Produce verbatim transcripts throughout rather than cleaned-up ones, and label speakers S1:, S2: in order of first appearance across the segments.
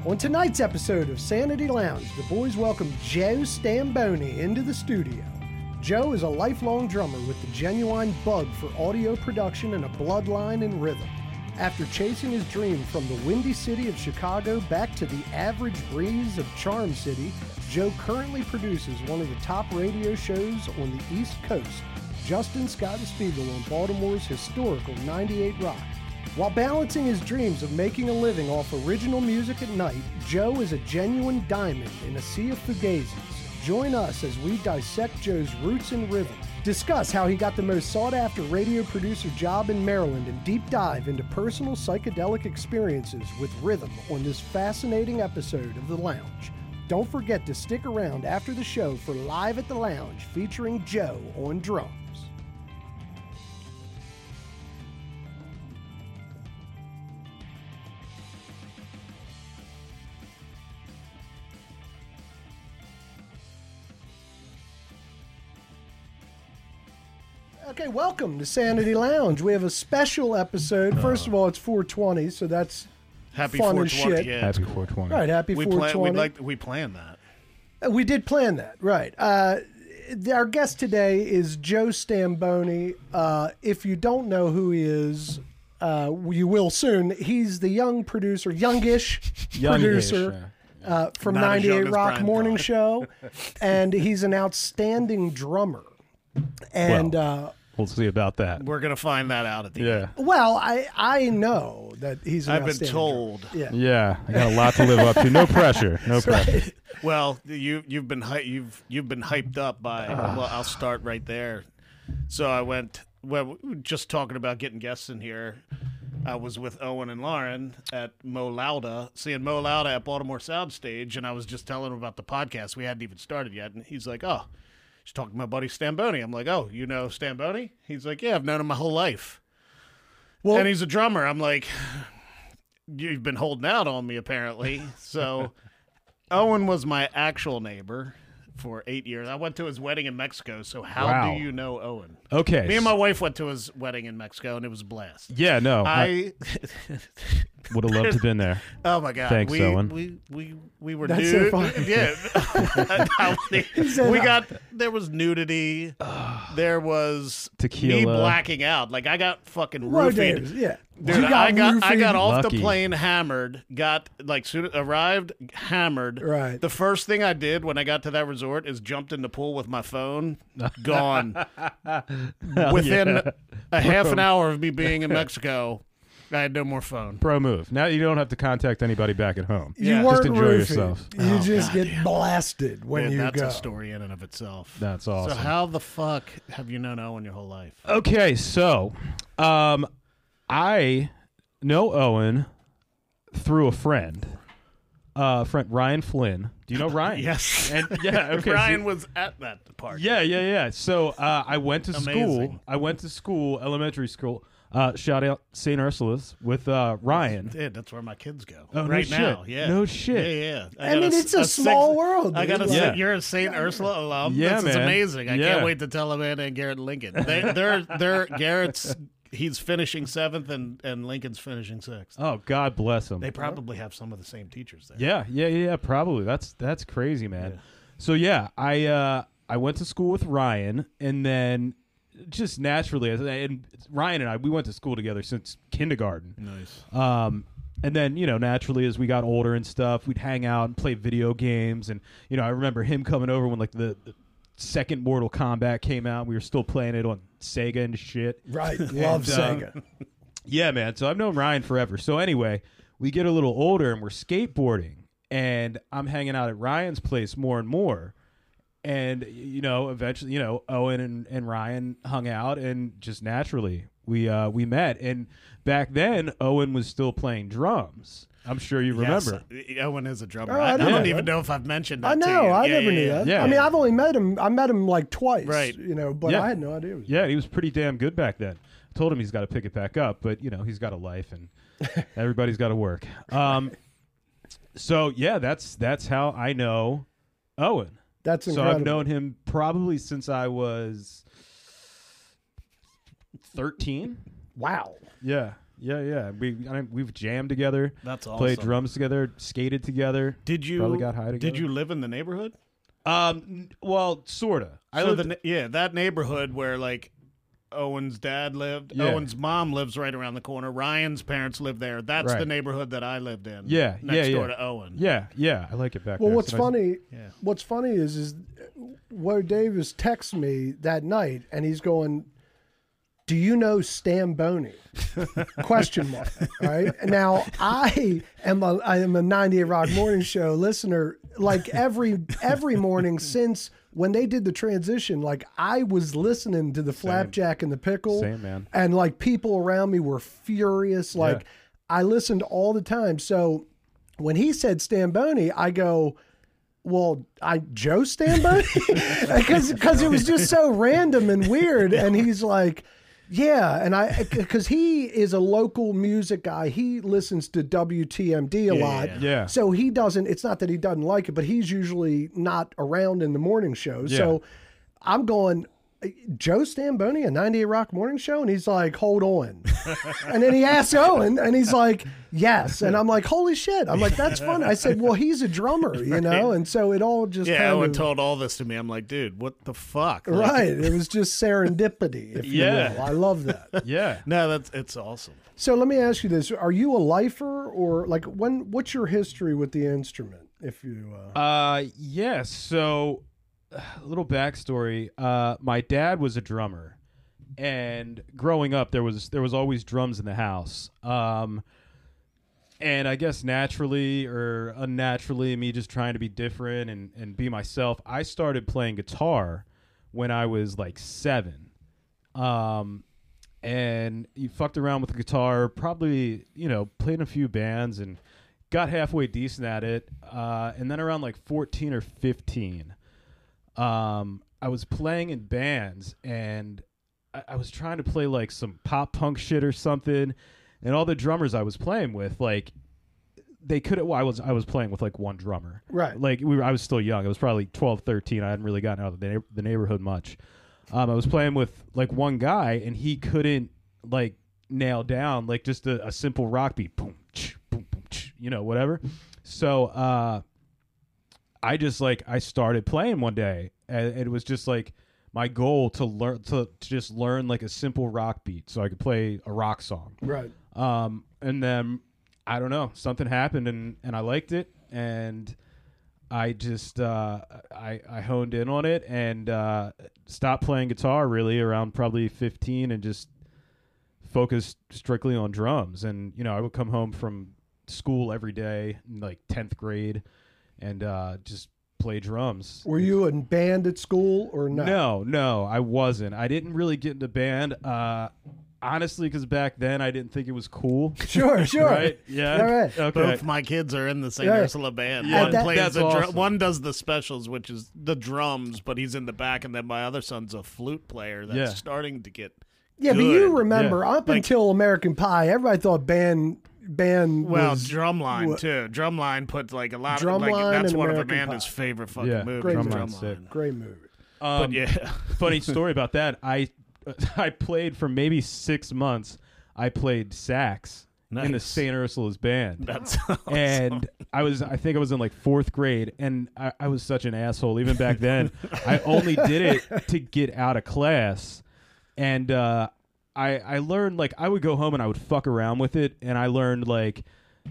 S1: On tonight's episode of Sanity Lounge, the boys welcome Joe Stamboni into the studio. Joe is a lifelong drummer with the genuine bug for audio production and a bloodline in rhythm. After chasing his dream from the windy city of Chicago back to the average breeze of Charm City, Joe currently produces one of the top radio shows on the East Coast, Justin Scott and Spiegel on Baltimore's historical ninety-eight Rock. While balancing his dreams of making a living off original music at night, Joe is a genuine diamond in a sea of fugazis. Join us as we dissect Joe's roots and rhythm, discuss how he got the most sought-after radio producer job in Maryland, and deep dive into personal psychedelic experiences with rhythm on this fascinating episode of The Lounge. Don't forget to stick around after the show for Live at the Lounge featuring Joe on drums. Okay, welcome to Sanity Lounge. We have a special episode. First of all, it's four twenty, so that's
S2: happy
S1: fun
S2: four
S1: and
S2: twenty.
S1: shit.
S2: Yeah,
S3: Happy
S2: cool.
S3: four twenty.
S1: Right, happy
S2: We
S1: four
S2: plan,
S1: twenty.
S2: we like we planned that.
S1: Uh, We did plan that, right. Uh, our guest today is Joe Stamboni. Uh, if you don't know who he is, uh, you will soon. He's the young producer, youngish,
S3: Youngish,
S1: producer uh, from
S2: Not as young
S1: ninety-eight
S2: as
S1: Rock
S2: Brian
S1: Morning
S2: Thought.
S1: Show, and he's an outstanding drummer. And uh,
S3: We'll see about that.
S2: We're gonna find that out at the end.
S3: Yeah.
S1: well, I I know that he's. An
S2: I've been
S1: outstanding
S2: told.
S1: drummer. Yeah.
S3: Yeah, I got a lot to live up to. No pressure. No pressure.
S1: Right.
S2: Well, you you've been hy- you've you've been hyped up by. Well, I'll start right there. So I went. Well, we were just talking about getting guests in here. I was with Owen and Lauren at Mo Lauda, seeing Mo Lauda at Baltimore Soundstage, and I was just telling him about the podcast. We hadn't even started yet, and he's like, "Oh." She's talking to my buddy Stamboni. I'm like, oh, you know Stamboni? He's like, yeah, I've known him my whole life.
S1: Well,
S2: And he's a drummer. I'm like, you've been holding out on me, apparently. So Owen was my actual neighbor for eight years. I went to his wedding in Mexico, so how
S3: Wow.
S2: do you know Owen?
S3: Okay.
S2: Me and my wife went to his wedding in Mexico, and it was a blast.
S3: Yeah, no. I,
S2: I,
S3: would have loved to have been there.
S2: oh my God,
S3: Thanks,
S2: we,
S3: Owen.
S2: we we we were
S1: That's so
S2: nude.
S1: funny.
S2: Yeah, How many-
S1: said,
S2: we
S1: uh,
S2: got there was nudity. There was me
S3: Tequila.
S2: blacking out. Like I got fucking
S1: Road
S2: roofied.
S1: Days, yeah.
S2: Dude,
S1: You
S2: I got I
S1: roofied.
S2: got off
S3: Lucky.
S2: the plane hammered. Got like soon arrived hammered.
S1: Right.
S2: The first thing I did when I got to that resort is jumped in the pool with my phone. Gone. Within a half an hour of me being in Mexico, I had no more phone.
S3: Pro move. Now you don't have to contact anybody back at home.
S1: You
S2: Yeah.
S1: weren't
S3: Just enjoy
S1: roofied.
S3: yourself.
S1: You
S2: Oh,
S1: just
S2: God
S1: get blasted when
S2: Man,
S1: you
S2: that's
S1: go.
S2: a story in and of itself.
S3: That's awesome.
S2: So how the fuck have you known Owen your whole life?
S3: Okay, so um, I know Owen through a friend. Uh, friend Ryan Flynn. Do you know Ryan?
S2: Yes.
S3: And yeah, okay.
S2: Ryan
S3: so-
S2: was at that party.
S3: Yeah, yeah, yeah. So uh, I went to school.
S2: Amazing.
S3: I went to school, elementary school. Uh, shout out Saint Ursula's with uh, Ryan.
S2: Dude, that's where my kids go
S3: Oh, no
S2: right
S3: shit.
S2: now. Yeah,
S3: No shit.
S2: Yeah, yeah.
S1: I
S2: got
S1: mean,
S2: s-
S1: it's a
S2: six-
S1: small world,
S2: I got a.
S1: dude.
S3: Yeah.
S2: You're a Saint Ursula alum.
S3: Yeah,
S2: this is
S3: man.
S2: amazing. I
S3: Yeah.
S2: can't wait to tell Amanda and Garrett and Lincoln. They, they're they're Garrett's. He's finishing seventh, and and Lincoln's finishing sixth.
S3: Oh, God bless him.
S2: They probably have some of the same teachers there.
S3: Yeah, yeah, yeah, yeah, probably. That's that's crazy, man.
S2: Yeah.
S3: So yeah, I uh, I went to school with Ryan, and then just naturally, and Ryan and I, we went to school together since kindergarten.
S2: Nice.
S3: Um, and then, you know, naturally, as we got older and stuff, we'd hang out and play video games. And, you know, I remember him coming over when, like, the, the second Mortal Kombat came out. We were still playing it on Sega and shit.
S1: Right. Love
S3: And, uh,
S1: Sega.
S3: Yeah, man. So I've known Ryan forever. So anyway, we get a little older and we're skateboarding. And I'm hanging out at Ryan's place more and more. And, you know, eventually, you know, Owen and, and Ryan hung out, and just naturally we uh, we met. And back then, Owen was still playing drums. I'm sure you remember.
S2: Yes, Owen is a drummer.
S1: Oh, I
S2: I, I
S1: know
S2: don't
S1: that.
S2: even know if I've mentioned that
S1: I
S2: to
S1: know.
S2: you.
S1: I
S2: Yeah,
S1: never
S2: yeah,
S1: knew
S2: yeah.
S1: that.
S3: Yeah.
S1: I mean, I've only met him. I met him like twice.
S2: Right.
S1: You know, but
S3: Yeah.
S1: I had no idea. It was
S3: Yeah, he was pretty damn good back then. I told him he's got to pick it back up, but, you know, he's got a life and everybody's got to work. Um, so, yeah, that's that's how I know Owen.
S1: That's
S3: So
S1: incredible.
S3: I've known him probably since I was thirteen.
S1: Wow.
S3: Yeah. Yeah, yeah. We I, we've jammed together.
S2: That's awesome.
S3: Played drums together, skated together.
S2: Did you
S3: Probably got high together.
S2: Did you live in the neighborhood?
S3: Um, n- well, sorta. I
S2: so
S3: lived.
S2: the, ne- yeah, that neighborhood where like Owen's dad lived.
S3: Yeah.
S2: Owen's mom lives right around the corner. Ryan's parents live there. That's
S3: Right.
S2: the neighborhood that I lived in.
S3: Yeah,
S2: next
S3: yeah,
S2: door
S3: yeah.
S2: to Owen.
S3: yeah, yeah. I like it back
S1: Well,
S3: there.
S1: what's
S3: It's nice.
S1: funny,
S2: Yeah.
S1: what's funny is, is Wo Davis texts me that night, and he's going, "Do you know Stamboni?" Question mark. All right. Now I am a I am a ninety-eight Rock Morning Show listener. Like every every morning since when they did the transition, like I was listening to the Flapjack and the Pickle,
S3: Same, man.
S1: and like people around me were furious. Like
S3: Yeah.
S1: I listened all the time. So when he said Stamboni, I go, well, I Joe Stamboni, because because it was just so random and weird. And he's like, yeah, and I because he is a local music guy. He listens to W T M D a
S2: Yeah,
S1: lot.
S2: yeah,
S3: yeah.
S1: So he doesn't. It's not that he doesn't like it, but he's usually not around in the morning shows.
S3: Yeah.
S1: So I'm going, Joe Stamboni, a ninety-eight Rock Morning Show? And he's like, hold on. And then he asks Owen, and he's like, yes. And I'm like, holy shit. I'm like, that's fun. I said, well, he's a drummer, you know? And so it all just
S2: Yeah,
S1: kind
S2: Owen
S1: of,
S2: told all this to me. I'm like, dude, what the fuck? Like,
S1: right. It was just serendipity, if
S3: Yeah.
S1: you will. I love that.
S3: Yeah.
S2: No, that's it's awesome.
S1: So let me ask you this. Are you a lifer, or like when, what's your history with the instrument? If you, uh,
S3: Uh, yeah. So, a little backstory. Uh, my dad was a drummer, and growing up, there was there was always drums in the house. Um, and I guess naturally or unnaturally, me just trying to be different and and be myself, I started playing guitar when I was like seven. Um, and you fucked around with the guitar, probably, you know, played in a few bands and got halfway decent at it. Uh, and then around like fourteen or fifteen, um, I was playing in bands, and I, I was trying to play like some pop punk shit or something. And all the drummers I was playing with, like, they couldn't. Well, I was I was playing with like one drummer,
S1: right.
S3: like we were, I was still young. I was probably twelve, thirteen. I hadn't really gotten out of the, neigh- the neighborhood much. Um, I was playing with like one guy, and he couldn't like nail down like just a, a simple rock beat, boom, ch, boom, boom, ch, you know, whatever. So uh, I just like I started playing one day, and it was just like my goal to learn to, to just learn like a simple rock beat, so I could play a rock song.
S1: Right.
S3: Um, and then I don't know, something happened, and, and I liked it, and I just uh, I I honed in on it and uh, stopped playing guitar really around probably fifteen, and just focused strictly on drums. And you know, I would come home from school every day in like tenth grade and uh, just play drums.
S1: Were you in band at school or not?
S3: No, no, I wasn't. I didn't really get into band. Uh, honestly, because back then I didn't think it was cool.
S1: Sure, sure.
S3: Right? Yeah.
S1: All right.
S3: Okay.
S2: Both my kids are in the Saint
S1: Yeah.
S2: Ursula band.
S1: Yeah,
S2: one
S1: that-
S2: plays
S3: that's
S2: the dr-
S3: awesome.
S2: one does the specials, which is the drums, but he's in the back, and then my other son's a flute player that's
S3: Yeah.
S2: starting to get
S1: Yeah, but
S2: good.
S1: you remember up
S2: Like-
S1: until American Pie, everybody thought band band
S2: Well,
S1: was
S2: Drumline
S1: what-
S2: too. Drumline put like a lot of
S1: Drumline
S2: like that's
S1: and
S2: one
S1: American
S2: of Amanda's
S1: Pie.
S2: favorite fucking
S3: Yeah,
S2: movies.
S1: Great
S3: Drumline's
S2: Drumline.
S3: sick.
S1: great movie.
S3: Um,
S2: But yeah,
S3: funny story about that. I I played for maybe six months. I played sax in the
S2: Nice.
S3: Saint Ursula's band.
S2: that's awesome.
S3: And I was, I think I was in like fourth grade, and I, I was such an asshole even back then. I only did it to get out of class, and uh, I I learned like I would go home and I would fuck around with it, and I learned like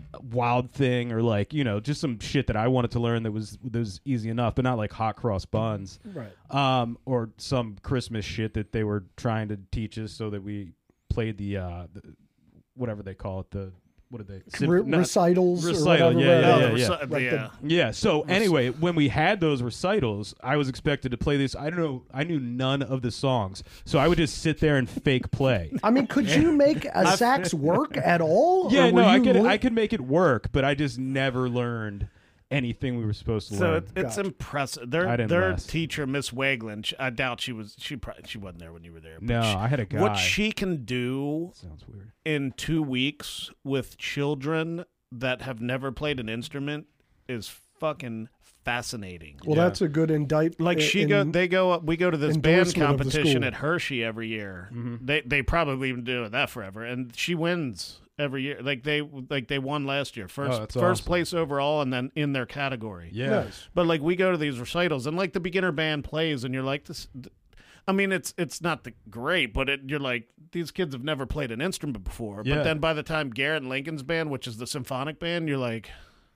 S3: Wild Thing or like you know just some shit that I wanted to learn that was that was easy enough, but not like hot cross buns,
S1: Right.
S3: um, or some Christmas shit that they were trying to teach us so that we played the, uh, the whatever they call it, the what are they Symp-
S1: Re-
S3: not-
S1: recitals
S3: recital,
S1: or whatever.
S3: yeah,
S1: right,
S3: yeah,
S2: Oh,
S1: right.
S2: the
S3: yeah.
S2: reci-
S1: Like
S2: yeah.
S3: Yeah. So anyway, when we had those recitals, I was expected to play this. I don't know. I knew none of the songs, so I would just sit there and fake play.
S1: I mean, could you make a sax work at all?
S3: Yeah,
S1: Or were
S3: no, I
S1: you
S3: could.
S1: li-
S3: I could make it work, but I just never learned anything we were supposed to
S2: So
S3: learn.
S2: it's, it's
S1: Gotcha.
S2: impressive.
S3: I
S2: Their
S3: didn't
S2: their
S3: last.
S2: teacher, Miss Wagland, sh- I doubt she was. She probably she wasn't there when you were there. but
S3: no,
S2: she-
S3: I had a guy.
S2: what she can do
S3: Sounds weird.
S2: in two weeks with children that have never played an instrument is fucking fascinating.
S1: Well,
S3: Yeah.
S1: that's a good indict.
S2: Like she
S1: in-
S2: go, they go. up- We go to this band
S1: endorsement of the
S2: competition
S1: school.
S2: at Hershey every year.
S3: Mm-hmm.
S2: They they probably been doing that forever, and she wins every year. Like they like they won last year, first
S3: Oh, that's
S2: first
S3: awesome.
S2: place overall, and then in their category.
S3: Yeah.
S1: Nice.
S2: But like we go to these recitals, and like the beginner band plays, and you're like this. I mean, it's it's not the great, but it, you're like these kids have never played an instrument before.
S3: Yeah.
S2: But then by the time Garrett and Lincoln's band, which is the symphonic band, you're like,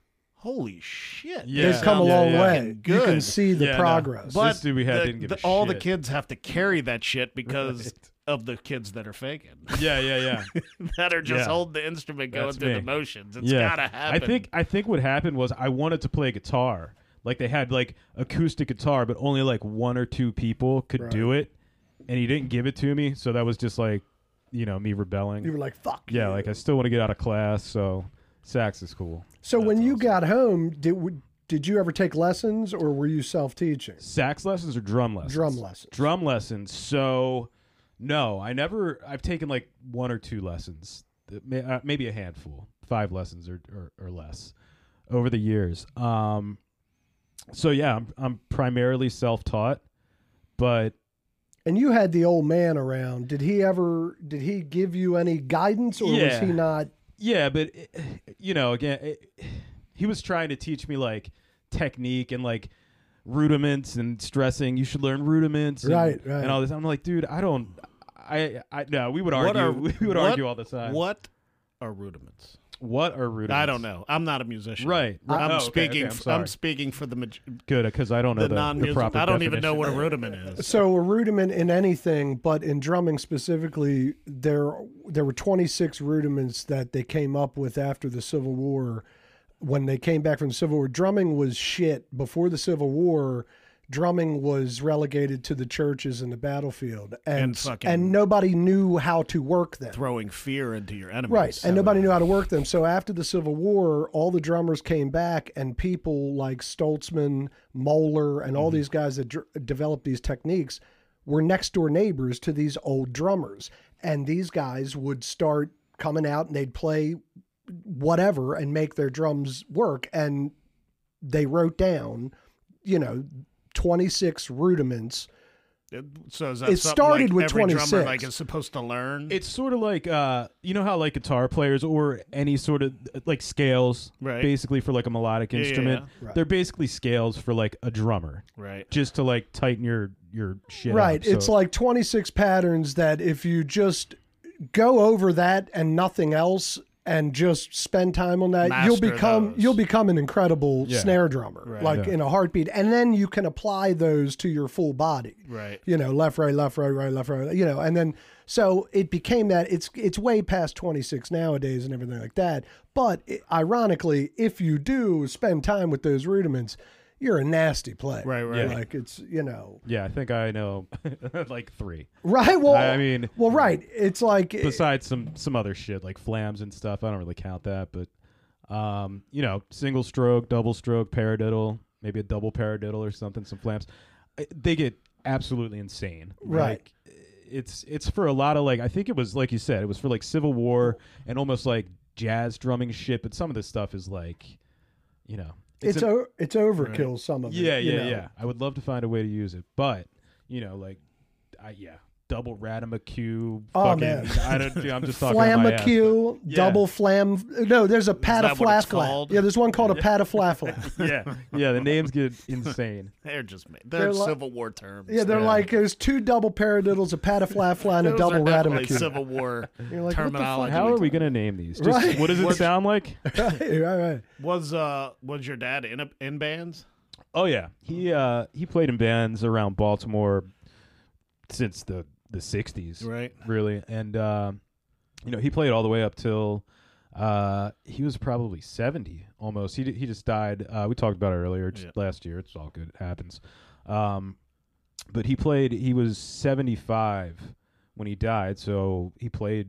S2: holy shit!
S3: Yeah.
S1: They've come a
S3: Yeah,
S1: long
S3: yeah.
S1: way.
S2: Fucking
S1: You can
S2: good.
S1: see the
S3: Yeah, no.
S1: progress.
S3: But- This dude we had
S2: the-
S3: didn't give
S2: the-
S3: a
S2: all the
S3: shit.
S2: kids have to carry that shit because
S3: Right.
S2: of the kids that are faking,
S3: Yeah, yeah, yeah.
S2: that are just
S3: Yeah.
S2: holding the instrument going
S3: That's
S2: through
S3: me.
S2: the motions. It's
S3: yeah.
S2: gotta happen.
S3: I think I think what happened was I wanted to play guitar. Like they had like acoustic guitar, but only like one or two people could
S1: Right.
S3: do it, and he didn't give it to me. So that was just like, you know, me rebelling.
S1: you were like, "Fuck."
S3: yeah,
S1: you.
S3: like I still want to get out of class, so sax is cool.
S1: So when you got home, did w- did you ever take lessons, or were you self teaching?
S3: Sax lessons or drum lessons?
S1: Drum lessons.
S3: Drum lessons. So, no, I never. I've taken like one or two lessons, Uh, may- uh, maybe a handful, five lessons or, or, or less over the years. Um, so yeah, I'm, I'm primarily self-taught, but
S1: And you had the old man around. Did he ever? Did he give you any guidance, or was
S3: Yeah.
S1: he not?
S3: yeah, but eh, you know, again, it, he was trying to teach me like technique and like rudiments and stressing. You should learn rudiments, and,
S1: Right, right.
S3: and all this. I'm like, dude, I don't. I, I no, we would
S2: What
S3: argue.
S2: are-
S3: we would
S2: what-
S3: argue all the time.
S2: what are rudiments?
S3: What are rudiments?
S2: I don't know. I'm not a musician.
S3: Right. right.
S2: I'm
S3: Oh, okay,
S2: speaking.
S3: okay, I'm,
S2: f-
S3: sorry.
S2: I'm speaking for the maj-
S3: Good, because I don't know
S2: the,
S3: the,
S2: non
S3: the
S2: music.
S3: proper
S2: I don't even know
S3: definition.
S2: what a rudiment is.
S1: So a rudiment in anything, but in drumming specifically, there there were twenty-six rudiments that they came up with after the Civil War. When they came back from the Civil War, drumming was shit. Before the Civil War, drumming was relegated to the churches and the battlefield, and
S2: And
S1: and,
S2: fucking-
S1: nobody knew how to work them.
S2: Throwing fear into your enemies.
S1: Right, and nobody knew how to work them. So after the Civil War, all the drummers came back, and people like Stoltzman, Moeller, and all these guys that dr- developed these techniques were next door neighbors to these old drummers. And these guys would start coming out and they'd play whatever and make their drums work. And they wrote down, you know, twenty-six rudiments.
S2: It- So is that
S1: It
S2: something
S1: started
S2: like
S1: with
S2: every drummer
S1: twenty-six.
S2: like is supposed to learn?
S3: It's sort of like uh, you know how like guitar players or any sort of like scales,
S2: Right.
S3: basically for like a melodic
S2: Yeah, yeah,
S3: instrument.
S1: yeah. Right.
S3: They're basically scales for like a drummer,
S2: right.
S3: just to like tighten your your shit.
S1: Right.
S3: up. So-
S1: It's like twenty-six patterns that if you just go over that and nothing else and just spend time on that, you'll
S2: Master
S1: become
S2: those.
S1: you'll become an incredible
S3: Yeah.
S1: snare drummer,
S2: Right.
S1: like
S3: Yeah.
S1: in a heartbeat. And then you can apply those to your full body.
S2: Right.
S1: You know, left, right, left, right, right, left, right. You know, and then so it became that. It's it's way past twenty-six nowadays and everything like that. But it, ironically, if you do spend time with those rudiments, you're a nasty player.
S2: Right, right.
S3: Yeah.
S1: Like it's you know.
S3: yeah, I think I know like three.
S1: Right. Well,
S3: I mean,
S1: well, right. It's like
S3: besides some some other shit like flams and stuff. I don't really count that, but um, you know, single stroke, double stroke, paradiddle, maybe a double paradiddle or something. Some flams, I- they get absolutely insane.
S1: Right.
S3: Like, it's it's for a lot of like I think it was like you said it was for like Civil War and almost like jazz drumming shit. But some of this stuff is like, you know,
S1: it's
S3: an-
S1: o- it's overkill. Some of
S3: yeah,
S1: it. you
S3: yeah,
S1: know.
S3: yeah. I would love to find a way to use it, but you know, like, I yeah, double Radamacue.
S1: Oh,
S3: fucking,
S1: man.
S3: I don't. I'm just talking about my ass, but-
S1: Flamacue,
S3: Yeah.
S1: double flam. No, there's a
S2: that what it's
S1: pataflafla.
S2: called?
S1: Yeah, there's one called a pataflafla.
S3: yeah, yeah. The names get insane.
S2: They're just ma- they're,
S1: They're li-
S2: Civil War terms.
S1: Yeah, they're
S3: Yeah.
S1: like there's two double paradiddles, a pataflafla, and a
S2: Those
S1: double
S2: are definitely
S1: Radamacue.
S2: Civil War
S1: You're like, what the fuck?
S2: terminology.
S3: How are we gonna name these? Just,
S1: Right.
S3: What does it
S2: What's-
S3: sound like?
S1: right, right, right.
S2: Was uh was your dad in a, in bands?
S3: Oh yeah, he uh he played in bands around Baltimore since the the sixties,
S2: Right.
S3: really, and um, you know he played all the way up till uh he was probably seventy almost. He d- he just died. Uh, we talked about it earlier, just
S2: Yeah.
S3: last year. It's all good. It happens. Um, but he played. He was seventy-five when he died, so he played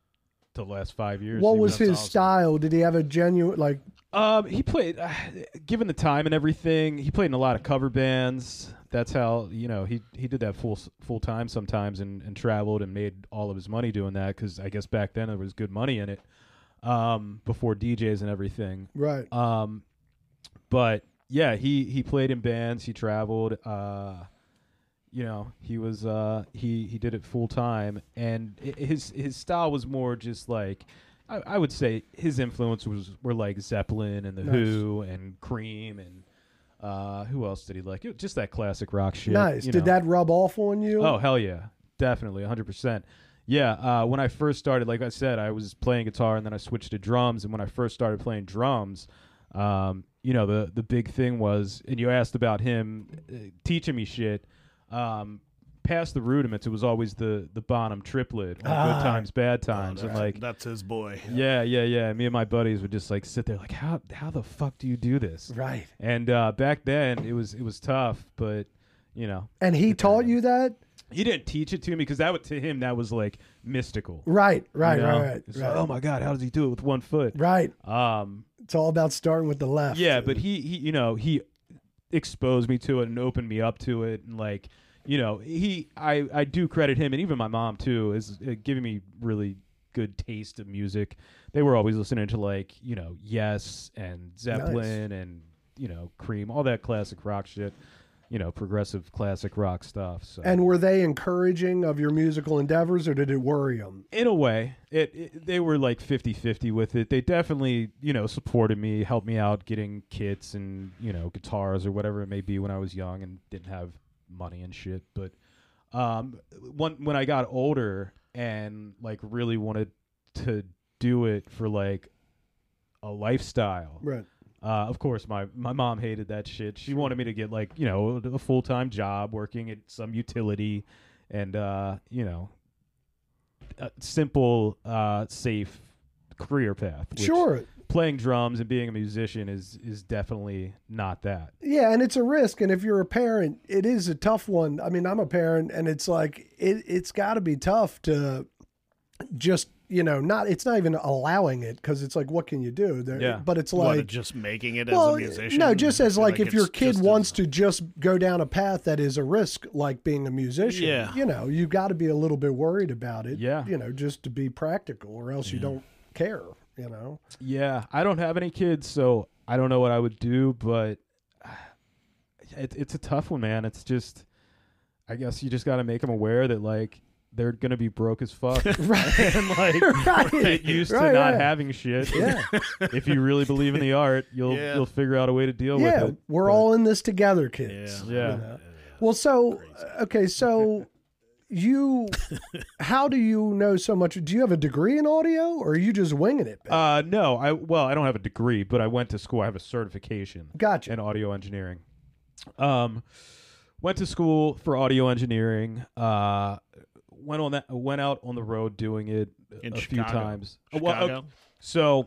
S3: the last five years.
S1: What
S3: He
S1: was
S2: that's
S1: his
S2: awesome.
S1: style? Did he have a genuine like?
S3: Um, he played, uh, given the time and everything, he played in a lot of cover bands. That's how, you know, he he did that full full time sometimes and, and traveled and made all of his money doing that because I guess back then there was good money in it, um, before D Js and everything.
S1: Right.
S3: Um, but yeah, he he played in bands. He traveled. Uh, you know, he was uh, he he did it full time, and I his his style was more just like. I, I would say his influence was were like Zeppelin and the
S1: Nice.
S3: Who and Cream and uh, who else did he like? It, just that classic rock shit.
S1: Nice.
S3: you
S1: Did
S3: know.
S1: that rub off on you?
S3: Oh hell yeah, definitely, one hundred percent. Yeah, uh, when I first started, like I said, I was playing guitar and then I switched to drums. And when I first started playing drums, um, you know, the the big thing was, and you asked about him uh, teaching me shit. Um, past the rudiments, it was always the the Bonham triplet, on
S1: Ah.
S3: good times, bad times,
S2: Oh,
S3: and
S2: that's-
S3: like.
S2: that's his boy.
S3: Yeah, yeah, yeah. Me and my buddies would just like sit there, like, how how the fuck do you do this?
S1: Right.
S3: And uh, back then, it was it was tough, but you know,
S1: And he taught you that?
S3: he didn't teach it to me because that would, to him that was like mystical.
S1: Right, right,
S3: you know?
S1: right, right.
S3: It's
S1: right.
S3: like, oh my god, how does he do it with one foot?
S1: Right.
S3: Um,
S1: It's all about starting with the left.
S3: yeah, but he he you know he exposed me to it and opened me up to it, and like you know he I I do credit him, and even my mom too, is uh, giving me really good taste of music. They were always listening to like you know Yes and Zeppelin and you know Cream, all that classic rock shit, you know progressive classic rock stuff. So
S1: And were they encouraging of your musical endeavors, or did it worry them?
S3: in a way, it, it they were like fifty-fifty with it. They definitely, you know, supported me, helped me out getting kits and, you know, guitars or whatever it may be when I was young and didn't have money and shit. But um, when, when I got older and, like, really wanted to do it for, like, a lifestyle,
S1: Right.
S3: uh, of course, my, my mom hated that shit. She wanted me to get, like, you know, a full-time job working at some utility and, uh, you know, a simple, uh, safe career path. which
S1: Sure.
S3: Playing drums and being a musician is is definitely not that.
S1: Yeah, and it's a risk. And if you're a parent, it is a tough one. I mean, I'm a parent, and it's like it. It's got to be tough to just you know not. It's not even allowing it because it's like, what can you do? There,
S3: Yeah.
S1: But it's
S2: What,
S1: like.
S2: just making it as
S1: Well,
S2: a musician.
S1: no, just as like, if your
S2: it's
S1: kid
S2: just
S1: wants
S2: as-
S1: to just go down a path that is a risk, like being a musician,
S2: Yeah.
S1: you know, you got to be a little bit worried about it.
S3: Yeah.
S1: You know, just to be practical, or else you don't care. You know.
S3: Yeah, I don't have any kids, so I don't know what I would do, but it, it's a tough one, man. It's just, I guess you just got to make them aware that like they're gonna be broke as fuck,
S1: Right.
S3: and like
S1: Right.
S3: get used
S1: Right,
S3: to not
S1: right.
S3: having shit.
S1: Yeah.
S3: If you really believe in the art, you'll
S2: Yeah.
S3: you'll figure out a way to deal
S1: Yeah,
S3: with it.
S1: we're
S3: But-
S1: all in this together, kids.
S2: Yeah.
S3: Yeah.
S1: you know? Well, so okay, so you, how do you know so much? Do you have a degree in audio, or are you just winging it? Ben?
S3: Uh, no, I well, I don't have a degree, but I went to school. I have a certification
S1: Gotcha.
S3: in audio engineering. Um, went to school for audio engineering. Uh, went on that. Went out on the road doing it
S2: In
S3: a
S2: Chicago.
S3: few times. Uh, well,
S2: Chicago.
S3: okay, so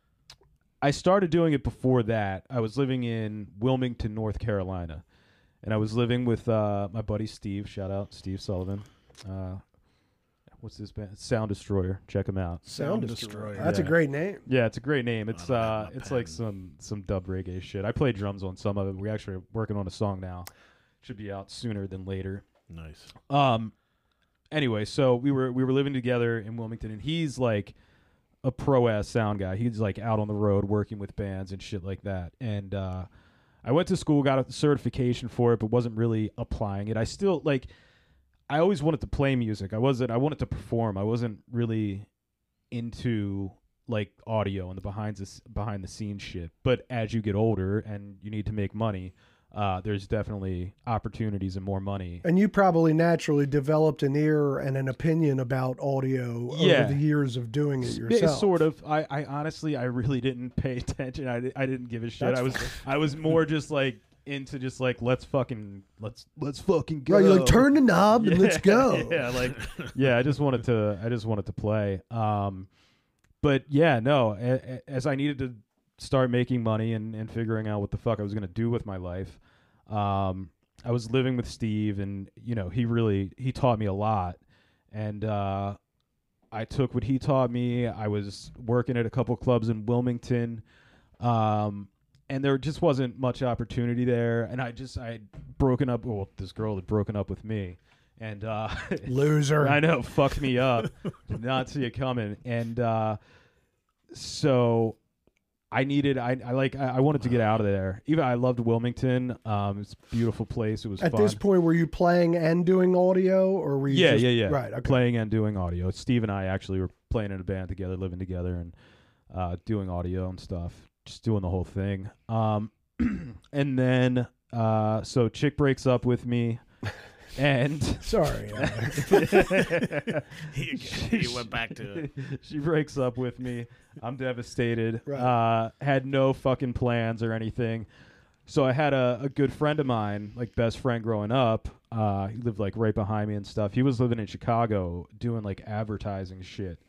S3: I started doing it before that. I was living in Wilmington, North Carolina, and I was living with uh, my buddy Steve. Shout out Steve Sullivan. Uh, what's this band? Sound Destroyer. Check him out.
S1: Sound
S2: Sound
S1: Destroyer.
S2: Destroyer.
S1: That's a
S3: Yeah.
S1: great name.
S3: Yeah, it's a great name. It's
S2: don't have
S3: uh,
S2: my
S3: it's like
S2: pen.
S3: some some dub reggae shit. I play drums on some of it. We're actually working on a song now. Should be out sooner than later.
S2: Nice.
S3: Um, anyway, so we were we were living together in Wilmington, and he's like a pro ass sound guy. He's like out on the road working with bands and shit like that. And uh, I went to school, got a certification for it, but wasn't really applying it. I still like. I always wanted to play music. I wasn't. I wanted to perform. I wasn't really into like audio and the behind the behind the scenes shit. But as you get older and you need to make money, uh, there's definitely opportunities and more money.
S1: And you probably naturally developed an ear and an opinion about audio
S3: Yeah.
S1: over the years of doing it
S3: S-
S1: yourself.
S3: Sort of. I, I honestly, I really didn't pay attention. I, di- I didn't give a shit.
S1: That's
S3: I was I was more just like into just like let's fucking let's let's fucking go.
S1: Right, you're like, turn the knob and
S3: Yeah,
S1: let's go.
S3: Yeah, like yeah, I just wanted to I just wanted to play. Um, but yeah, no, a, a, as I needed to start making money and, and figuring out what the fuck I was gonna do with my life, um, I was living with Steve, and you know he really he taught me a lot, and uh, I took what he taught me. I was working at a couple clubs in Wilmington. Um, and there just wasn't much opportunity there, and I just I had broken up. Well, this girl had broken up with me, and uh,
S1: Loser.
S3: I know, fucked me up. Did not see it coming, and uh, so I needed, I, I like, I, I wanted to get out of there. Even I loved Wilmington. Um, it's a beautiful place. It was
S1: At
S3: fun.
S1: this point, were you playing and doing audio, or were you?
S3: Yeah,
S1: just,
S3: yeah, yeah.
S1: Right. Okay.
S3: Playing and doing audio. Steve and I actually were playing in a band together, living together, and uh, doing audio and stuff. Just doing the whole thing. Um, and then, uh, so chick breaks up with me. And
S1: sorry,
S2: he, he went back to it.
S3: She breaks up with me. I'm devastated.
S1: Right.
S3: Uh, had no fucking plans or anything. So I had a, a good friend of mine, like best friend growing up. Uh, he lived like right behind me and stuff. He was living in Chicago doing like advertising shit.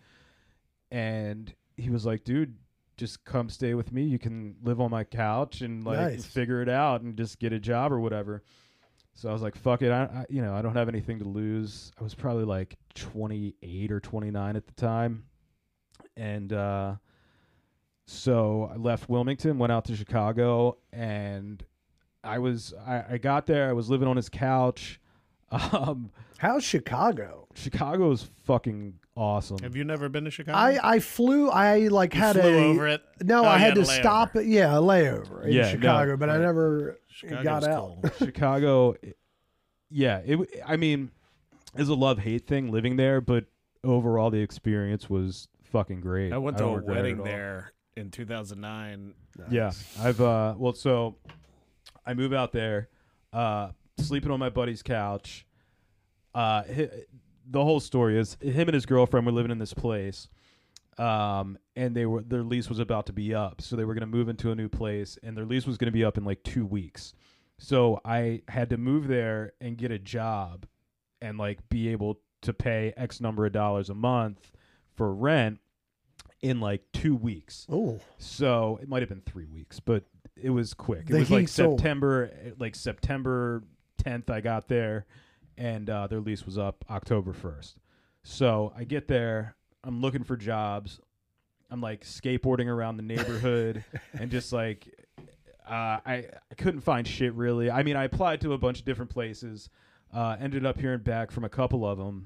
S3: And he was like, dude, just come stay with me. You can live on my couch and like
S1: Nice.
S3: figure it out and just get a job or whatever. So I was like, fuck it. I, I, you know, I don't have anything to lose. I was probably like twenty-eight or twenty-nine at the time. And uh, so I left Wilmington, went out to Chicago, and I was, I, I got there. I was living on his couch. Um,
S1: How's Chicago?
S3: Chicago is fucking awesome.
S2: Have you never been to Chicago?
S1: I, I flew. I like
S2: You
S1: had
S2: flew
S1: a
S2: over it?
S1: no.
S2: Oh,
S1: I
S2: you
S1: had
S2: had
S1: to
S2: a
S1: stop.
S2: layover.
S1: It, yeah, a layover in
S3: Yeah, no,
S1: Chicago, but I
S2: right.
S1: never
S2: Chicago's
S1: got out.
S2: cool.
S3: Chicago, yeah. It. w- I mean, it's a love-hate thing living there, but overall the experience was fucking great.
S2: I went to
S3: don't
S2: a
S3: regret it
S2: wedding
S3: at all.
S2: there in two thousand nine.
S3: Yeah, I've uh well, so I move out there, uh, sleeping on my buddy's couch. Uh, hi, the whole story is him and his girlfriend were living in this place, um, and they were their lease was about to be up, so they were going to move into a new place, and their lease was going to be up in like two weeks. So I had to move there and get a job, and like be able to pay X number of dollars a month for rent in like two weeks.
S1: Oh,
S3: So it might have been three weeks, but it was quick. It
S1: The
S3: was like
S1: heat's over.
S3: September, like September tenth. I got there, and uh, their lease was up October first. So I get there. I'm looking for jobs. I'm like skateboarding around the neighborhood, and just like uh, I I couldn't find shit really. I mean, I applied to a bunch of different places. Uh, ended up hearing back from a couple of them.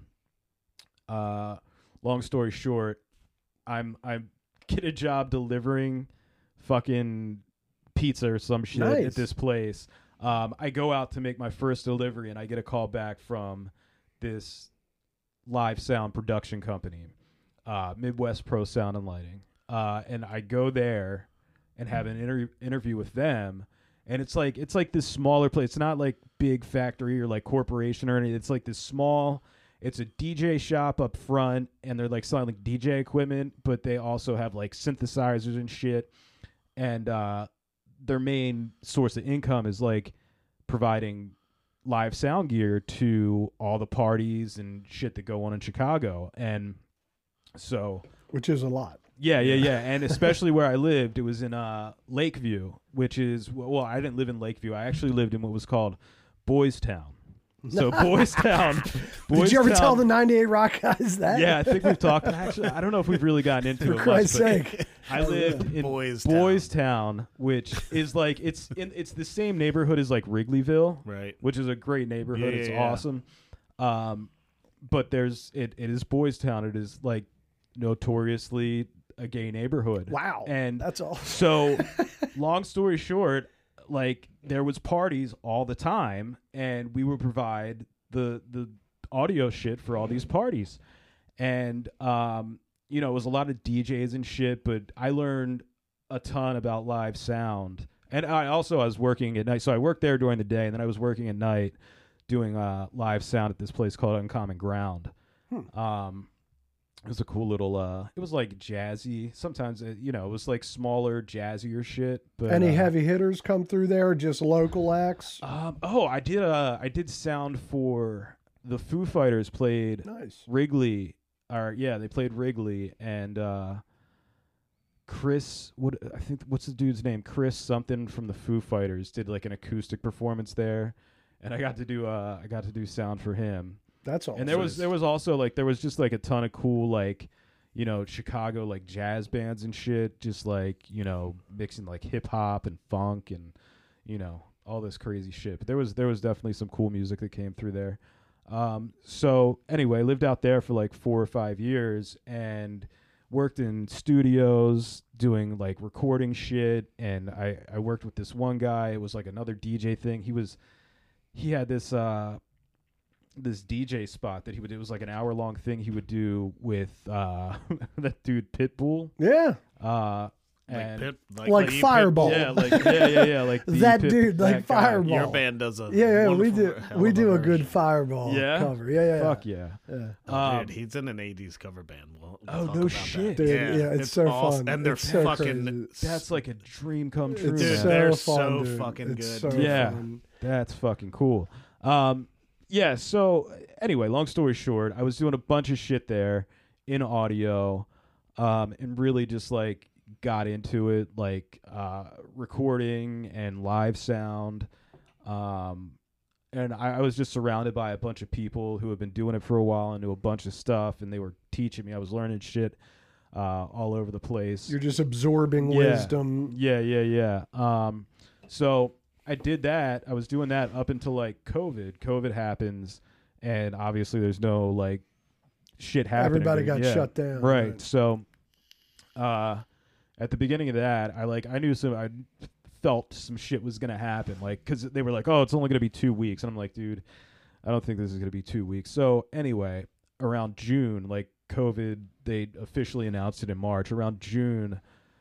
S3: Uh, long story short, I'm I'm get a job delivering fucking pizza or some shit
S1: Nice.
S3: at this place. Um, I go out to make my first delivery, and I get a call back from this live sound production company, uh, Midwest Pro Sound and Lighting. Uh, and I go there and have an inter- interview with them. And it's like it's like this smaller place. It's not like big factory or like corporation or anything. It's like this small. It's a D J shop up front, and they're like selling like D J equipment, but they also have like synthesizers and shit. And uh, their main source of income is like providing live sound gear to all the parties and shit that go on in Chicago. And so,
S1: which is a lot.
S3: yeah, yeah, yeah. And especially where I lived, it was in uh, Lakeview, which is, well, I didn't live in Lakeview. I actually lived in what was called Boys Town. So Boys Town. Boys
S1: Did you ever
S3: Town,
S1: tell the ninety-eight Rock guys that?
S3: Yeah, I think we've talked. Actually, I don't know if we've really gotten into
S1: For
S3: it much,
S1: Christ's
S3: but
S1: sake.
S3: I lived in
S2: Boys
S3: Boys,
S2: Town.
S3: Town, which is like it's in it's the same neighborhood as like Wrigleyville,
S2: Right.
S3: which is a great neighborhood.
S2: Yeah,
S3: It's
S2: yeah, yeah.
S3: awesome. Um, but there's it. It is Boys Town. It is like notoriously a gay neighborhood.
S1: Wow.
S3: And
S1: That's all.
S3: so, long story short, like there was parties all the time, and we would provide the the audio shit for all these parties, and um, you know, it was a lot of D Js and shit. But I learned a ton about live sound, and I also I was working at night, so I worked there during the day, and then I was working at night doing uh, live sound at this place called Uncommon Ground.
S1: Hmm.
S3: Um, it was a cool little. Uh, it was like jazzy. Sometimes it, you know, it was like smaller, jazzier shit. But
S1: Any
S3: uh,
S1: heavy hitters come through there? Just local acts?
S3: Um, oh, I did. Uh, I did sound for the Foo Fighters. Played
S1: Nice.
S3: Wrigley. Or yeah, they played Wrigley, and uh, Chris. What I think? What's the dude's name? Chris something from the Foo Fighters did like an acoustic performance there, and I got to do. Uh, I got to do sound for him.
S1: That's all.
S3: And there was there was also like there was just like a ton of cool like, you know, Chicago like jazz bands and shit, just like, you know, mixing like hip hop and funk and, you know, all this crazy shit. But there was there was definitely some cool music that came through there. Um, so anyway, lived out there for like four or five years, and worked in studios doing like recording shit, and I, I worked with this one guy. It was like another D J thing. He was he had this uh this D J spot that he would do. It was like an hour long thing he would do with uh that dude Pitbull.
S1: Yeah.
S3: Uh
S2: Like,
S3: and
S2: pit,
S1: Like
S2: like the
S1: Fireball.
S3: yeah, like yeah, yeah, yeah, like the
S1: That
S3: Pit-
S1: dude, like
S3: that guy.
S1: Fireball.
S2: Your band does a
S1: Yeah, yeah, we
S2: wonderful
S1: do.
S2: hell
S1: We
S2: of
S1: do a
S2: version.
S1: good Fireball
S3: Yeah?
S1: cover. Yeah, yeah, yeah.
S3: Fuck yeah.
S1: yeah.
S2: Oh,
S3: Um,
S2: dude, he's in an eighties cover band. We'll, we'll
S3: Oh,
S2: talk
S3: no
S2: about
S3: shit.
S2: that.
S1: Dude,
S2: yeah,
S1: yeah, it's so
S2: awesome.
S1: fun.
S2: And they're
S1: It's so
S2: fucking.
S1: crazy.
S3: That's like a dream come true,
S1: It's
S2: Dude,
S3: man.
S1: so
S2: they're
S1: fun,
S2: so
S1: dude.
S2: fucking
S1: It's
S2: good.
S1: so
S3: Yeah.
S1: fun.
S3: That's fucking cool. Um, yeah. So anyway, long story short, I was doing a bunch of shit there in audio, um, and really just like got into it, like uh, recording and live sound. Um, and I, I was just surrounded by a bunch of people who have been doing it for a while and knew a bunch of stuff, and they were teaching me. I was learning shit uh, all over the place.
S1: You're just absorbing
S3: Yeah.
S1: wisdom.
S3: Yeah, yeah, yeah. Um, so I did that. I was doing that up until like COVID. COVID happens, and obviously there's no like shit happening.
S1: Everybody got
S3: Yeah.
S1: shut down.
S3: Right. So, uh, at the beginning of that, I like I knew some. I felt some shit was gonna happen. Like, cause they were like, "Oh, it's only gonna be two weeks," and I'm like, "Dude, I don't think this is gonna be two weeks." So anyway, around June, like COVID, they officially announced it in March. Around June,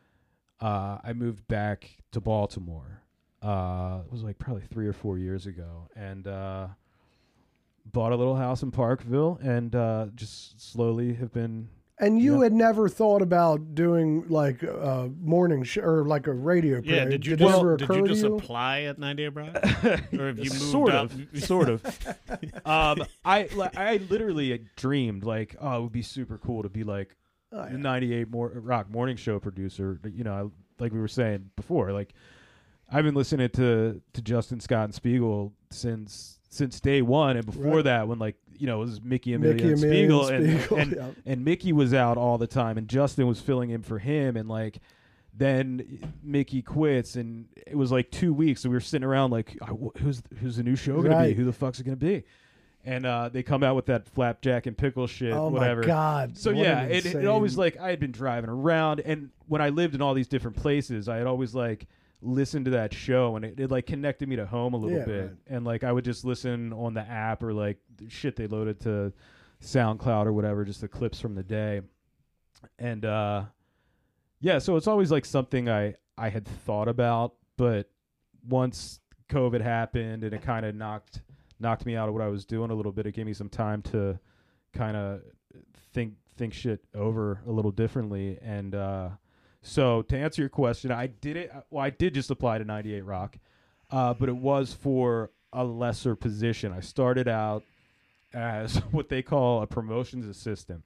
S3: uh, I moved back to Baltimore. Uh, it was like probably three or four years ago, and uh, bought a little house in Parkville, and uh, just slowly have been.
S1: And you
S3: Yeah.
S1: had never thought about doing like a morning sh- or like a radio
S2: Yeah,
S1: program.
S2: did you
S1: it
S2: just
S1: ever
S2: did
S1: occur
S2: you
S1: to
S2: just
S1: you?
S2: apply at ninety-eight Brown, or have you moved
S3: sort
S2: up?
S3: of, sort of. Um, I like, I literally like, dreamed like, oh, it would be super cool to be like
S1: Oh, yeah.
S3: the ninety-eight mor- rock morning show producer. You know, I, like we were saying before, like I've been listening to to Justin Scott and Spiegel since since day one, and before
S1: Right.
S3: that, when like you know it was Mickey Amelia
S1: Mickey
S3: and
S1: Amelia
S3: Spiegel,
S1: and
S3: and
S1: Spiegel,
S3: and,
S1: yeah.
S3: and Mickey was out all the time, and Justin was filling in for him, and like. Then Mickey quits, and it was like two weeks. And we were sitting around like, "Oh, who's who's the new show gonna be?
S1: Right.
S3: Who the fuck's it gonna be?" And uh, they come out with that flapjack and pickle shit,
S1: Oh
S3: whatever.
S1: my God.
S3: So
S1: What
S3: yeah,
S1: an
S3: it, it
S1: insane-
S3: always like I had been driving around, and when I lived in all these different places, I had always like listened to that show, and it, it like connected me to home a little
S1: Yeah,
S3: bit.
S1: right.
S3: And like I would just listen on the app or like shit they loaded to SoundCloud or whatever, just the clips from the day. And uh, yeah, so it's always like something I I had thought about, but once COVID happened and it kind of knocked knocked me out of what I was doing a little bit, it gave me some time to kind of think think shit over a little differently. And uh, so to answer your question, I did it. Well, I did just apply to ninety-eight Rock, uh, but it was for a lesser position. I started out as what they call a promotions assistant,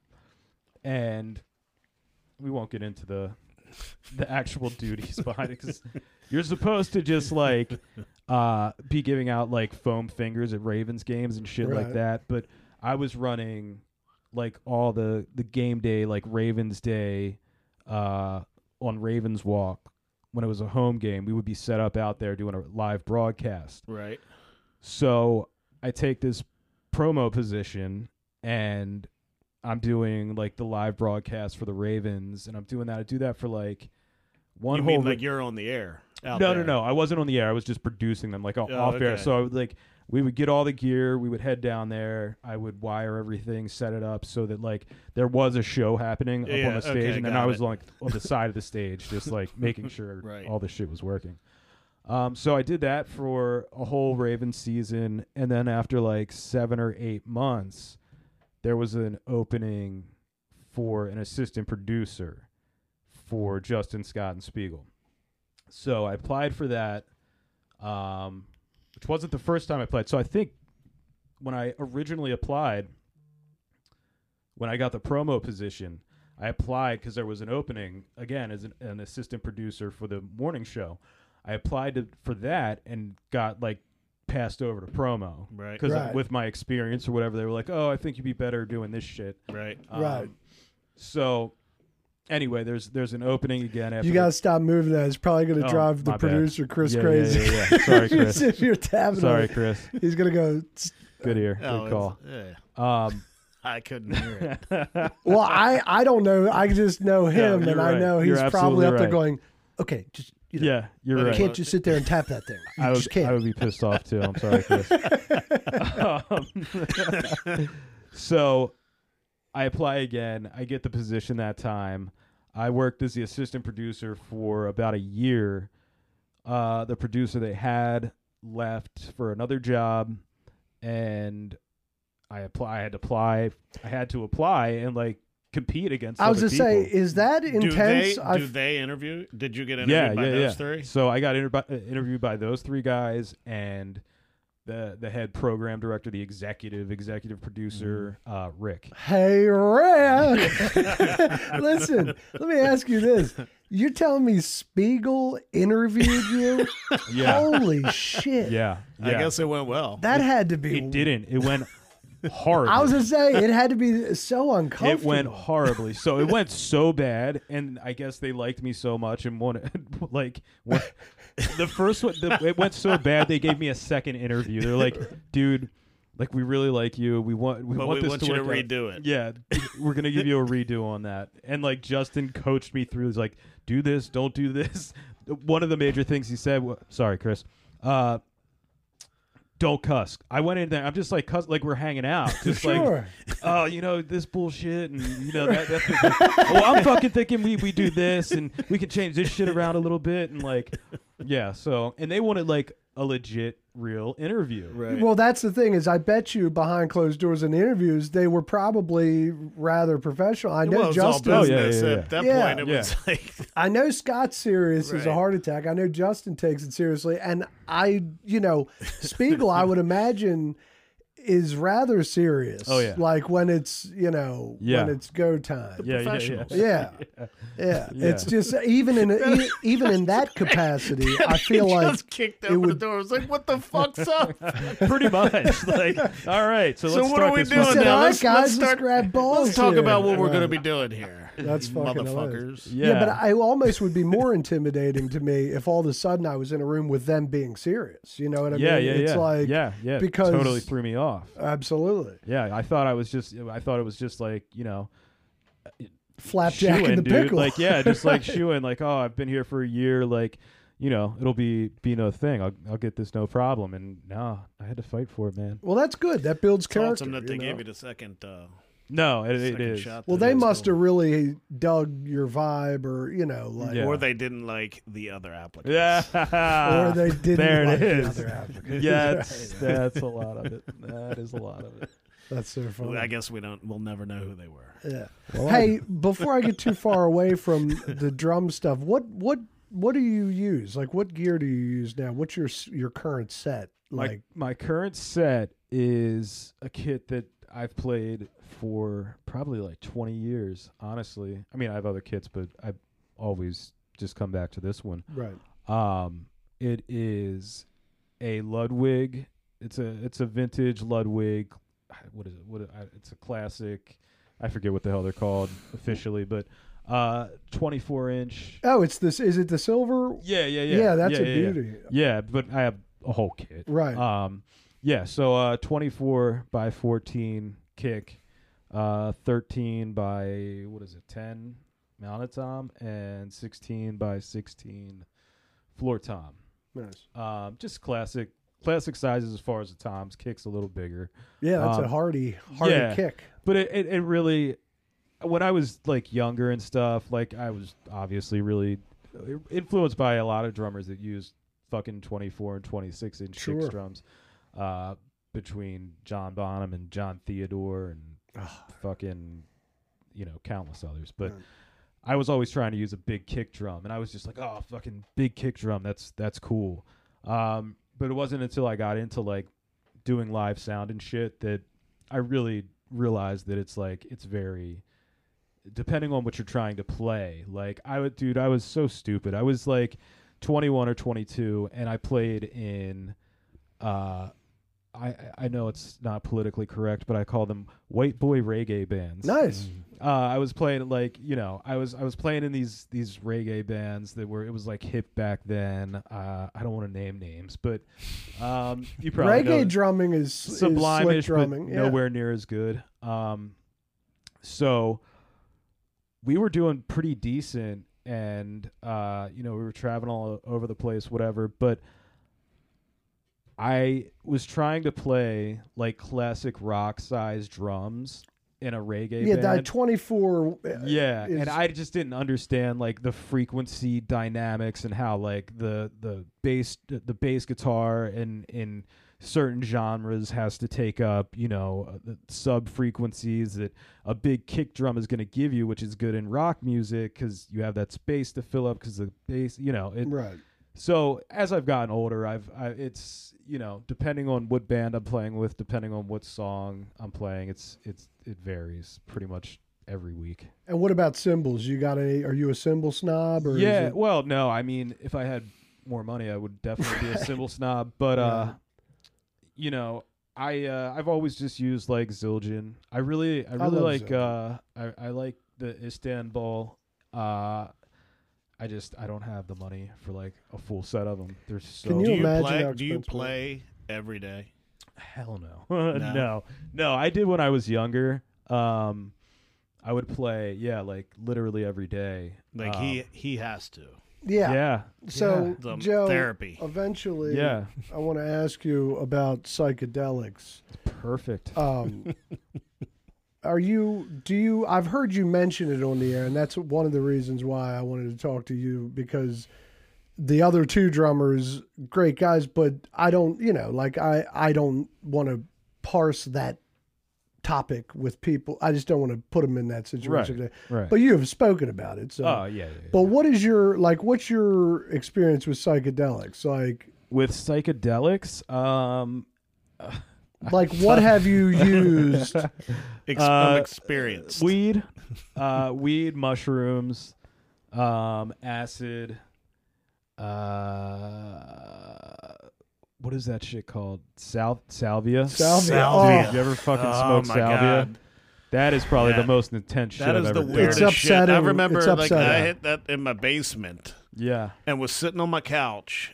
S3: and we won't get into the the actual duties behind it, because you're supposed to just like uh, be giving out like foam fingers at Ravens games and shit like
S1: Right.
S3: that. But I was running like all the the game day, like Ravens Day, uh, on Ravens Walk. When it was a home game, we would be set up out there doing a live broadcast.
S2: Right.
S3: So I take this promo position, and I'm doing like the live broadcast for the Ravens, and I'm doing that. I do that for like one
S2: You
S3: whole.
S2: mean
S3: re-
S2: like you're on the air? Out
S3: no,
S2: there.
S3: no, no. I wasn't on the air. I was just producing them, like off
S2: Oh,
S3: off air.
S2: okay.
S3: So I would like we would get all the gear. We would head down there. I would wire everything, set it up so that like there was a show happening up
S2: Yeah,
S3: on the stage,
S2: okay,
S3: and then
S2: got
S3: I was
S2: it.
S3: like on the side of the stage, just like making sure
S2: Right.
S3: all the shit was working. Um, so I did that for a whole Ravens season, and then after like seven or eight months, there was an opening for an assistant producer for Justin Scott and Spiegel. So I applied for that, um, which wasn't the first time I applied. So I think when I originally applied, when I got the promo position, I applied because there was an opening, again, as an, an assistant producer for the morning show. I applied to, for that and got, like, passed over to promo.
S2: Right.
S3: Because
S1: Right.
S3: with my experience or whatever, they were like, oh, I think you'd be better doing this shit.
S2: Right.
S1: Right.
S3: Um, so, anyway, there's there's an opening again after
S1: You got to stop moving that. It's probably going to
S3: Oh,
S1: drive the
S3: my bad.
S1: producer, Chris,
S3: Yeah, yeah,
S1: crazy.
S3: yeah, yeah. Sorry, Chris.
S1: if you're tapping
S3: Sorry,
S1: on it,
S3: Chris.
S1: he's going to go, "Tsk."
S3: Good ear.
S2: Oh,
S3: Good call.
S2: it's- yeah.
S3: Um,
S2: I couldn't hear it.
S1: Well, I, I don't know. I just know him,
S3: you're
S1: and I
S3: right.
S1: know
S3: You're
S1: he's probably
S3: absolutely
S1: up there
S3: right.
S1: going, okay, just, you know,
S3: Yeah, you're
S2: But
S1: you
S3: right.
S1: can't just sit there and tap that thing. You
S3: I
S1: just
S3: would,
S1: can't.
S3: I would be pissed off too. I'm sorry, Chris. um, so I apply again. I get the position that time. I worked as the assistant producer for about a year. Uh, the producer they had left for another job, and I apply. I had to apply. I had to apply and like compete against.
S1: I was
S3: other
S1: to say,
S3: people.
S1: is that
S2: Do
S1: intense?
S2: they,
S1: I
S2: do they interview? Did you get interviewed
S3: yeah,
S2: by
S3: yeah,
S2: those
S3: yeah.
S2: three?
S3: So I got inter- by, uh, interviewed by those three guys and the the head program director, the executive executive producer, uh, Rick.
S1: Hey, Rick. Listen, let me ask you this. You're telling me Spiegel interviewed you?
S3: Yeah,
S1: Holy shit.
S3: yeah,
S2: I
S3: yeah.
S2: guess it went well.
S1: That had to be.
S3: It didn't. It went horribly.
S1: I was going to say, it had to be so uncomfortable.
S3: It went horribly. So it went so bad, and I guess they liked me so much and wanted, like, one, the first one, the, it went so bad they gave me a second interview. They're like, dude, like we really like you. We want, we
S2: but
S3: want
S2: we
S3: this
S2: want
S3: to
S2: you to
S3: work out."
S2: redo it.
S3: Yeah, we're gonna give you a redo on that. And like Justin coached me through. He's like, do this, don't do this. One of the major things he said. wa- Sorry, Chris. Uh, don't cuss. I went in there. I'm just like cuss, like we're hanging out, just like,
S1: Sure.
S3: oh, you know this bullshit, and you know that. That's oh, I'm fucking thinking we we do this, and we can change this shit around a little bit, and like, yeah. So, and they wanted like a legit, real interview.
S2: Right.
S1: Well, that's the thing is I bet you behind closed doors in interviews, they were probably rather professional. I know
S2: well, it was all
S1: Justin.
S3: Oh, yeah,
S2: business.
S3: yeah, yeah.
S2: At that
S1: Yeah.
S2: point, it
S3: Yeah.
S2: was like,
S1: I know Scott's serious as a
S2: Right.
S1: heart attack. I know Justin takes it seriously. And I, you know, Spiegel, I would imagine, is rather serious.
S3: Oh, yeah.
S1: Like when it's, you know,
S3: Yeah.
S1: when it's go time.
S3: Yeah, yeah, yeah.
S2: professionals.
S1: Yeah. Yeah.
S3: Yeah.
S1: It's just, even in, a, e- even in that capacity, I feel
S2: he
S1: like
S2: just kicked
S1: it
S2: open
S1: would-
S2: the door. I was like, "What the fuck's up?"
S3: Pretty much. Like, all right, so,
S2: So
S3: let's
S2: what
S3: start
S2: are we
S3: this
S2: doing
S1: he
S3: fucking-
S1: said,
S2: now?
S1: all right,
S2: let's-
S1: guys,
S2: let's
S1: let's,
S2: start-
S1: grab balls
S2: Let's talk
S1: here."
S2: about what we're
S1: Right.
S2: going to be doing here.
S1: That's
S2: you
S1: fucking
S2: motherfuckers.
S3: Yeah.
S1: Yeah, but I almost would be more intimidating to me if all of a sudden I was in a room with them being serious. You know what I
S3: yeah,
S1: mean?
S3: yeah,
S1: it's
S3: yeah.
S1: like,
S3: yeah, yeah.
S1: because-
S3: totally threw me off.
S1: absolutely.
S3: Yeah, I thought I was just, I thought it was just like, you know,
S1: Flapjack
S3: shoo-in,
S1: in the
S3: dude.
S1: pickle.
S3: Like, yeah, just like shooing, like, oh, I've been here for a year, like, you know, it'll be be no thing. I'll I'll get this no problem. And no, I had to fight for it, man.
S1: Well, that's good. That builds
S2: It's
S1: character.
S2: awesome that
S1: you
S2: they
S1: know?
S2: gave you the second, uh,
S3: No, it, it
S2: second
S3: is.
S2: shot.
S1: Well,
S2: to
S1: they
S2: this.
S1: must have really dug your vibe, or you know, like,
S3: Yeah.
S2: Or they didn't like the other applicants.
S3: Yeah,
S1: or they didn't
S3: there it
S1: like the
S3: is.
S1: other applicants.
S3: Yeah, that's,
S1: Right.
S3: that's a lot of it. That is a lot of it.
S1: That's so funny.
S2: I guess we don't. We'll never know who they were.
S1: Yeah. Hey, before I get too far away from the drum stuff, what what what do you use? Like, what gear do you use now? What's your s- your current set? Like,
S3: my my current set is a kit that I've played for probably like twenty years. Honestly, I mean, I have other kits, but I always just come back to this one.
S1: right.
S3: Um, it is a Ludwig. It's a it's a vintage Ludwig. What is it? What I, it's a classic. I forget what the hell they're called officially, but uh, twenty-four inch.
S1: Oh, it's this. Is it the silver?
S3: Yeah, yeah, yeah.
S1: Yeah, that's
S3: yeah,
S1: a
S3: yeah, yeah.
S1: beauty.
S3: Yeah, but I have a whole kit.
S1: Right.
S3: Um, yeah. So uh, twenty-four by fourteen kick, uh, thirteen by what is it? ten mounted tom, and sixteen by sixteen floor tom.
S1: Nice.
S3: Um, just classic, classic sizes as far as the toms. Kicks a little bigger,
S1: Yeah, that's a
S3: Um,
S1: hardy hardy
S3: yeah.
S1: kick.
S3: but it, it, it really, when I was like younger and stuff, like I was obviously really influenced by a lot of drummers that use fucking twenty-four and twenty-six inch
S1: Sure.
S3: six drums, uh, between John Bonham and John Theodore and fucking, you know, countless others. But
S1: Right.
S3: I was always trying to use a big kick drum, and I was just like, oh, fucking big kick drum. That's that's cool. Um, but it wasn't until I got into like doing live sound and shit that I really realized that it's like it's very depending on what you're trying to play. Like I would, dude, I was so stupid. I was like twenty-one or twenty-two, and I played in. Uh, I I know it's not politically correct, but I call them white boy reggae bands.
S1: Nice.
S3: Uh, I was playing like you know I was I was playing in these these reggae bands that were it was like hip back then. Uh, I don't want to name names, but um, you probably
S1: Reggae
S3: know
S1: drumming is
S3: Sublime-ish,
S1: is slick drumming.
S3: but
S1: Yeah.
S3: nowhere near as good. Um, so we were doing pretty decent, and uh, you know we were traveling all over the place, whatever. But I was trying to play like classic rock size drums in a reggae
S1: Yeah,
S3: band.
S1: that twenty-four. uh,
S3: Yeah,
S1: is-
S3: and I just didn't understand like the frequency dynamics and how like the the bass the bass guitar in in certain genres has to take up, you know, uh, the sub frequencies that a big kick drum is going to give you, which is good in rock music because you have that space to fill up because the bass, you know, it,
S1: Right.
S3: so as I've gotten older, I've I, it's you know depending on what band I'm playing with, depending on what song I'm playing, it's it's it varies pretty much every week.
S1: And what about cymbals? You got any? Are you a cymbal snob? Or is
S3: Yeah,
S1: it-
S3: well, no, I mean if I had more money, I would definitely be a cymbal snob. But uh,
S1: Right.
S3: you know, I uh, I've always just used like Zildjian. I really I really
S1: love
S3: like
S1: Zildjian.
S3: uh I I like the Istanbul. Uh, I just I don't have the money for like a full set of them. They're so
S1: Can
S2: Do
S1: you
S2: you
S1: imagine
S2: play?
S1: how
S2: Do you
S1: expensive it is?
S2: play every day?
S3: hell no.
S2: No.
S3: no. No, I did when I was younger. Um I would play, yeah, like literally every day.
S2: Like
S3: Um,
S2: he he has to.
S1: Yeah.
S3: Yeah.
S1: So
S2: The
S1: Joe,
S2: therapy.
S1: eventually,
S3: Yeah.
S1: I want to ask you about psychedelics.
S3: Perfect.
S1: Um, are you? Do you? I've heard you mention it on the air, and that's one of the reasons why I wanted to talk to you because the other two drummers, great guys, but I don't. You know, like I, I don't want to parse that topic with people. I just don't want to put them in that situation.
S3: Right.
S1: But you have spoken about it, so.
S3: Oh, yeah, yeah, yeah.
S1: But what is your like? What's your experience with psychedelics? Like,
S3: With psychedelics, um
S1: like what have you used?
S2: Ex-
S3: Uh,
S2: I'm experienced.
S3: weed, uh weed, mushrooms, um acid, uh what is that shit called? Sal- salvia?
S1: Salvia.
S2: Salvia.
S1: Oh.
S3: You ever fucking
S2: Oh,
S3: smoke
S2: my
S3: salvia?
S2: God.
S3: That is probably
S2: Yeah.
S3: the most intense shit
S2: That
S3: I've
S2: is the
S3: ever done.
S2: weirdest
S1: It's
S2: shit. I
S1: upsetting.
S2: remember
S1: It's
S2: like I
S1: upsetting.
S2: hit that in my basement
S3: Yeah.
S2: and was sitting on my couch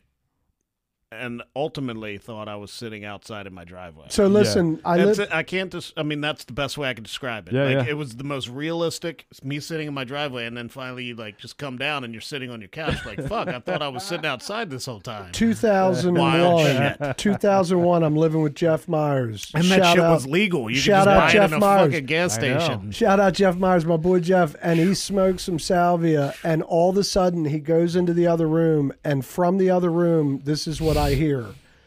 S2: and ultimately thought I was sitting outside in my driveway.
S1: So listen, I
S2: That's
S1: live.
S2: it. I can't just. I mean, that's the best way I can describe it.
S3: Yeah,
S2: like
S3: yeah.
S2: it was the most realistic. It's me sitting in my driveway, and then finally you like just come down and you're sitting on your couch. Like fuck, I thought I was sitting outside this whole time.
S1: two thousand
S2: Wild
S1: one.
S2: shit.
S1: two thousand one. I'm living with Jeff Myers.
S2: And that
S1: Shout
S2: shit
S1: out,
S2: was legal. You
S1: shout
S2: could
S1: out
S2: just buy
S1: Jeff
S2: it in a
S1: Myers.
S2: fucking gas
S3: I know.
S2: station.
S1: Shout out Jeff Myers, my boy Jeff, and he smoked some salvia, and all of a sudden he goes into the other room, and from the other room, this is what I hear.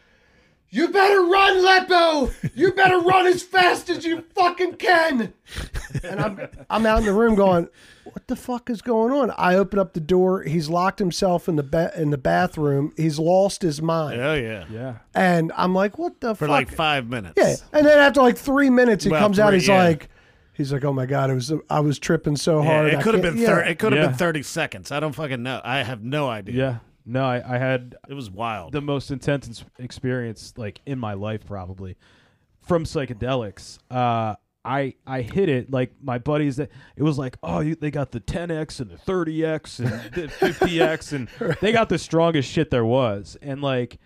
S1: You better run, Lepo! You better run as fast as you fucking can! And I'm I'm out in the room going, what the fuck is going on? I open up the door. He's locked himself in the ba- in the bathroom. He's lost his mind.
S2: Oh yeah.
S3: Yeah.
S1: And I'm like, what the
S2: For
S1: fuck?
S2: like five minutes.
S1: Yeah, and then after like three minutes, he
S2: Well,
S1: comes out.
S2: three,
S1: He's
S2: yeah.
S1: like, he's like, oh my god, it was I was tripping so
S2: Yeah,
S1: hard.
S2: it
S1: I
S2: could have
S1: can't-
S2: been.
S1: yeah.
S2: Thir- it could have
S3: Yeah.
S2: been thirty seconds. I don't fucking know. I have no idea.
S3: Yeah. No, I, I had
S2: It was wild.
S3: the most intense ins- experience like in my life probably from psychedelics. Uh, I I hit it like my buddies that it was like, oh, you, they got the ten X and the thirty X and the fifty X and they got the strongest shit there was. And like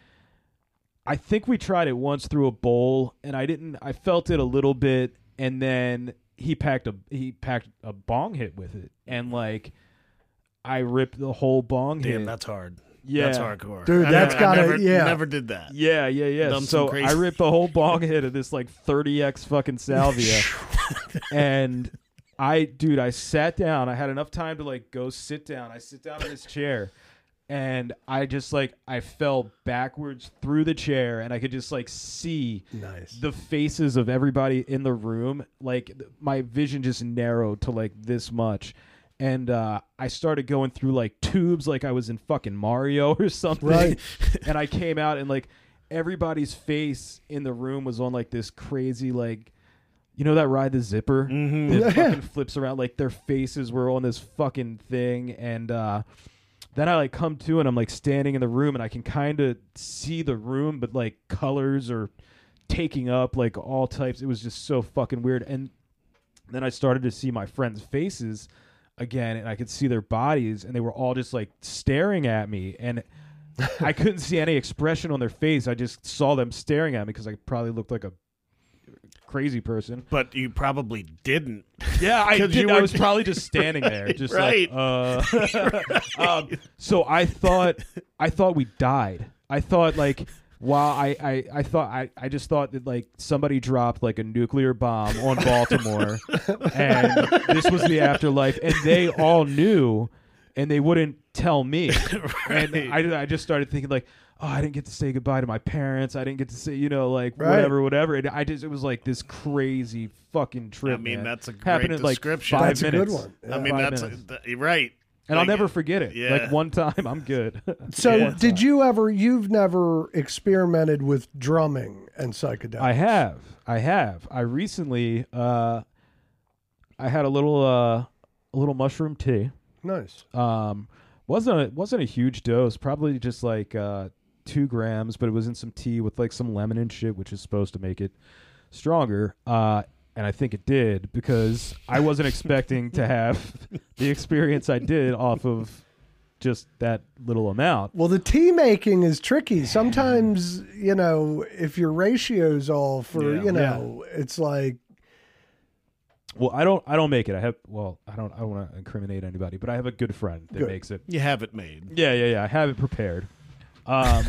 S3: I think we tried it once through a bowl and I didn't I felt it a little bit and then he packed a he packed a bong hit with it and like I ripped the whole bong
S2: Damn,
S3: hit.
S2: that's hard.
S3: Yeah.
S2: That's hardcore.
S1: Dude,
S2: I
S1: that's
S2: never,
S1: gotta-
S2: I never,
S1: yeah.
S2: never did that.
S3: Yeah, yeah, yeah.
S2: Done some
S3: So
S2: crazy-
S3: I ripped the whole bong hit of this like thirty X fucking salvia. And I, dude, I sat down. I had enough time to like go sit down. I sit down in this chair and I just like, I fell backwards through the chair and I could just like see
S1: Nice.
S3: the faces of everybody in the room. Like th- my vision just narrowed to like this much. And uh, I started going through like tubes like I was in fucking Mario or something.
S1: Right.
S3: And I came out and like everybody's face in the room was on like this crazy like, you know that ride the zipper
S2: Mhm.
S3: that
S1: Yeah.
S3: fucking flips around, like their faces were on this fucking thing. And uh, then I like come to and I'm like standing in the room and I can kind of see the room, but like colors are taking up like all types. It was just so fucking weird. And then I started to see my friends' faces again, and I could see their bodies, and they were all just like staring at me, and I couldn't see any expression on their face. I just saw them staring at me because I probably looked like a crazy person.
S2: But you probably didn't.
S3: Yeah, I did.
S2: you were
S3: I was probably just standing there, just
S2: right.
S3: like, uh, um, so I thought, I thought we died. I thought like, wow, I, I, I thought, I, I just thought that like somebody dropped like a nuclear bomb on Baltimore, and this was the afterlife, and they all knew, and they wouldn't tell me,
S2: right.
S3: and I, I just started thinking like, oh, I didn't get to say goodbye to my parents. I didn't get to say, you know, like
S1: right.
S3: whatever, whatever. And I just, it was like this crazy fucking trip.
S2: I mean,
S3: man.
S2: that's a great
S3: Happened in like
S2: description.
S3: five
S1: That's a
S3: minutes.
S1: good one. Yeah.
S2: I mean,
S3: Five
S2: that's a,
S3: minutes.
S2: th- right.
S3: And I'll
S2: Like,
S3: never forget it.
S2: yeah.
S3: Like one time, I'm good.
S1: So,
S2: Yeah.
S1: did you ever? You've never experimented with drumming and psychedelics.
S3: I have, I have. I recently, uh, I had a little, uh, a little mushroom tea.
S1: Nice.
S3: Um, wasn't a, wasn't a huge dose. Probably just like uh, two grams, but it was in some tea with like some lemon and shit, which is supposed to make it stronger. Uh, and I think it did because I wasn't expecting to have the experience I did off of just that little amount.
S1: Well, the tea making is tricky. Sometimes, you know, if your ratio's off, or
S2: Yeah.
S1: you know, it's like
S3: Well, I don't. I don't make it. I have. Well, I don't. I don't want to incriminate anybody, but I have a good friend that
S1: Good.
S3: makes it.
S2: You have it made.
S3: Yeah, yeah, yeah. I have it prepared. Um,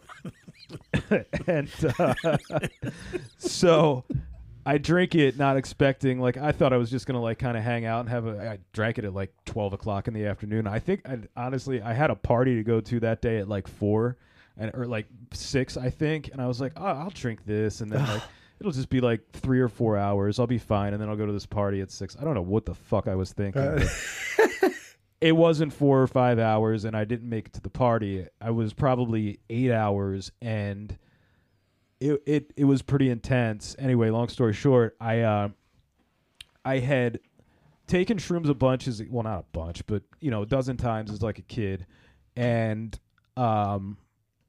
S3: and uh, so I drink it, not expecting. Like I thought I was just gonna like kind of hang out and have a. I drank it at like twelve o'clock in the afternoon. I think, I, honestly, I had a party to go to that day at like four, and or like six, I think. And I was like, oh, I'll drink this, and then like. It'll just be like three or four hours. I'll be fine, and then I'll go to this party at six. I don't know what the fuck I was thinking.
S1: Uh,
S3: It wasn't four or five hours, and I didn't make it to the party. I was probably eight hours, and it it it was pretty intense. Anyway, long story short, I uh, I had taken shrooms a bunch as well, not a bunch, but you know, a dozen times as like a kid, and um.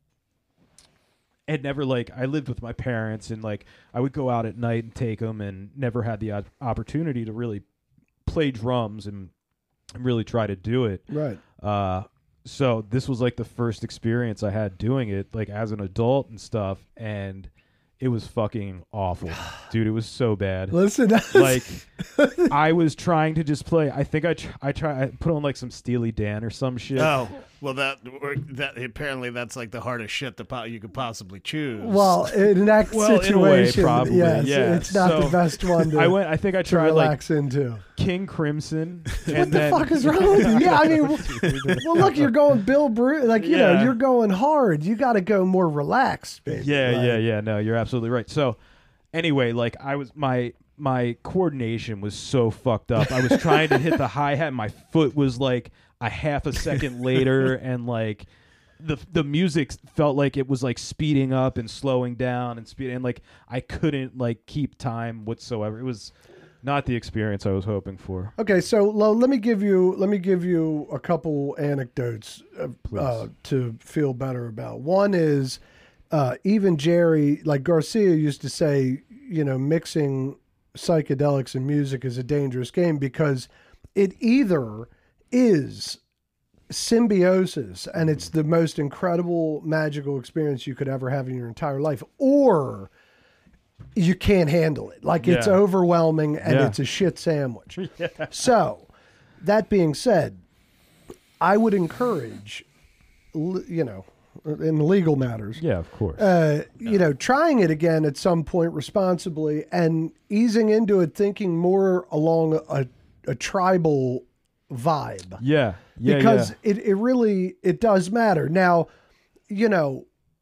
S3: had never like I lived with my parents, and like I would go out at night and take them, and never had the op- opportunity to really play drums and really try to do it.
S1: right.
S3: Uh, so this was like the first experience I had doing it, like as an adult and stuff, and it was fucking awful, dude. It was so bad.
S1: Listen,
S3: Like I was trying to just play. I think I tr- I try I put on like some Steely Dan or some shit.
S2: Oh, well, that or that apparently that's like the hardest shit that po- you could possibly choose.
S1: well, in that
S3: Well, in a way,
S1: situation,
S3: probably,
S1: yes,
S3: yeah.
S1: it's not
S3: So,
S1: the best one to,
S3: I went. I think I
S1: to
S3: tried like
S1: relax into.
S3: King Crimson.
S1: What
S3: and
S1: the
S3: then,
S1: fuck is wrong with you? Yeah, I mean, well, well, look, you're going Bill Bruce, like you know,
S3: Yeah.
S1: you're going hard. You got to go more relaxed, baby.
S3: Yeah,
S1: Like,
S3: yeah, yeah. No, you're absolutely right. So, anyway, like I was my my coordination was so fucked up. I was trying to hit the hi hat, my foot was like a half a second later, and like the the music felt like it was like speeding up and slowing down and speeding, and like I couldn't like keep time whatsoever. It was not the experience I was hoping for.
S1: Okay, so Lo, let me give you let me give you a couple anecdotes uh, uh, to feel better about. One is uh, even Jerry, like Garcia used to say, you know, mixing psychedelics and music is a dangerous game because it either is symbiosis and it's the most incredible magical experience you could ever have in your entire life, or you can't handle it. Like it's
S3: Yeah.
S1: overwhelming and
S3: Yeah.
S1: it's a shit sandwich. So, that being said, I would encourage, l- you know, in legal matters,
S3: Yeah, of course.
S1: uh, you know, trying it again at some point responsibly and easing into it, thinking more along a, a tribal vibe.
S3: yeah, yeah,
S1: because
S3: yeah.
S1: it, it really, it does matter. Now, you know,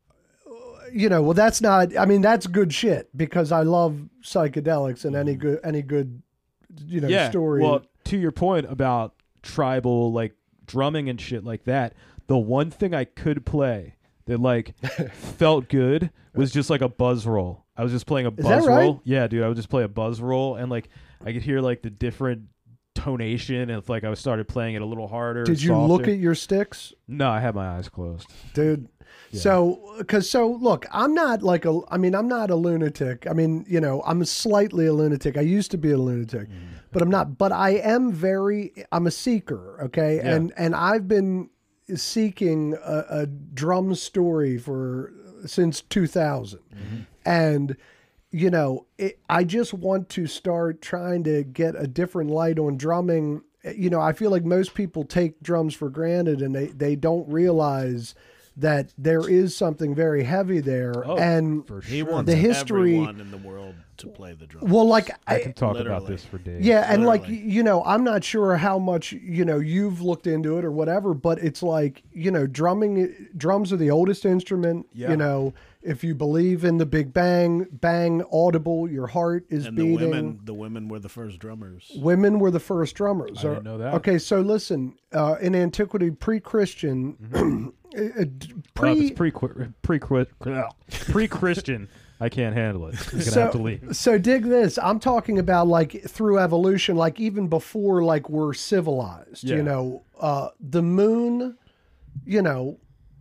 S1: you know, well, that's not, I mean, that's good shit because I love psychedelics and any good, any good, you know,
S3: yeah.
S1: story.
S3: Well, to your point about tribal like drumming and shit like that, the one thing I could play that like felt good was just like a buzz roll. I was just playing a
S1: that
S3: buzz
S1: right?
S3: roll. Yeah, dude, I would just play a buzz roll, and like I could hear like the different tonation, and if like I started playing it a little harder.
S1: Did you
S3: softer.
S1: look at your sticks?
S3: No, I had my eyes closed.
S1: Dude.
S3: Yeah.
S1: So, because so look, I'm not like a, I mean, I'm not a lunatic. I mean, you know, I'm slightly a lunatic. I used to be a lunatic, mm. but I'm not. But I am very, I'm a seeker. Okay,
S3: yeah.
S1: and and I've been seeking a, a drum story for since two thousand, mm-hmm. and you know, it, I just want to start trying to get a different light on drumming. You know, I feel like most people take drums for granted, and they they don't realize that there is something very heavy there,
S3: oh,
S1: and
S3: for sure.
S2: He wants
S1: the history.
S2: Everyone in the world to play the drums.
S1: Well, like
S3: I, I can talk
S2: literally.
S3: about this for days.
S1: Yeah, and
S2: Literally.
S1: like you know, I'm not sure how much you know you've looked into it or whatever, but it's like you know, drumming. Drums are the oldest instrument.
S3: Yeah.
S1: You know, if you believe in the Big Bang, bang audible, your heart is
S2: and
S1: beating.
S2: the women, the women were the first drummers.
S1: Women were the first drummers.
S3: I didn't know that.
S1: Okay, so listen, uh, in antiquity, pre-Christian,
S3: Mm-hmm.
S1: uh,
S3: Pre,
S1: pre,
S3: pre pre pre pre Christian, I can't handle it. You're gonna
S1: so,
S3: have to leave.
S1: so dig this. I'm talking about like through evolution, like even before like we're civilized.
S3: Yeah.
S1: You know, uh, the moon, you know,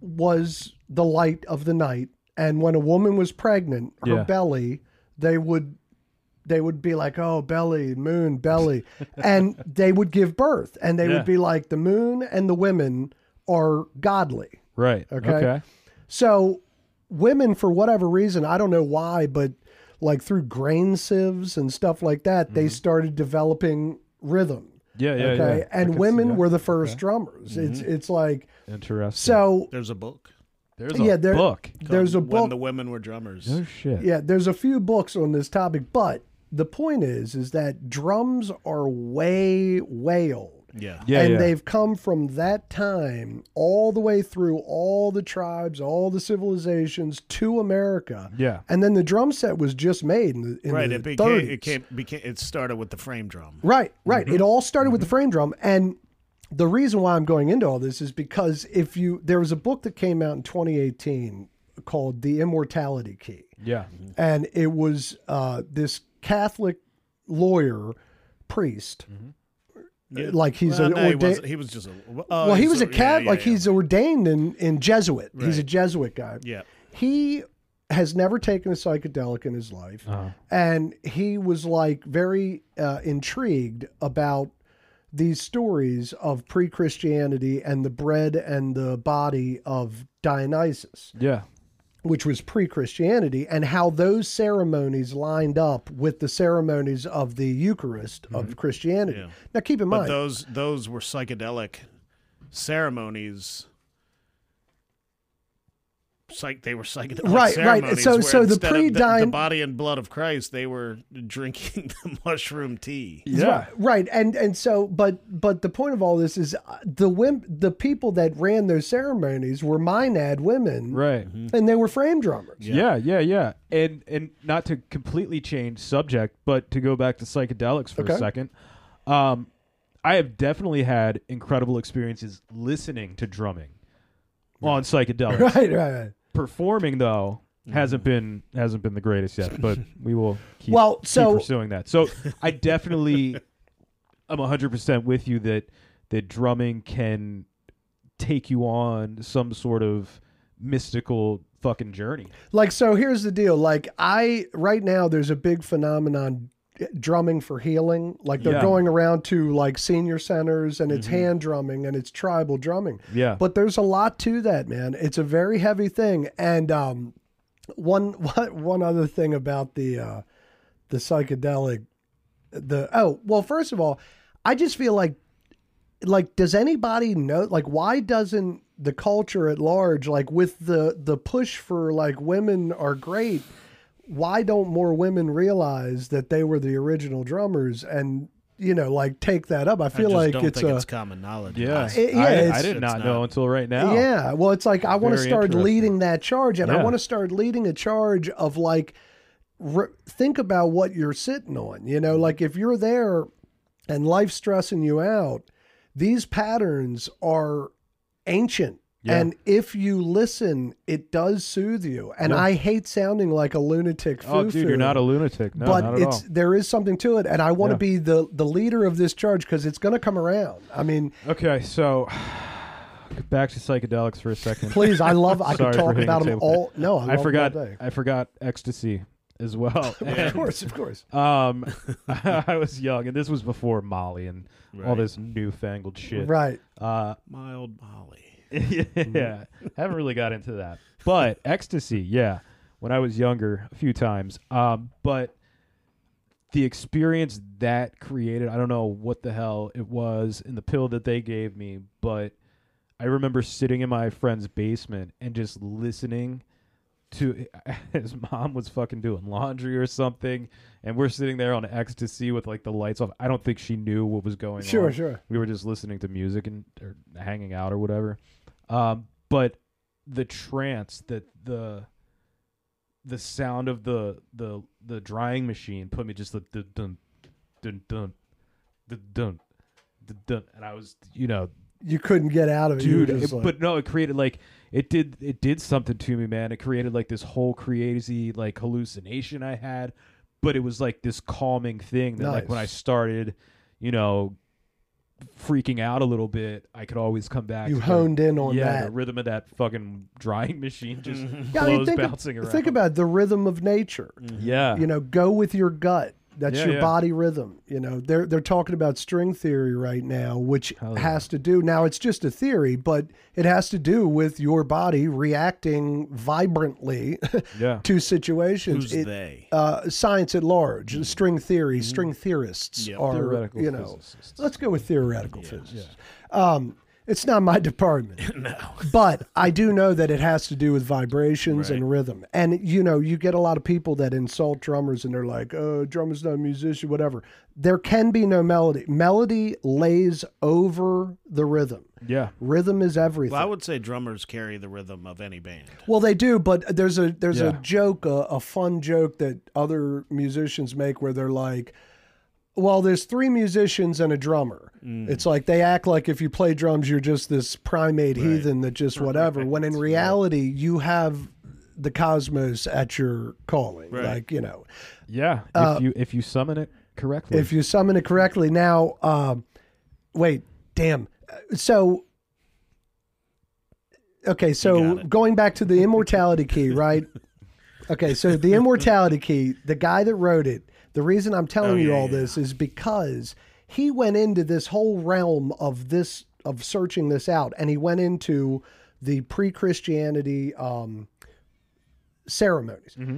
S1: was the light of the night, and when a woman was pregnant, her
S3: Yeah.
S1: belly, they would. They would be like, oh, belly, moon, belly. And they would give birth. And they
S3: Yeah.
S1: would be like, the moon and the women are godly.
S3: Right.
S1: Okay.
S3: Okay.
S1: So women, for whatever reason, I don't know why, but like through grain sieves and stuff like that,
S3: Mm-hmm.
S1: they started developing rhythm.
S3: Yeah. Yeah.
S1: Okay.
S3: yeah. I
S1: And
S3: can see
S1: women
S3: that.
S1: were the first
S3: Okay.
S1: drummers. It's
S3: Mm-hmm.
S1: it's like,
S3: Interesting.
S1: so
S2: There's a book.
S3: there's a
S1: yeah, there-
S3: book.
S1: there's a
S2: When
S1: book.
S2: the women were drummers.
S3: No shit.
S1: Yeah, there's a few books on this topic, but the point is, is that drums are way, way old.
S2: Yeah.
S3: Yeah.
S1: and
S3: yeah.
S1: they've come from that time all the way through all the tribes, all the civilizations to America.
S3: Yeah.
S1: And then the drum set was just made in the, in
S2: Right.
S1: the
S2: It became.
S1: thirties.
S2: It came. Became. It started with the frame drum.
S1: Right, right.
S3: Mm-hmm.
S1: It all started with the frame drum. And the reason why I'm going into all this is because if you, there was a book that came out in twenty eighteen called The Immortality Key.
S3: Yeah.
S1: And it was uh, this Catholic lawyer, priest.
S2: Yeah.
S1: Like he's
S2: well,
S1: an
S2: no, he,
S1: ordained.
S2: wasn't- he was just a. Oh,
S1: Well, he
S2: he's
S1: was a
S2: yeah,
S1: cat.
S2: yeah,
S1: like
S2: yeah.
S1: he's ordained in in Jesuit. He's a
S2: Right.
S1: Jesuit guy.
S2: Yeah.
S1: He has never taken a psychedelic in his life,
S3: Uh-huh.
S1: and he was like very uh, intrigued about these stories of pre-Christianity and the bread and the body of Dionysus,
S3: Yeah.
S1: which was pre-Christianity, and how those ceremonies lined up with the ceremonies of the Eucharist of Christianity.
S2: Yeah.
S1: Now, keep in
S2: But
S1: mind,
S2: those those were psychedelic ceremonies. Psych, they were psychedelic
S1: Right, right.
S2: ceremonies.
S1: So-
S2: where
S1: so the
S2: instead of the, the
S1: pre-dine-
S2: body and blood of Christ, they were drinking the mushroom tea.
S3: Yeah.
S1: Right, right, and and so, but but the point of all this is uh, the wim- the people that ran those ceremonies were Maenad women,
S3: Right.
S1: and they were frame drummers.
S3: Yeah, yeah, yeah. And and not to completely change subject, but to go back to psychedelics for
S1: Okay.
S3: a second. Um, I have definitely had incredible experiences listening to drumming on psychedelics.
S1: Right, right, right.
S3: Performing though hasn't been hasn't been the greatest yet, but we will keep,
S1: Well,
S3: keep
S1: so-
S3: pursuing that. So I definitely I'm one hundred percent with you that that drumming can take you on some sort of mystical fucking journey.
S1: Like, so here's the deal. Like, I right now there's a big phenomenon, uh, drumming for healing. Like, they're
S3: Yeah.
S1: going around to like senior centers, and it's hand drumming and it's tribal drumming.
S3: Yeah.
S1: But there's a lot to that, man. It's a very heavy thing. And um, one one one other thing about the uh, the psychedelic, the oh well, first of all, I just feel like like does anybody know like why doesn't the culture at large, like with the the push for like women are great, why don't more women realize that they were the original drummers and you know like take that up? I
S2: I
S1: feel
S2: just
S1: like
S2: don't
S1: it's
S2: think
S1: a
S2: it's common knowledge.
S3: Yeah,
S2: It's-
S1: It- yeah,
S3: I,
S1: it's-
S3: I did
S2: it's
S3: not
S2: not.
S3: know until right now.
S1: Yeah, well, it's like I want to
S3: Very
S1: start
S3: interesting.
S1: leading that charge, and I
S3: Yeah.
S1: want to start leading a charge of like, re- think about what you're sitting on. You know, like if you're there and life's stressing you out, these patterns are ancient.
S3: Yeah.
S1: And if you listen, it does soothe you. And
S3: Yeah.
S1: I hate sounding like a lunatic foo-foo.
S3: Oh, dude, you're not a lunatic. No,
S1: but
S3: not at
S1: it's
S3: all.
S1: there is something to it, and I want to
S3: Yeah.
S1: be the the leader of this charge because it's going to come around. I mean,
S3: Okay, so back to psychedelics for a second.
S1: please, I love. I
S3: Sorry
S1: could
S3: for
S1: talk
S3: hitting
S1: about
S3: the
S1: them
S3: table.
S1: all. No, I,
S3: I
S1: love
S3: forgot.
S1: them all day.
S3: I forgot ecstasy as well.
S1: Of course, of course.
S3: Um, I was young, and this was before Molly and all
S2: Right.
S3: this newfangled shit.
S1: Right.
S3: Uh,
S2: Mild Molly.
S3: yeah, haven't really got into that, but ecstasy, yeah. When I was younger, a few times. Um, but the experience that created, I don't know what the hell it was in the pill that they gave me, but I remember sitting in my friend's basement and just listening to his mom was fucking doing laundry or something, and we're sitting there on ecstasy with like the lights off. I don't think she knew what was going
S1: Sure,
S3: on.
S1: sure.
S3: We were just listening to music and or hanging out or whatever. Um, but the trance that the the sound of the the the drying machine put me just like dun dun dun dun dun dun dun, dun, and I was, you know,
S1: You couldn't get out of it, You were
S3: dude.
S1: just
S3: It,
S1: like-
S3: but no, it created like it did. It did something to me, man. It created like this whole crazy like hallucination I had, but it was like this calming thing that like when I
S1: Nice.
S3: started, you know, freaking out a little bit, I could always come back.
S1: you
S3: to the-
S1: honed in on
S3: yeah,
S1: that.
S3: the rhythm of that fucking drying machine just
S1: Yeah, I mean,
S3: clothes
S1: think, of-
S3: bouncing around.
S1: think about the rhythm of nature.
S3: yeah,
S1: You know, go with your gut. That's
S3: Yeah,
S1: your
S3: yeah.
S1: body rhythm. You know, they're they're talking about string theory right now, which
S3: Hell yeah.
S1: has to do now. It's just a theory, but it has to do with your body reacting vibrantly
S3: yeah.
S1: to situations.
S2: Who's
S1: It-
S2: they?
S1: uh, science at large, string theory, string theorists
S2: Yep.
S1: are,
S3: Theoretical
S1: you know,
S3: physicists.
S1: let's go with theoretical physicists. Um, it's not my department,
S2: No.
S1: but I do know that it has to do with vibrations
S2: Right.
S1: and rhythm. And, you know, you get a lot of people that insult drummers and they're like, oh, drummer's not a musician, whatever. There can be no melody. Melody lays over the rhythm.
S3: Yeah.
S1: Rhythm is everything.
S2: Well, I would say drummers carry the rhythm of any band.
S1: Well, they do, but there's a there's a
S3: Yeah.
S1: joke, a, a fun joke that other musicians make where they're like, well, there's three musicians and a drummer. It's like they act like if you play drums, you're just this primate heathen that just whatever. When in reality, you have the cosmos at your calling.
S2: Right.
S1: Like, you know,
S3: Yeah. If
S1: Uh,
S3: you if you summon it correctly.
S1: if you summon it correctly. Now, um, wait, damn. So, okay,
S2: You
S1: so
S2: got it.
S1: going back to the immortality key, right? Okay, so the immortality key, the guy that wrote it, the reason I'm telling
S2: Oh,
S1: you
S2: yeah,
S1: all
S2: yeah.
S1: this is because he went into this whole realm of this, of searching this out, and he went into the pre-Christianity um, ceremonies.
S3: Mm-hmm.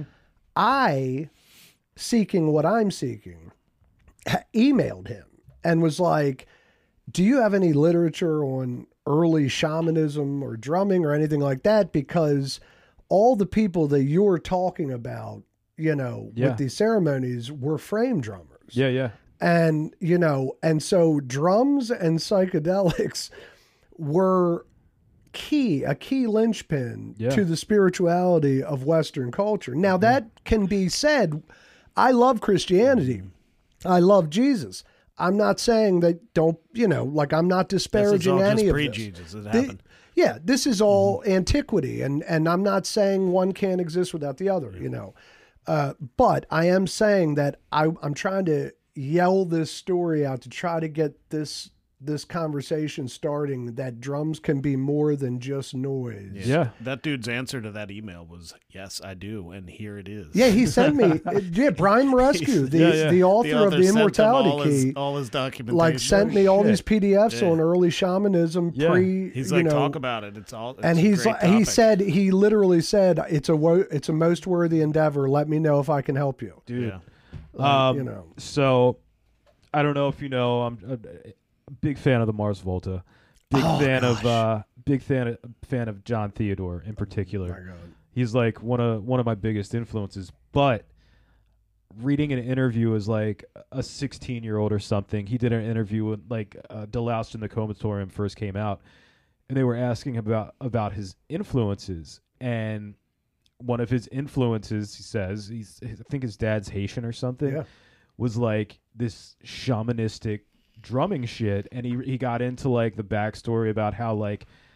S1: I, seeking what I'm seeking, ha- emailed him and was like, do you have any literature on early shamanism or drumming or anything like that? Because all the people that you're talking about, you know,
S3: Yeah.
S1: with these ceremonies were frame drummers.
S3: yeah, yeah.
S1: And, you know, and so drums and psychedelics were key, a key linchpin
S3: Yeah.
S1: to the spirituality of Western culture. Now, that can be said. I love Christianity. I love Jesus. I'm not saying that don't, you know, like I'm not
S2: This is
S1: disparaging
S2: all
S1: any
S2: just
S1: of this.
S2: pre-Jesus. It
S1: The-
S2: happened.
S1: yeah, this is all antiquity, and and I'm not saying one can't exist without the other, you know. Uh, but I am saying that I, I'm trying to yell this story out to try to get this this conversation starting that drums can be more than just noise.
S3: Yeah.
S2: That dude's answer to that email was, yes, I do. And here it is.
S1: Yeah, he sent me. Yeah, Brian Marescu, the
S3: Yeah, yeah.
S1: the author, of the
S2: sent him
S1: Immortality
S2: all
S1: Key,
S2: His, all his documentation.
S1: like sent me all
S3: shit.
S1: these P D Fs
S2: Yeah.
S1: on early shamanism,
S3: Yeah.
S1: pre.
S2: He's
S1: you
S2: like,
S1: know,
S2: talk about it. It's all. It's
S1: and
S2: a
S1: he's
S2: great
S1: like, he
S2: topic.
S1: said he literally said it's a wo- it's a most worthy endeavor. Let me know if I can help you.
S3: Dude.
S2: Yeah.
S1: Like,
S3: Um,
S1: you know,
S3: So, I don't know if you know, I'm a, a big fan of the Mars Volta. Big
S1: Oh,
S3: fan of
S1: gosh.
S3: uh, big fan of, fan of John Theodore in particular.
S1: my God.
S3: He's like one of one of my biggest influences. But reading an interview as like a sixteen year old or something, he did an interview when like uh, Deloused in the Comatorium first came out, and they were asking about about his influences. And one of his influences, he says, he's I think his dad's Haitian or something,
S1: Yeah.
S3: was like this shamanistic drumming shit. And he he got into like the backstory about how like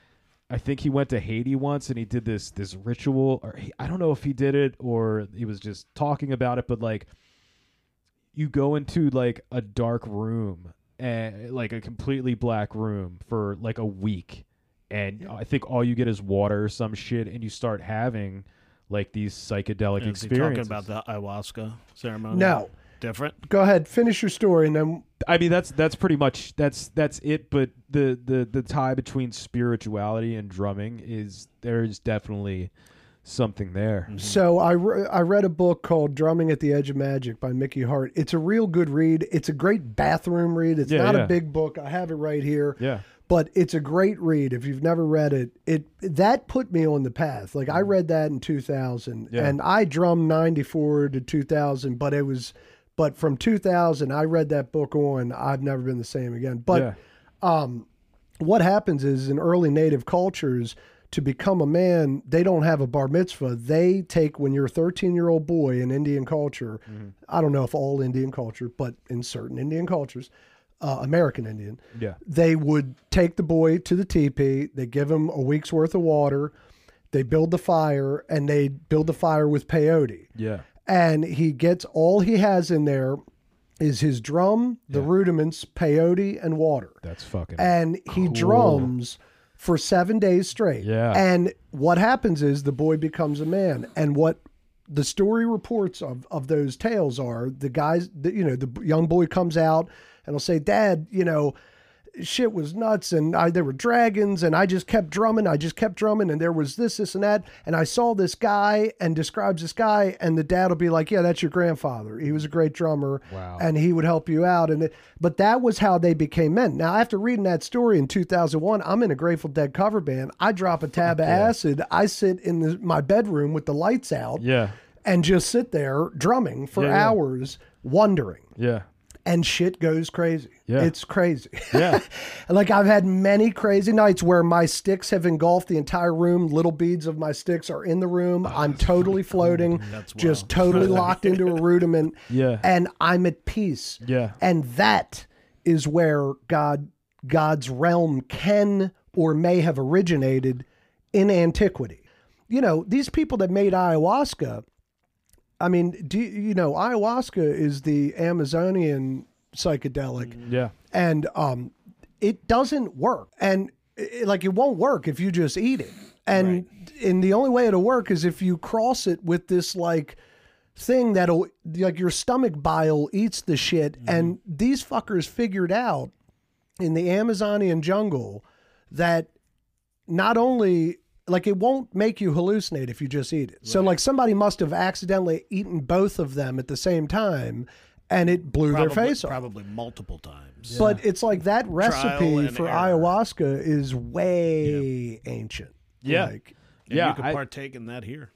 S3: I think he went to Haiti once and he did this this ritual, or he, I don't know if he did it or he was just talking about it, but like you go into like a dark room and like a completely black room for like a week, and I think all you get is water or some shit, and you start having like these psychedelic
S2: Is he
S3: experiences.
S2: talking about the ayahuasca ceremony?
S1: No.
S2: Different?
S1: Go ahead, finish your story, and then
S3: I mean that's that's pretty much that's that's it. But the, the, the tie between spirituality and drumming is there's definitely something there.
S2: Mm-hmm.
S1: So I, re- I read a book called Drumming at the Edge of Magic by Mickey Hart. It's a real good read. It's a great bathroom read. It's
S3: Yeah,
S1: not
S3: yeah.
S1: a big book. I have it right here.
S3: Yeah.
S1: But it's a great read. If you've never read it, it that put me on the path. Like I read that in two thousand,
S3: Yeah.
S1: and I drummed ninety-four to two thousand, but it was but from two thousand I read that book on, I've never been the same again. But
S3: yeah.
S1: um, what happens is in early native cultures, to become a man, they don't have a bar mitzvah. They take, when you're a thirteen-year-old boy in Indian culture,
S3: Mm-hmm.
S1: I don't know if all Indian culture, but in certain Indian cultures, uh, American Indian,
S3: Yeah.
S1: they would take the boy to the teepee, they give him a week's worth of water, they build the fire, and they build the fire with peyote.
S3: Yeah.
S1: And he gets, all he has in there is his drum, the
S3: Yeah.
S1: rudiments, peyote, and water.
S3: That's fucking
S1: And he
S3: cool.
S1: drums for seven days straight.
S3: Yeah.
S1: And what happens is the boy becomes a man. And what the story reports of, of those tales are, the guys, the, you know, the young boy comes out and will say, Dad, you know, shit was nuts, and I, there were dragons, and I just kept drumming, I just kept drumming, and there was this, this, and that, and I saw this guy, and describes this guy, and the dad will be like, yeah, that's your grandfather. He was a great drummer,
S3: Wow.
S1: and he would help you out. And it, but that was how they became men. Now, after reading that story in two thousand one, I'm in a Grateful Dead cover band. I drop a tab of acid. I sit in the, my bedroom with the lights out,
S3: Yeah.
S1: and just sit there drumming for
S3: Yeah, yeah.
S1: hours, wondering.
S3: Yeah.
S1: And shit goes crazy.
S3: Yeah.
S1: It's crazy.
S3: Yeah.
S1: Like I've had many crazy nights where my sticks have engulfed the entire room. Little beads of my sticks are in the room. I'm totally floating,
S2: That's
S1: just
S2: wild.
S1: totally locked into a rudiment.
S3: Yeah.
S1: And I'm at peace.
S3: Yeah.
S1: And that is where God, God's realm can or may have originated in antiquity. You know, these people that made ayahuasca, I mean, do you, you know, ayahuasca is the Amazonian psychedelic,
S3: Yeah.
S1: and um, it doesn't work, and it, like it won't work if you just eat it, and and the only way it'll work is if you cross it with this like thing that'll like your stomach bile eats the shit, and these fuckers figured out in the Amazonian jungle that not only like it won't make you hallucinate if you just eat it. So like somebody must have accidentally eaten both of them at the same time, and it blew
S2: Probably,
S1: their face off.
S2: probably multiple times.
S1: But it's like that recipe
S2: and
S1: for
S2: error.
S1: ayahuasca is way ancient.
S3: Yeah.
S1: Like,
S2: And
S3: Yeah,
S2: you can
S3: I-
S2: partake in that here.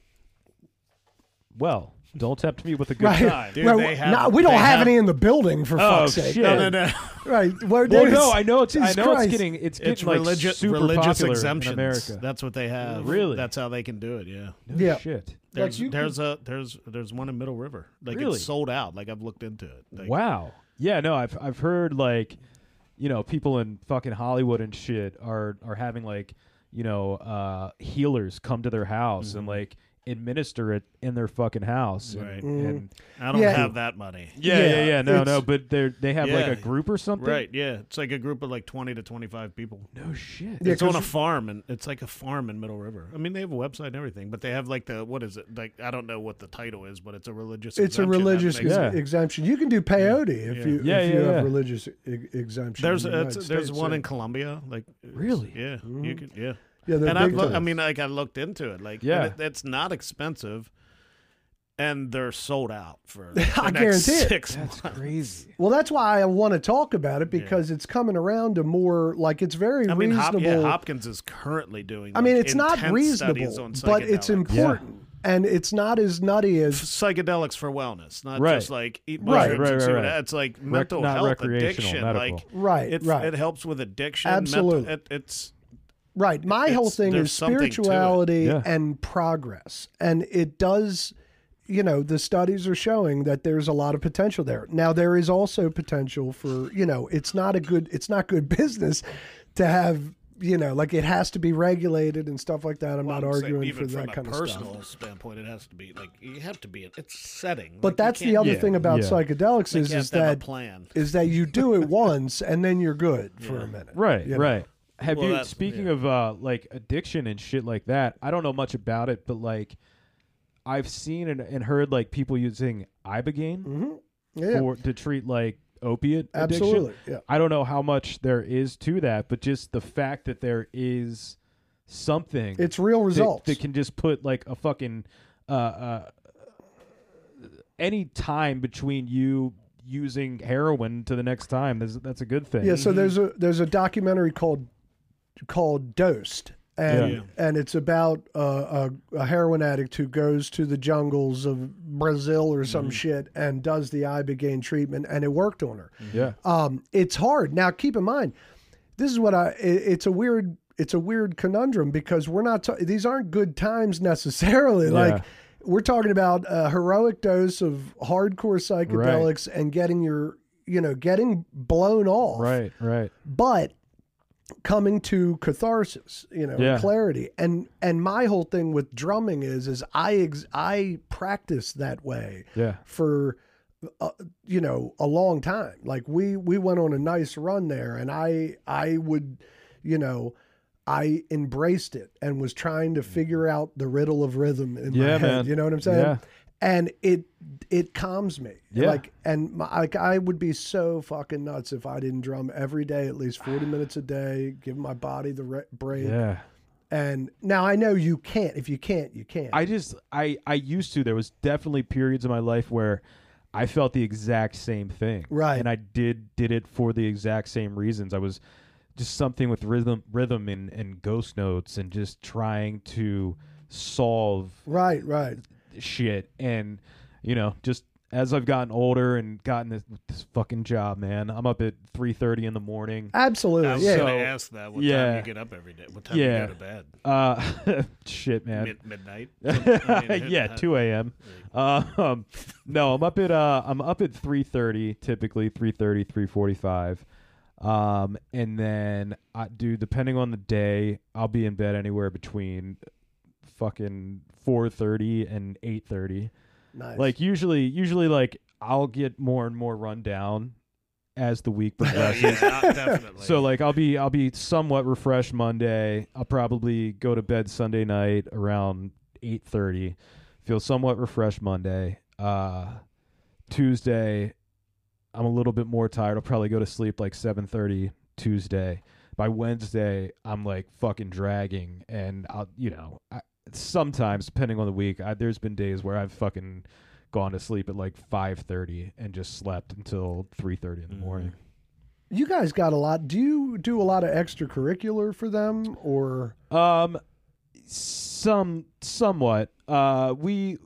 S3: Well, don't tempt me with a good
S1: right.
S3: time.
S2: Dude,
S1: Well,
S2: they have-
S1: nah, we don't
S2: they
S1: have,
S2: have-
S1: any in the building for
S3: Oh,
S1: fuck's sake.
S3: shit.
S2: No, no, no.
S1: Right. Where
S3: Well,
S1: there's-
S3: no, I know it's I
S1: Jesus
S3: know it's
S1: Christ.
S3: getting it's getting
S2: It's
S3: like
S2: religious
S3: super
S2: religious
S3: popular
S2: exemptions.
S3: in America.
S2: That's what they have.
S3: Really?
S2: That's how they can do it. Yeah.
S3: No
S1: Yeah.
S3: shit.
S2: There's
S1: you
S2: there's a there's there's one in Middle River. Like
S3: Really?
S2: it's sold out. Like I've looked into it. Like,
S3: Wow. Yeah, no, I've I've heard like, you know, people in fucking Hollywood and shit are are having like, you know, uh, healers come to their house
S2: Mm-hmm.
S3: and like administer it in their fucking house. And,
S2: Right.
S3: and
S2: I don't
S1: Yeah.
S2: have that money.
S3: yeah, yeah,
S1: Yeah,
S3: yeah, no,
S1: it's-
S3: no, but they they have like
S2: Yeah.
S3: a group or something.
S2: Right. Yeah. It's like a group of like twenty to twenty-five people.
S3: No shit.
S1: Yeah,
S2: It's on
S1: 'cause-
S2: a farm, and it's like a farm in Middle River. I mean, they have a website and everything, but they have like the what is it? Like I don't know what the title is, but it's a religious.
S1: It's a
S2: exemption that
S1: religious
S2: makes-
S3: Yeah.
S1: ex- exemption. You can do peyote if
S2: Yeah.
S1: you
S3: Yeah,
S1: if
S3: yeah,
S1: you have
S3: yeah.
S1: religious e- exemption.
S2: There's
S1: in the
S2: a,
S1: United
S2: there's
S1: States,
S2: one
S1: yeah.
S2: in Colombia. Like
S3: Really?
S2: Yeah. You can yeah.
S1: Yeah, they're
S2: And I
S1: big
S2: look, I
S1: time.
S2: mean, like I looked into it. Like
S3: Yeah.
S2: and it, it's not expensive. And they're sold out for the
S1: I
S2: next
S1: guarantee it.
S2: six
S3: That's
S2: months.
S3: crazy.
S1: Well, that's why I want to talk about it because it's coming around to more like it's very
S2: I mean, Hop,
S1: reasonable.
S2: yeah, Hopkins is currently doing.
S1: I mean,
S2: like,
S1: it's not
S2: intense studies
S1: reasonable,
S2: on
S1: but it's
S2: psychedelics.
S1: important, and it's not as nutty as
S2: Psychedelics for wellness, not
S3: Right.
S2: just like eat
S1: Right,
S2: mushrooms
S3: right,
S2: and see
S3: right,
S2: what
S3: right.
S2: It's like mental
S3: not
S2: health,
S3: recreational,
S2: addiction.
S3: medical.
S2: Like
S1: Right,
S2: it,
S1: right.
S2: it helps with addiction.
S1: Absolutely.
S2: mental, it, it's
S1: right. My whole
S2: It's-
S1: thing
S2: there's
S1: is
S2: something to it.
S1: spirituality
S3: Yeah.
S1: and progress, and it does. You know, the studies are showing that there's a lot of potential there. Now, there is also potential for, you know, it's not a good, it's not good business to have you know, like it has to be regulated and stuff like that. I'm
S2: Well,
S1: not
S2: I'm saying
S1: arguing
S2: even
S1: for that
S2: from
S1: kind
S2: a
S1: of
S2: personal
S1: stuff.
S2: standpoint, it has to be like you have to be. It's setting.
S1: But
S2: Like, you
S1: that's the
S2: can't-
S1: other
S3: Yeah,
S1: thing about
S3: yeah.
S1: psychedelics
S2: like,
S1: is,
S2: you have
S1: is
S2: to have a
S1: that
S2: plan.
S1: is that you do it once and then you're good for
S2: Yeah.
S1: a minute.
S3: Right,
S1: you know?
S3: right. Have
S2: Well,
S3: you
S2: that's-
S3: speaking
S2: yeah.
S3: of uh like addiction and shit like that? I don't know much about it, but like I've seen and, and heard like people using ibogaine
S1: Mm-hmm. Yeah,
S3: for to treat like opiate addiction.
S1: absolutely. Yeah.
S3: I don't know how much there is to that, but just the fact that there is something
S1: It's real
S3: that,
S1: results.
S3: that can just put like a fucking uh, uh any time between you using heroin to the next time. That's, that's a good thing.
S1: Yeah, so there's a there's a documentary called called Dosed, and
S2: Yeah.
S1: and it's about uh, a, a heroin addict who goes to the jungles of Brazil or some shit and does the ibogaine treatment, and it worked on her.
S3: Yeah.
S1: Um, it's hard. Now, keep in mind, this is what I. It, it's a weird. It's a weird conundrum because we're not. Ta- these aren't good times necessarily.
S3: Yeah.
S1: Like we're talking about a heroic dose of hardcore psychedelics and getting your, you know, getting blown off.
S3: Right, right.
S1: But coming to catharsis, you know,
S3: Yeah.
S1: clarity. And and my whole thing with drumming is is I ex- I practice that way
S3: Yeah.
S1: for uh, you know, a long time. Like we we went on a nice run there, and I I would, you know, I embraced it and was trying to figure out the riddle of rhythm in my
S3: Yeah,
S1: head.
S3: man.
S1: You know what I'm saying?
S3: Yeah.
S1: And it it calms me.
S3: Yeah.
S1: Like and my, like I would be so fucking nuts if I didn't drum every day, at least forty minutes a day, give my body the re- break.
S3: Yeah.
S1: And now I know you can't. If you can't, you can't.
S3: I just I I used to. There was definitely periods in my life where I felt the exact same thing.
S1: Right.
S3: And I did did it for the exact same reasons. I was just something with rhythm rhythm and, and ghost notes and just trying to solve
S1: right, right.
S3: shit. And you know, just as I've gotten older and gotten this, this fucking job, man, I'm up at three thirty in the morning.
S1: Absolutely.
S2: I was
S1: yeah.
S2: going
S3: So-
S2: to ask that. What
S3: yeah.
S2: time you get up every day? What time
S3: Yeah.
S2: you go to bed?
S3: Uh, shit, man.
S2: Mid- midnight. I mean,
S3: yeah,
S2: uh,
S3: two a.m. Uh, um, no, I'm up at uh, I'm up at three thirty, typically three thirty, three forty-five, um, and then I do depending on the day, I'll be in bed anywhere between fucking four thirty and eight thirty.
S1: Nice.
S3: Like usually, usually like I'll get more and more run down as the week
S2: Oh,
S3: progresses.
S2: yeah, uh, definitely.
S3: So like I'll be I'll be somewhat refreshed Monday. I'll probably go to bed Sunday night around eight thirty. Feel somewhat refreshed Monday. Uh, Tuesday, I'm a little bit more tired. I'll probably go to sleep like seven thirty Tuesday. By Wednesday, I'm like fucking dragging, and I'll you know I, sometimes depending on the week, I, there's been days where I've fucking gone to sleep at like five thirty and just slept until three thirty in the morning.
S1: you guys got a lot. Do you do a lot of extracurricular for them or?
S3: Um, some somewhat. Uh, we.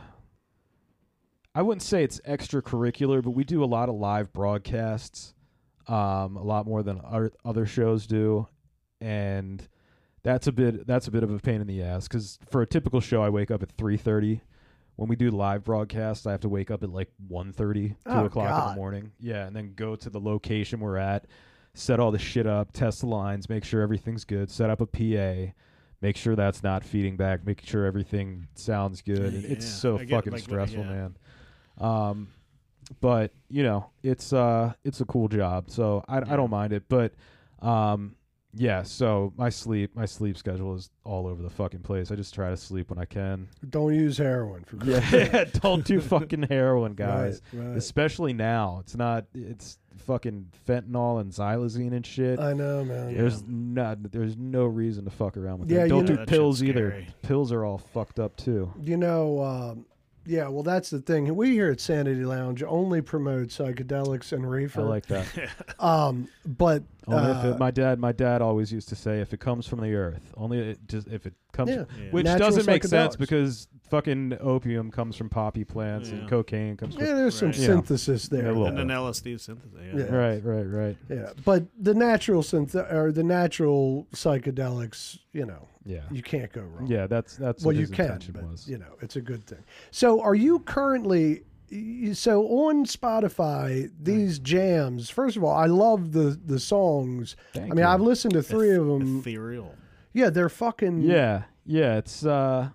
S3: I wouldn't say it's extracurricular, but we do a lot of live broadcasts. Um, a lot more than our other shows do, and that's a bit that's a bit of a pain in the ass because for a typical show, I wake up at three thirty. When we do live broadcasts, I have to wake up at like one thirty, two
S1: Oh,
S3: o'clock in
S1: God.
S3: the morning. Yeah, and then go to the location we're at, set all the shit up, test the lines, make sure everything's good, set up a P A, make sure that's not feeding back, make sure everything sounds good. And it's
S2: Yeah,
S3: so
S2: I get,
S3: fucking
S2: like,
S3: stressful,
S2: yeah.
S3: man. Um, but you know, it's uh, it's a cool job, so I, I don't mind it. But um, yeah. So my sleep, my sleep schedule is all over the fucking place. I just try to sleep when I can.
S1: Don't use heroin for
S3: Yeah, don't do fucking heroin, guys.
S1: Right, right.
S3: Especially now, it's not. It's fucking fentanyl and xylazine and shit.
S1: I know, man.
S3: There's not. There's no reason to fuck around with
S1: Yeah,
S3: that.
S1: you
S3: Don't
S1: know-
S3: do
S2: That
S3: pills
S2: shit's
S3: either.
S2: scary.
S3: Pills are all fucked up too.
S1: You know, um, yeah, well, that's the thing. We here at Sanity Lounge only promote psychedelics and reefer.
S3: I like that.
S1: um, but
S3: Only if
S1: uh,
S3: it, my dad, my dad always used to say, if it comes from the earth, only it just if it comes,
S1: Yeah.
S2: Yeah.
S3: which
S1: Natural
S3: doesn't make sense
S1: psychedelics.
S3: because fucking opium comes from poppy plants and
S2: Yeah.
S3: cocaine comes from.
S1: yeah, there's some
S2: Right.
S3: Yeah.
S1: synthesis
S3: Yeah,
S1: there.
S3: a little
S2: And
S3: bit.
S2: an L S D synthesis. Yeah.
S1: Yeah.
S3: Right, right, right.
S1: Yeah, but the natural synth or the natural psychedelics, you know,
S3: Yeah,
S1: you can't go wrong.
S3: yeah. That's that's
S1: well,
S3: what
S1: you
S3: his
S1: can,
S3: intention
S1: but
S3: was.
S1: you know, it's a good thing. So, are you currently? y- so on Spotify, these jams. First of all, I love the the songs.
S3: Thank
S1: I mean,
S3: you.
S1: I've listened to three of them.
S2: Ethereal.
S1: Yeah, they're fucking.
S3: Yeah, yeah. It's uh,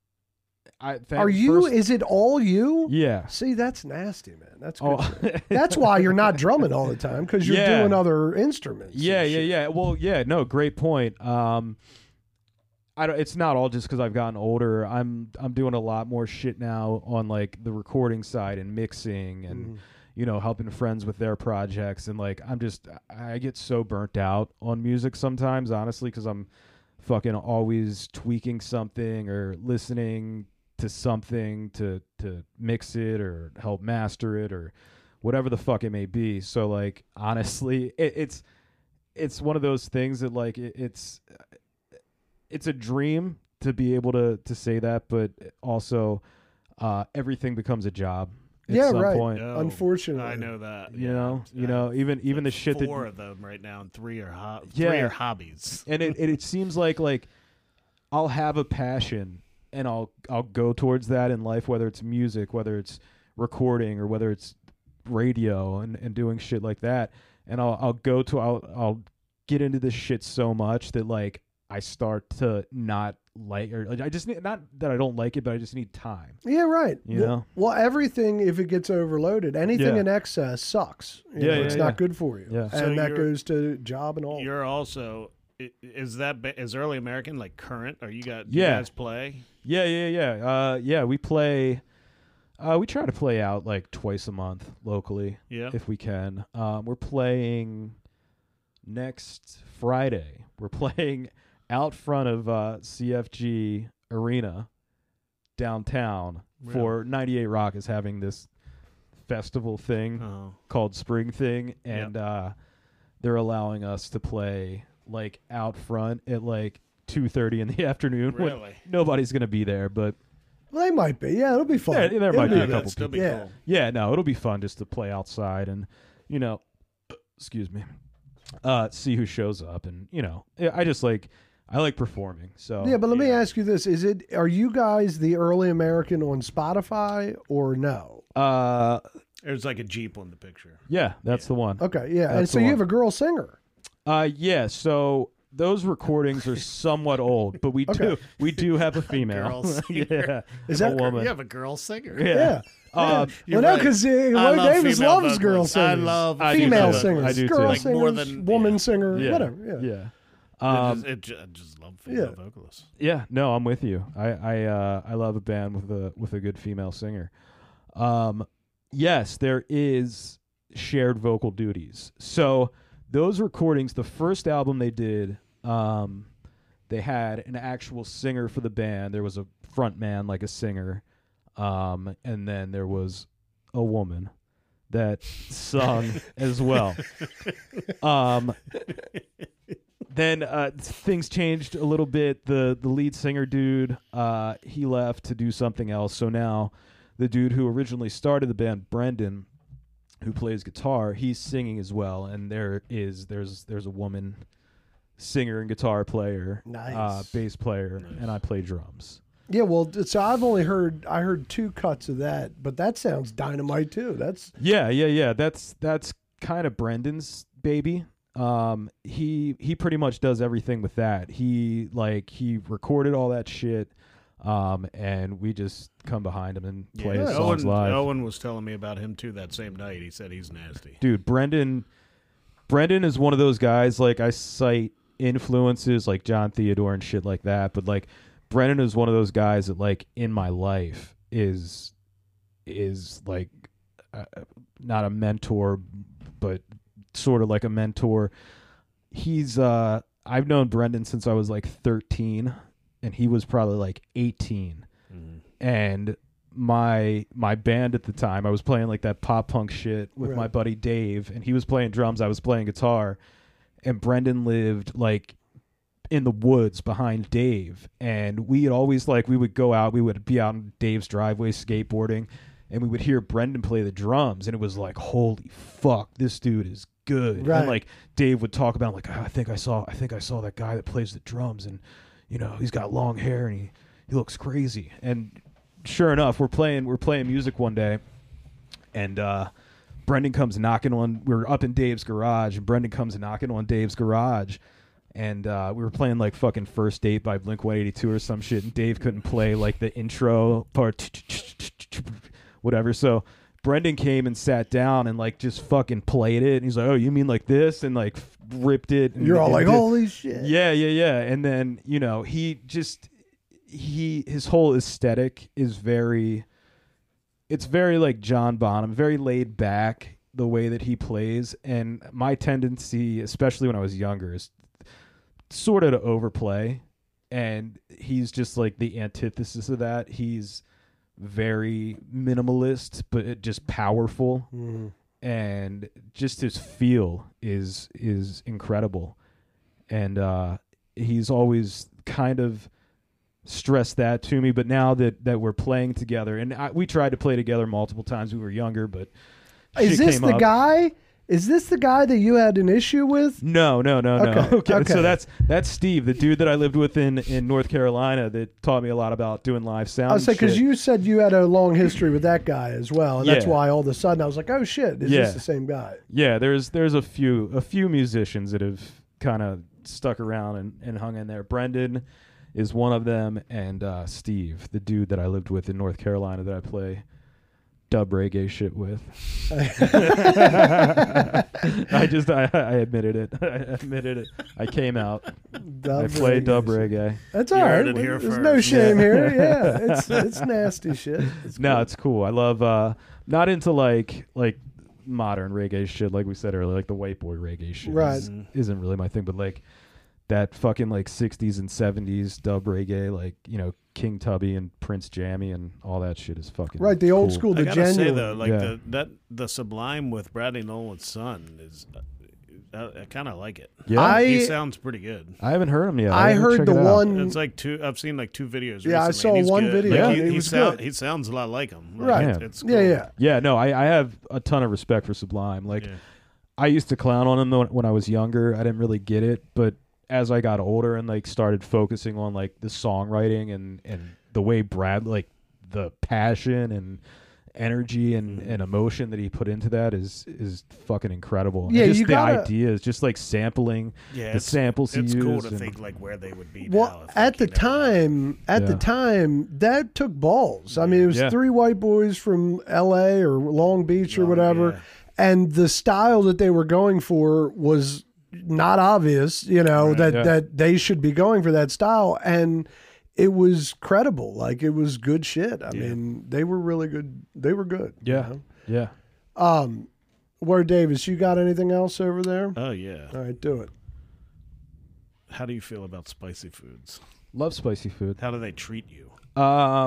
S3: I thank,
S1: Are you?
S3: first-
S1: Is it all you?
S3: yeah.
S1: See, that's nasty, man. That's good.
S3: Oh,
S1: That's why you're not drumming all the time, because you're
S3: Yeah.
S1: doing other instruments.
S3: yeah,
S1: and
S3: yeah,
S1: shit.
S3: yeah. Well, yeah. No, great point. Um, I don't, it's not all just because I've gotten older. I'm I'm doing a lot more shit now on like the recording side and mixing and
S1: Mhm.
S3: you know helping friends with their projects and like I'm just I get so burnt out on music sometimes, honestly, because I'm fucking always tweaking something or listening to something to to mix it or help master it or whatever the fuck it may be. So like honestly, it, it's it's one of those things that like it, it's it's a dream to be able to to say that, but also uh, everything becomes a job at
S1: Yeah,
S3: some
S1: right.
S3: point.
S2: No,
S1: Unfortunately.
S2: I know that.
S3: You
S2: yeah.
S3: know, you
S2: I
S3: know,
S2: have,
S3: even even the
S2: like,
S3: shit that
S2: four of them right now, and three are ho-
S3: Yeah.
S2: three are hobbies.
S3: and it, it it seems like like I'll have a passion and I'll I'll go towards that in life, whether it's music, whether it's recording, or whether it's radio and, and doing shit like that. And I'll I'll go to I'll I'll get into this shit so much that like I start to not like or like, I just need not that I don't like it, but I just need time.
S1: Yeah, right.
S3: You
S1: well,
S3: know?
S1: well, everything, if it gets overloaded, anything
S3: Yeah.
S1: in excess sucks. You
S3: Yeah,
S1: know,
S3: yeah,
S1: it's
S3: yeah.
S1: not good for you.
S3: Yeah.
S1: And
S2: So
S1: that
S2: you're-
S1: goes to job and all.
S2: You're also i- is that ba- is early American like current? Are you got
S3: Yeah.
S2: you guys play?
S3: Yeah, yeah, yeah. Uh yeah, we play uh we try to play out like twice a month locally.
S2: Yeah.
S3: If we can. Um, we're playing next Friday. We're playing out front of uh, C F G Arena downtown for ninety-eight Rock is having this festival thing
S2: Oh.
S3: called Spring Thing, and uh, they're allowing us to play like out front at like two thirty in the afternoon when
S2: Really?
S3: nobody's gonna be there, but
S1: Well, they might be. Yeah, it'll be fun.
S3: Yeah, there
S1: It'll
S3: might be
S1: be
S3: a
S1: good.
S3: couple
S2: Still be
S1: Yeah.
S2: cool.
S3: yeah, no, it'll be fun just to play outside and, you know, excuse me, uh, see who shows up. And, you know, I just like, I like performing. So,
S1: Yeah, but let me
S2: Yeah.
S1: ask you this: Is it? Are you guys the early American on Spotify or no?
S3: uh,
S2: There's like a Jeep on the picture.
S3: yeah, that's the one.
S1: Okay, yeah, and
S3: That's
S1: so
S3: the
S1: you
S3: one.
S1: have a girl singer.
S3: Uh, yeah, so those recordings are somewhat old, but we do,
S1: Okay.
S3: we do have a female.
S2: Girl singer.
S3: yeah.
S1: Is
S3: a
S1: that-
S3: woman?
S2: You have a girl singer.
S3: Yeah.
S1: Yeah.
S3: Um,
S2: You're
S1: well, no,
S2: right.
S1: because uh,
S2: I
S1: Lloyd
S2: love
S1: Davis
S2: female
S1: loves girl
S2: vocalists.
S1: singers.
S2: I love
S3: I do
S1: female
S3: too.
S1: singers,
S3: I do too.
S1: girl
S2: Like
S1: singers,
S2: more than-
S1: woman
S2: yeah.
S1: singer,
S3: yeah.
S1: whatever. Yeah.
S3: Yeah.
S2: I
S3: Um,
S2: just, it, ju- I just love female
S1: Yeah.
S2: vocalists.
S3: Yeah, no, I'm with you. I I uh, I love a band with a with a good female singer. Um, yes, there is shared vocal duties. So those recordings, the first album they did, um, they had an actual singer for the band. There was a front man, like a singer, um, and then there was a woman that sung as well. Um, then uh, things changed a little bit. The the lead singer dude, uh, he left to do something else. So now the dude who originally started the band, Brendan, who plays guitar, he's singing as well. And there is there's there's a woman singer and guitar player,
S1: Nice.
S3: uh, bass player,
S2: Nice.
S3: and I play drums.
S1: Yeah, well, d- so I've only heard I heard two cuts of that, but that sounds dynamite too. That's
S3: Yeah, yeah, yeah. That's that's kind of Brendan's baby. Um, he he pretty much does everything with that. He like he recorded all that shit, um, and we just come behind him and play his
S1: Yeah.
S3: songs
S2: Owen,
S3: live.
S2: Owen was telling me about him too that same night. He said he's nasty.
S3: Dude, Brendan, Brendan is one of those guys. Like I cite influences like John Theodore and shit like that, but like Brendan is one of those guys that like in my life is is like uh, not a mentor, but sort of like a mentor. He's uh I've known Brendan since I was like thirteen, and he was probably like eighteen.
S2: Mhm.
S3: And my my band at the time, I was playing like that pop punk shit with
S1: Right.
S3: my buddy Dave, and he was playing drums, I was playing guitar, and Brendan lived like in the woods behind Dave, and we had always like we would go out, we would be out in Dave's driveway skateboarding, and we would hear Brendan play the drums, and it was like, holy fuck, this dude is good.
S1: Right.
S3: And like Dave would talk about like, oh, I think I saw I think I saw that guy that plays the drums, and you know, he's got long hair and he, he looks crazy. And sure enough, we're playing we're playing music one day, and uh, Brendan comes knocking on. We were up in Dave's garage, and Brendan comes knocking on Dave's garage, and uh, we were playing like fucking First Date by Blink one eighty-two or some shit, and Dave couldn't play like the intro part, whatever. So Brendan came and sat down and like just fucking played it, and he's like, "Oh, you mean like this?" and like ripped it. And,
S1: You're all
S3: and
S1: like,
S3: did,
S1: "Holy shit!"
S3: Yeah, yeah, yeah. And then you know he just he his whole aesthetic is very. It's very like John Bonham, very laid back the way that he plays. And my tendency, especially when I was younger, is sort of to overplay. And he's just like the antithesis of that. He's very minimalist, but it just powerful.
S1: Mm.
S3: And just his feel is is incredible. And uh, he's always kind of stressed that to me, but now that that we're playing together, and I, we tried to play together multiple times when we were younger, but
S1: is
S3: shit
S1: this
S3: came
S1: the
S3: up.
S1: guy? Is this the guy that you had an issue with?
S3: No, no, no, no.
S1: Okay,
S3: Okay,
S1: okay.
S3: so that's that's Steve, the dude that I lived with in, in North Carolina that taught me a lot about doing live sound.
S1: I was saying, because
S3: shit.
S1: you said you had a long history with that guy as well, and that's
S3: Yeah.
S1: why all of a sudden I was like, "Oh shit, is
S3: Yeah.
S1: this the same guy?"
S3: Yeah, there's there's a few a few musicians that have kind of stuck around and, and hung in there. Brendan is one of them, and uh, Steve, the dude that I lived with in North Carolina that I play dub reggae shit with. I just I, I admitted it. I admitted it. I came out.
S1: Dub
S3: I play
S1: reggae.
S3: dub reggae.
S1: That's
S2: You
S1: all right.
S2: heard it here
S1: There's
S2: first.
S1: no shame
S3: Yeah.
S1: here. Yeah, it's it's nasty shit. It's
S3: No,
S1: cool.
S3: it's cool. I love uh not into like like modern reggae shit like we said earlier, like the white boy reggae shit.
S1: Right.
S3: is- isn't really my thing, but like that fucking like sixties and seventies dub reggae, like, you know, King Tubby and Prince Jammy and all that shit is fucking
S1: Right, the old
S3: cool.
S1: school,
S2: I
S1: the
S2: gotta
S1: genuine.
S2: say though, like
S3: Yeah.
S2: the that the Sublime with Bradley Nolan's son is, uh, I, I kind of like it.
S3: Yeah.
S1: I-
S2: he sounds pretty good.
S3: I haven't heard him yet.
S1: I
S3: gotta
S1: heard
S3: check
S1: the
S3: it out.
S1: one.
S2: It's like two. I've seen like two videos.
S1: Yeah, I
S2: recently,
S1: saw
S2: and he's
S1: one
S2: good.
S1: video,
S2: Like,
S1: and
S2: he,
S1: he
S2: he,
S1: was
S2: sound,
S1: good.
S2: he sounds a lot like him. Like,
S1: Right.
S2: It's, it's cool.
S1: Yeah, yeah.
S3: Yeah, no, I, I have a ton of respect for Sublime. Like
S2: Yeah.
S3: I used to clown on him though when I was younger. I didn't really get it, but as I got older and like started focusing on like the songwriting and, and the way Brad, like the passion and energy and,
S2: Mm-hmm.
S3: and emotion that he put into that is is fucking incredible.
S1: Yeah,
S3: and just
S1: you
S3: the
S1: gotta-
S3: ideas, just like sampling
S2: Yeah,
S3: the
S2: it's,
S3: samples he
S2: it's
S3: used.
S2: cool to
S3: and-
S2: think like where they would be
S1: Well,
S2: now. if,
S1: at
S2: like,
S1: the
S2: you never know.
S1: time, at the
S3: Yeah.
S1: time, that took balls. I mean, it was
S3: Yeah.
S1: three white boys from L A or Long Beach or
S2: Long-
S1: whatever,
S2: yeah.
S1: and the style that they were going for was not obvious. You know
S2: Right.
S1: that
S3: Yeah.
S1: that they should be going for that style, and it was credible. Like it was good shit. I
S2: Yeah.
S1: mean, they were really good. They were good. you
S3: Yeah.
S1: know?
S3: Yeah.
S1: Um, Word Davis, you got anything else over there?
S2: Oh yeah.
S1: All right, do it.
S2: How do you feel about spicy foods?
S3: Love spicy food.
S2: How do they treat you?
S3: Um,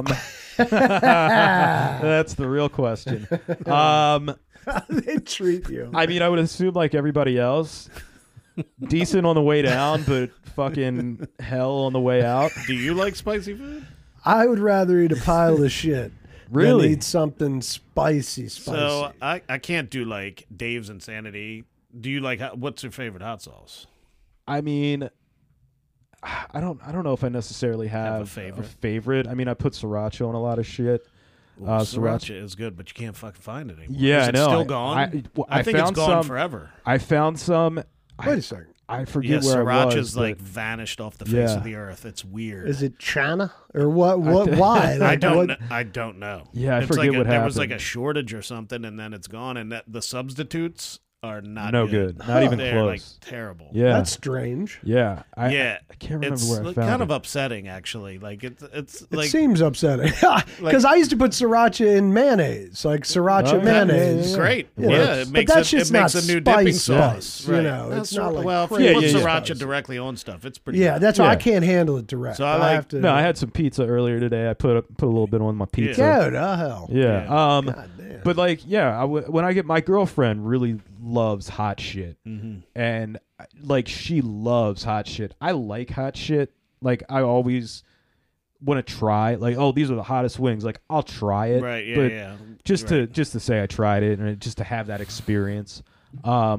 S3: that's the real question. Um,
S1: They treat you.
S3: I mean, I would assume like everybody else, decent on the way down, but fucking hell on the way out.
S2: Do you like spicy food?
S1: I would rather eat a pile of shit
S3: Really?
S1: than eat something spicy, spicy.
S2: So I, I can't do like Dave's Insanity. Do you like hot- what's your favorite hot sauce?
S3: I mean, I don't, I don't know if I necessarily have,
S2: Have a favorite?
S3: favorite. I mean, I put sriracha on a lot of shit.
S2: Ooh,
S3: Uh,
S2: sriracha
S3: sriracha-
S2: is good, but you can't fucking find it anymore.
S3: Yeah,
S2: is
S3: I
S2: it
S3: know.
S2: Still
S3: I-
S2: gone?
S3: I- well,
S2: I
S3: I
S2: think it's
S3: found
S2: gone
S3: some-
S2: forever.
S3: I found some. I,
S1: Wait a second.
S3: I
S2: Yeah,
S3: forget where I was.
S2: sriracha's
S3: but-
S2: like vanished off the face
S3: Yeah.
S2: of the earth. It's weird.
S1: Is it China or what? What?
S3: thi-
S1: Why?
S2: I
S1: Like,
S2: don't.
S1: what-
S2: Know, I don't know.
S3: Yeah, I
S2: it's
S3: forget
S2: like a,
S3: what
S2: there was like a
S3: happened.
S2: shortage or something, and then it's gone. And that, the substitutes are not
S3: No
S2: good.
S3: good. Not even
S2: They're
S3: close.
S2: like terrible.
S3: Yeah,
S1: That's strange.
S3: yeah. I,
S2: yeah.
S3: I can't remember
S2: It's
S3: where I
S2: like,
S3: found
S2: kind
S3: it.
S2: of upsetting, actually. Like it's it's
S1: It
S2: like
S1: seems upsetting because I used to put sriracha in mayonnaise, like sriracha
S3: Okay.
S1: mayonnaise.
S3: Yeah,
S2: great.
S1: You know,
S2: Yeah, it
S1: but
S2: makes
S1: that's
S2: it,
S1: just
S2: it makes
S1: not
S2: a new dipping
S1: spice
S2: sauce.
S1: spice, you
S2: right.
S1: know,
S2: That's
S1: it's not
S2: sort-
S1: like
S2: well, if
S1: crazy
S2: you put
S3: Yeah, yeah,
S2: sriracha
S1: yeah.
S2: directly on stuff, it's pretty.
S1: Yeah,
S2: good.
S1: that's why I
S3: Yeah.
S1: can't handle it direct.
S2: So I like-
S1: have to.
S3: No, I had some pizza earlier today. I put a, put a little bit on my pizza.
S1: Go to hell.
S3: Yeah.
S2: Yeah.
S3: Um,
S1: God damn.
S3: but like, yeah, I w- when I get my girlfriend really loves hot shit,
S2: Mhm.
S3: and like she loves hot shit. I like hot shit. Like I always want to try. Like, oh, these are the hottest wings. Like I'll try it.
S2: Right. Yeah.
S3: but
S2: yeah.
S3: just to
S2: Right.
S3: just to say I tried it and just to have that experience. Um,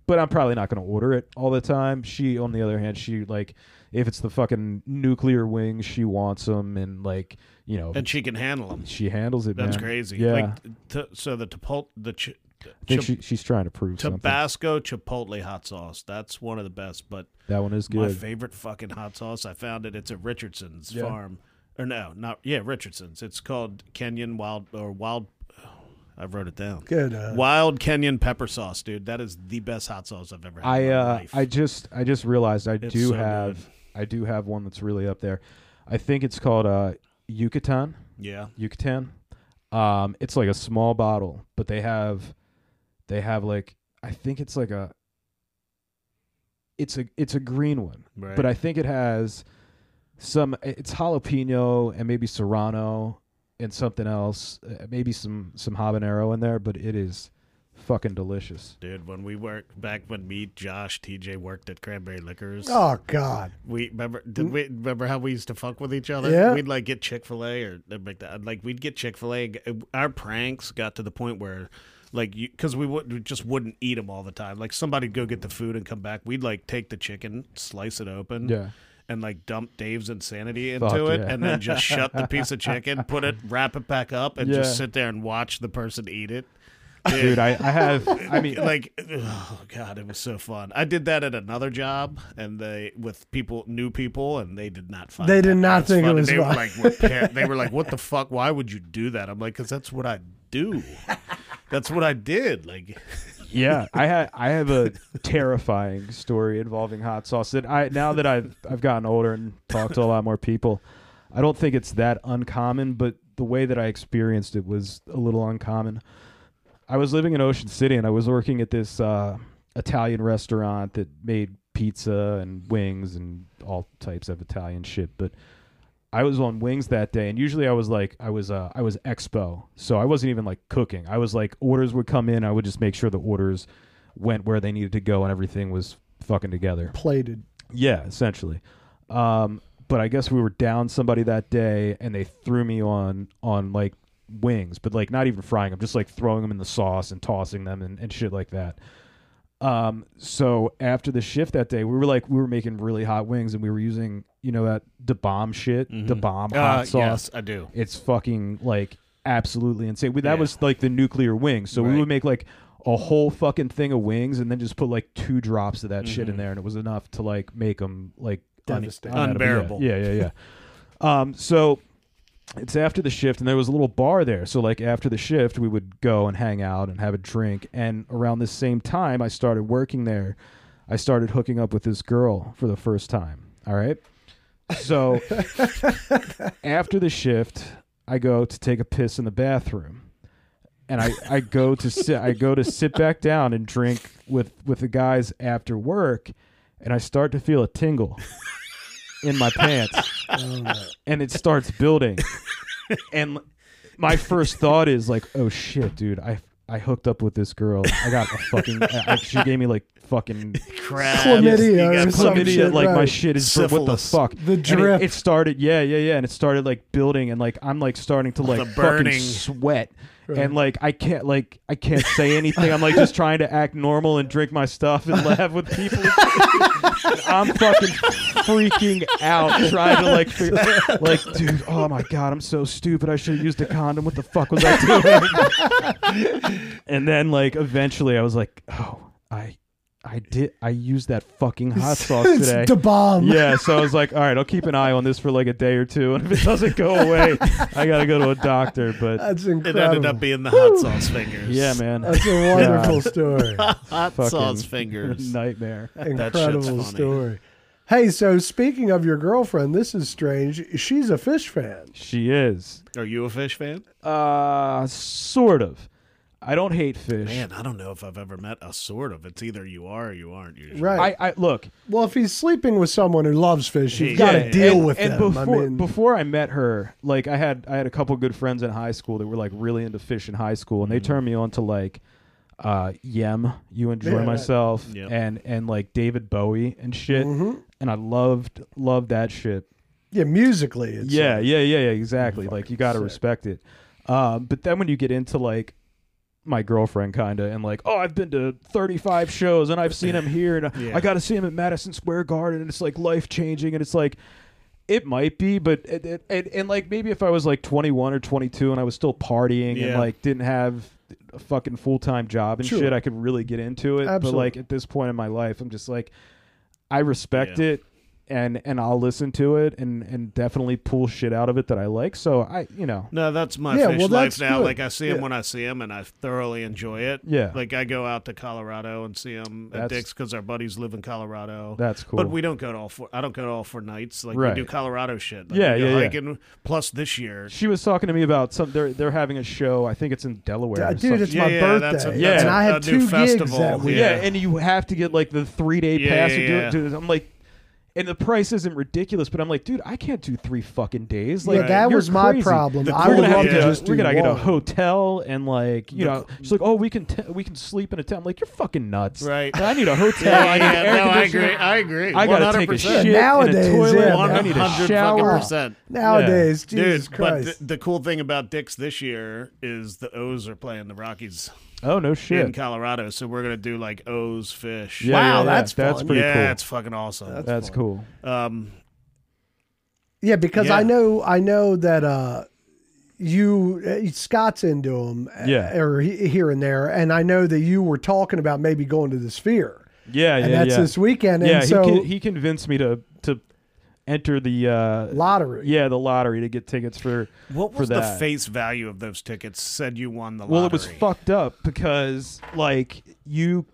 S3: but I'm probably not going to order it all the time. She, on the other hand, she like if it's the fucking nuclear wings, she wants them, and like you know,
S2: and she can handle them.
S3: She handles it.
S2: That's
S3: man.
S2: crazy.
S3: Yeah.
S2: Like, t- so the Chipotle, the ch-
S3: I think
S2: Chip-
S3: she, she's trying to prove
S2: Tabasco Chipotle hot sauce. That's one of the best. But
S3: something. That one is
S2: my
S3: good.
S2: favorite fucking hot sauce, I found it. It's at Richardson's
S3: Yeah.
S2: farm, or no, not yeah, Richardson's. It's called Kenyan Wild or Wild. I wrote it down.
S1: Good. Uh,
S2: Wild Kenyan pepper sauce, dude. That is the best hot sauce I've ever had.
S3: I
S2: in my
S3: uh,
S2: life.
S3: I just I just realized I
S2: It's
S3: do
S2: so
S3: have
S2: good.
S3: I do have one that's really up there. I think it's called uh, Yucatan.
S2: yeah.
S3: Yucatan. Um, it's like a small bottle, but they have they have like I think it's like a it's a it's a green one,
S2: Right.
S3: but I think it has some it's jalapeno and maybe serrano and something else, uh, maybe some some habanero in there, but it is fucking delicious.
S2: Dude, when we worked back when me, Josh, T J worked at Cranberry Liquors.
S1: oh God.
S2: We remember did we remember how we used to fuck with each other?
S1: Yeah.
S2: We'd like get Chick-fil-A or McDonald's. Like we'd get Chick-fil-A. Our pranks got to the point where like you because we would we just wouldn't eat them all the time. Like somebody'd go get the food and come back. We'd like take the chicken, slice it open.
S3: Yeah.
S2: And like dump Dave's insanity into
S3: Fuck
S2: it,
S3: yeah.
S2: and then just shut the piece of chicken, put it, wrap it back up, and
S3: Yeah.
S2: just sit there and watch the person eat it.
S3: Dude, I, I have I mean
S2: like, oh god, it was so fun. I did that at another job, and they with people, new people, and they did not find.
S1: They did
S2: that
S1: not
S2: as
S1: think it
S2: fun.
S1: was
S2: They
S1: fun.
S2: were like, were par- they were like, "What the fuck? Why would you do that?" I'm like, "Cause that's what I do. That's what I did." Like,
S3: yeah, I had I have a terrifying story involving hot sauce that I now that I've I've gotten older and talked to a lot more people, I don't think it's that uncommon, but the way that I experienced it was a little uncommon. I was living in Ocean City and I was working at this uh, Italian restaurant that made pizza and wings and all types of Italian shit, but I was on wings that day, and usually I was like, I was, uh, I was expo, so I wasn't even like cooking. I was like, orders would come in, I would just make sure the orders went where they needed to go, and everything was fucking together.
S1: Plated.
S3: Yeah, essentially. Um, but I guess we were down somebody that day, and they threw me on on like wings, but like not even frying them, just like throwing them in the sauce and tossing them and, and shit like that. Um, so after the shift that day, we were like, we were making really hot wings, and we were using, you know, that Da Bomb shit,
S2: Mhm.
S3: Da Bomb hot
S2: uh,
S3: sauce.
S2: yes, I do.
S3: It's fucking like absolutely insane. We, that
S2: Yeah.
S3: was like the nuclear wings. So we
S2: Right.
S3: would make like a whole fucking thing of wings, and then just put like two drops of that shit in
S2: Mhm.
S3: there, and it was enough to like make them like un-
S1: Devastating.
S3: unedible.
S2: Unbearable.
S3: Yeah, yeah, yeah. yeah. um, so it's after the shift, and there was a little bar there. So like after the shift, we would go and hang out and have a drink. And around the same time I started working there, I started hooking up with this girl for the first time. All right. So after the shift, I go to take a piss in the bathroom. And I, I go to sit I go to sit back down and drink with, with the guys after work, and I start to feel a tingle in my pants.
S1: Oh, no.
S3: And it starts building. And my first thought is like, oh shit, dude, I I hooked up with this girl. I got a fucking I, I- she gave me like fucking
S2: Crabs.
S1: Chlamydia
S2: You
S1: or
S2: got
S1: some
S3: chlamydia,
S1: shit,
S3: like my
S1: right.
S3: shit is what the
S2: Syphilis.
S3: fuck.
S1: The
S3: And
S1: drip.
S3: it, it started, yeah, yeah, yeah, and it started like building, and like I'm like starting to like
S2: The
S3: fucking
S2: burning.
S3: sweat,
S1: Right.
S3: and like I can't like I can't say anything. I'm like just trying to act normal and drink my stuff and laugh with people. And I'm fucking freaking out, trying to like figure, like, dude, oh my god, I'm so stupid. I should have used a condom. What the fuck was I doing? And then like eventually I was like, oh, I. I did. I used that fucking hot sauce
S1: It's
S3: today.
S1: Da Bomb.
S3: Yeah, so I was like, all right, I'll keep an eye on this for like a day or two, and if it doesn't go away, I gotta go to a doctor. But
S1: That's
S2: It
S1: incredible.
S2: ended up being the hot sauce fingers.
S3: yeah, man,
S1: That's a wonderful story.
S2: hot
S3: Fucking
S2: sauce fingers.
S3: nightmare.
S1: Incredible
S2: funny.
S1: story. Hey, so speaking of your girlfriend, this is strange. She's a fish fan.
S3: She is,
S2: Are you a fish fan?
S3: uh, sort of. I don't hate fish.
S2: Man, I don't know if I've ever met a sort of. It's either you are or you aren't usually.
S1: Right.
S3: I, I look.
S1: Well, if he's sleeping with someone who loves fish, you've
S2: Yeah,
S1: got to
S2: yeah,
S1: deal
S3: and,
S1: with
S3: and
S1: them.
S3: before
S1: I mean,
S3: before I met her, like I had I had a couple good friends in high school that were like really into fish in high school, and they
S2: Mm-hmm.
S3: turned me on to like uh Yem, You Enjoy
S1: Yeah.
S3: Myself,
S2: Yep.
S3: and and like David Bowie and shit,
S1: Mhm.
S3: and I loved loved that shit.
S1: yeah, musically, it's
S3: yeah,
S1: uh,
S3: yeah, yeah, yeah, exactly. Like you got to
S1: sick.
S3: respect it. Um, but then when you get into like my girlfriend kind of, and like, oh, I've been to thirty-five shows and I've seen him here, and
S2: Yeah.
S3: I got to see him at Madison Square Garden, and it's like life changing, and it's like. It might be, but it, it, and, and like maybe if I was like twenty-one or twenty-two and I was still partying
S2: Yeah.
S3: and like didn't have a fucking full time job and
S1: Sure.
S3: shit, I could really get into it.
S1: Absolutely.
S3: But like at this point in my life, I'm just like, I respect
S2: Yeah.
S3: it, and and I'll listen to it and and definitely pull shit out of it that I like. So I, you know,
S2: No, that's my
S1: Yeah,
S2: fish
S1: well,
S2: life
S1: that's
S2: now.
S1: good.
S2: Like I see him
S1: Yeah.
S2: when I see him, and I thoroughly enjoy it.
S3: Yeah.
S2: Like I go out to Colorado and see him at
S3: That's-
S2: Dick's because our buddies live in Colorado.
S3: that's cool.
S2: But we don't go to all four. I don't go to all four nights. Like
S3: Right.
S2: we do Colorado shit. Like,
S3: Yeah,
S2: we go
S3: yeah, yeah.
S2: hiking. Plus this year,
S3: She was talking to me about some. They're they're having a show. I think it's in Delaware.
S1: Uh,
S3: or
S1: Dude,
S3: something.
S1: it's
S2: Yeah,
S1: my
S2: yeah,
S1: birthday,
S2: that's a-
S3: Yeah.
S1: and I
S2: a
S1: have
S2: new
S1: two gigs
S2: festival.
S1: that week.
S3: Yeah,
S2: Yeah.
S3: and you have to get like the three day
S2: Yeah,
S3: pass
S2: yeah,
S3: to do
S2: yeah.
S3: it. To, I'm like, and the price isn't ridiculous, but I'm like, dude, I can't do three fucking days. Like,
S1: Yeah, that
S3: you're
S1: was my
S3: crazy.
S1: problem.
S2: The
S1: I
S3: We're
S1: would
S3: gonna
S1: love
S3: have
S1: to
S3: to.
S1: just
S3: we're
S1: do
S3: gonna get a
S1: one.
S3: hotel and like, you
S2: The-
S3: know, she's like, oh, we can t- we can sleep in a tent. I'm like, you're fucking nuts.
S2: Right.
S3: I need a hotel.
S2: yeah,
S3: I need
S2: yeah,
S3: air
S2: no, I
S3: conditioning.
S2: agree. I agree.
S3: I gotta take a shit
S2: one hundred percent.
S3: in
S1: Nowadays,
S3: a toilet.
S1: yeah,
S3: I need a
S2: hundred
S3: shower.
S2: fucking percent.
S1: Nowadays, Jesus
S2: Dude, but
S1: Christ.
S2: the, the cool thing about Dick's this year is the O's are playing the Rockies
S3: Oh no
S2: in
S3: shit.
S2: Colorado, so we're gonna do like O's fish.
S3: Yeah,
S1: Wow,
S3: yeah, yeah.
S1: that's
S3: that's
S1: fun.
S3: pretty
S2: yeah,
S3: cool.
S2: it's fucking awesome.
S1: That's
S3: That's
S1: fun.
S3: cool.
S2: um,
S1: Yeah, because
S2: Yeah.
S1: I know I know that uh, you uh, Scott's into them,
S3: Yeah.
S1: or he, here and there, and I know that you were talking about maybe going to the Sphere,
S3: Yeah, yeah,
S1: and that's
S3: yeah.
S1: this weekend. And
S3: yeah,
S1: so
S3: he con- he convinced me to to enter the uh,
S1: lottery.
S3: yeah the lottery to get tickets for.
S2: what
S3: for
S2: was the
S3: that.
S2: face value of those tickets? Said you won the lottery.
S3: Well, it was fucked up because like you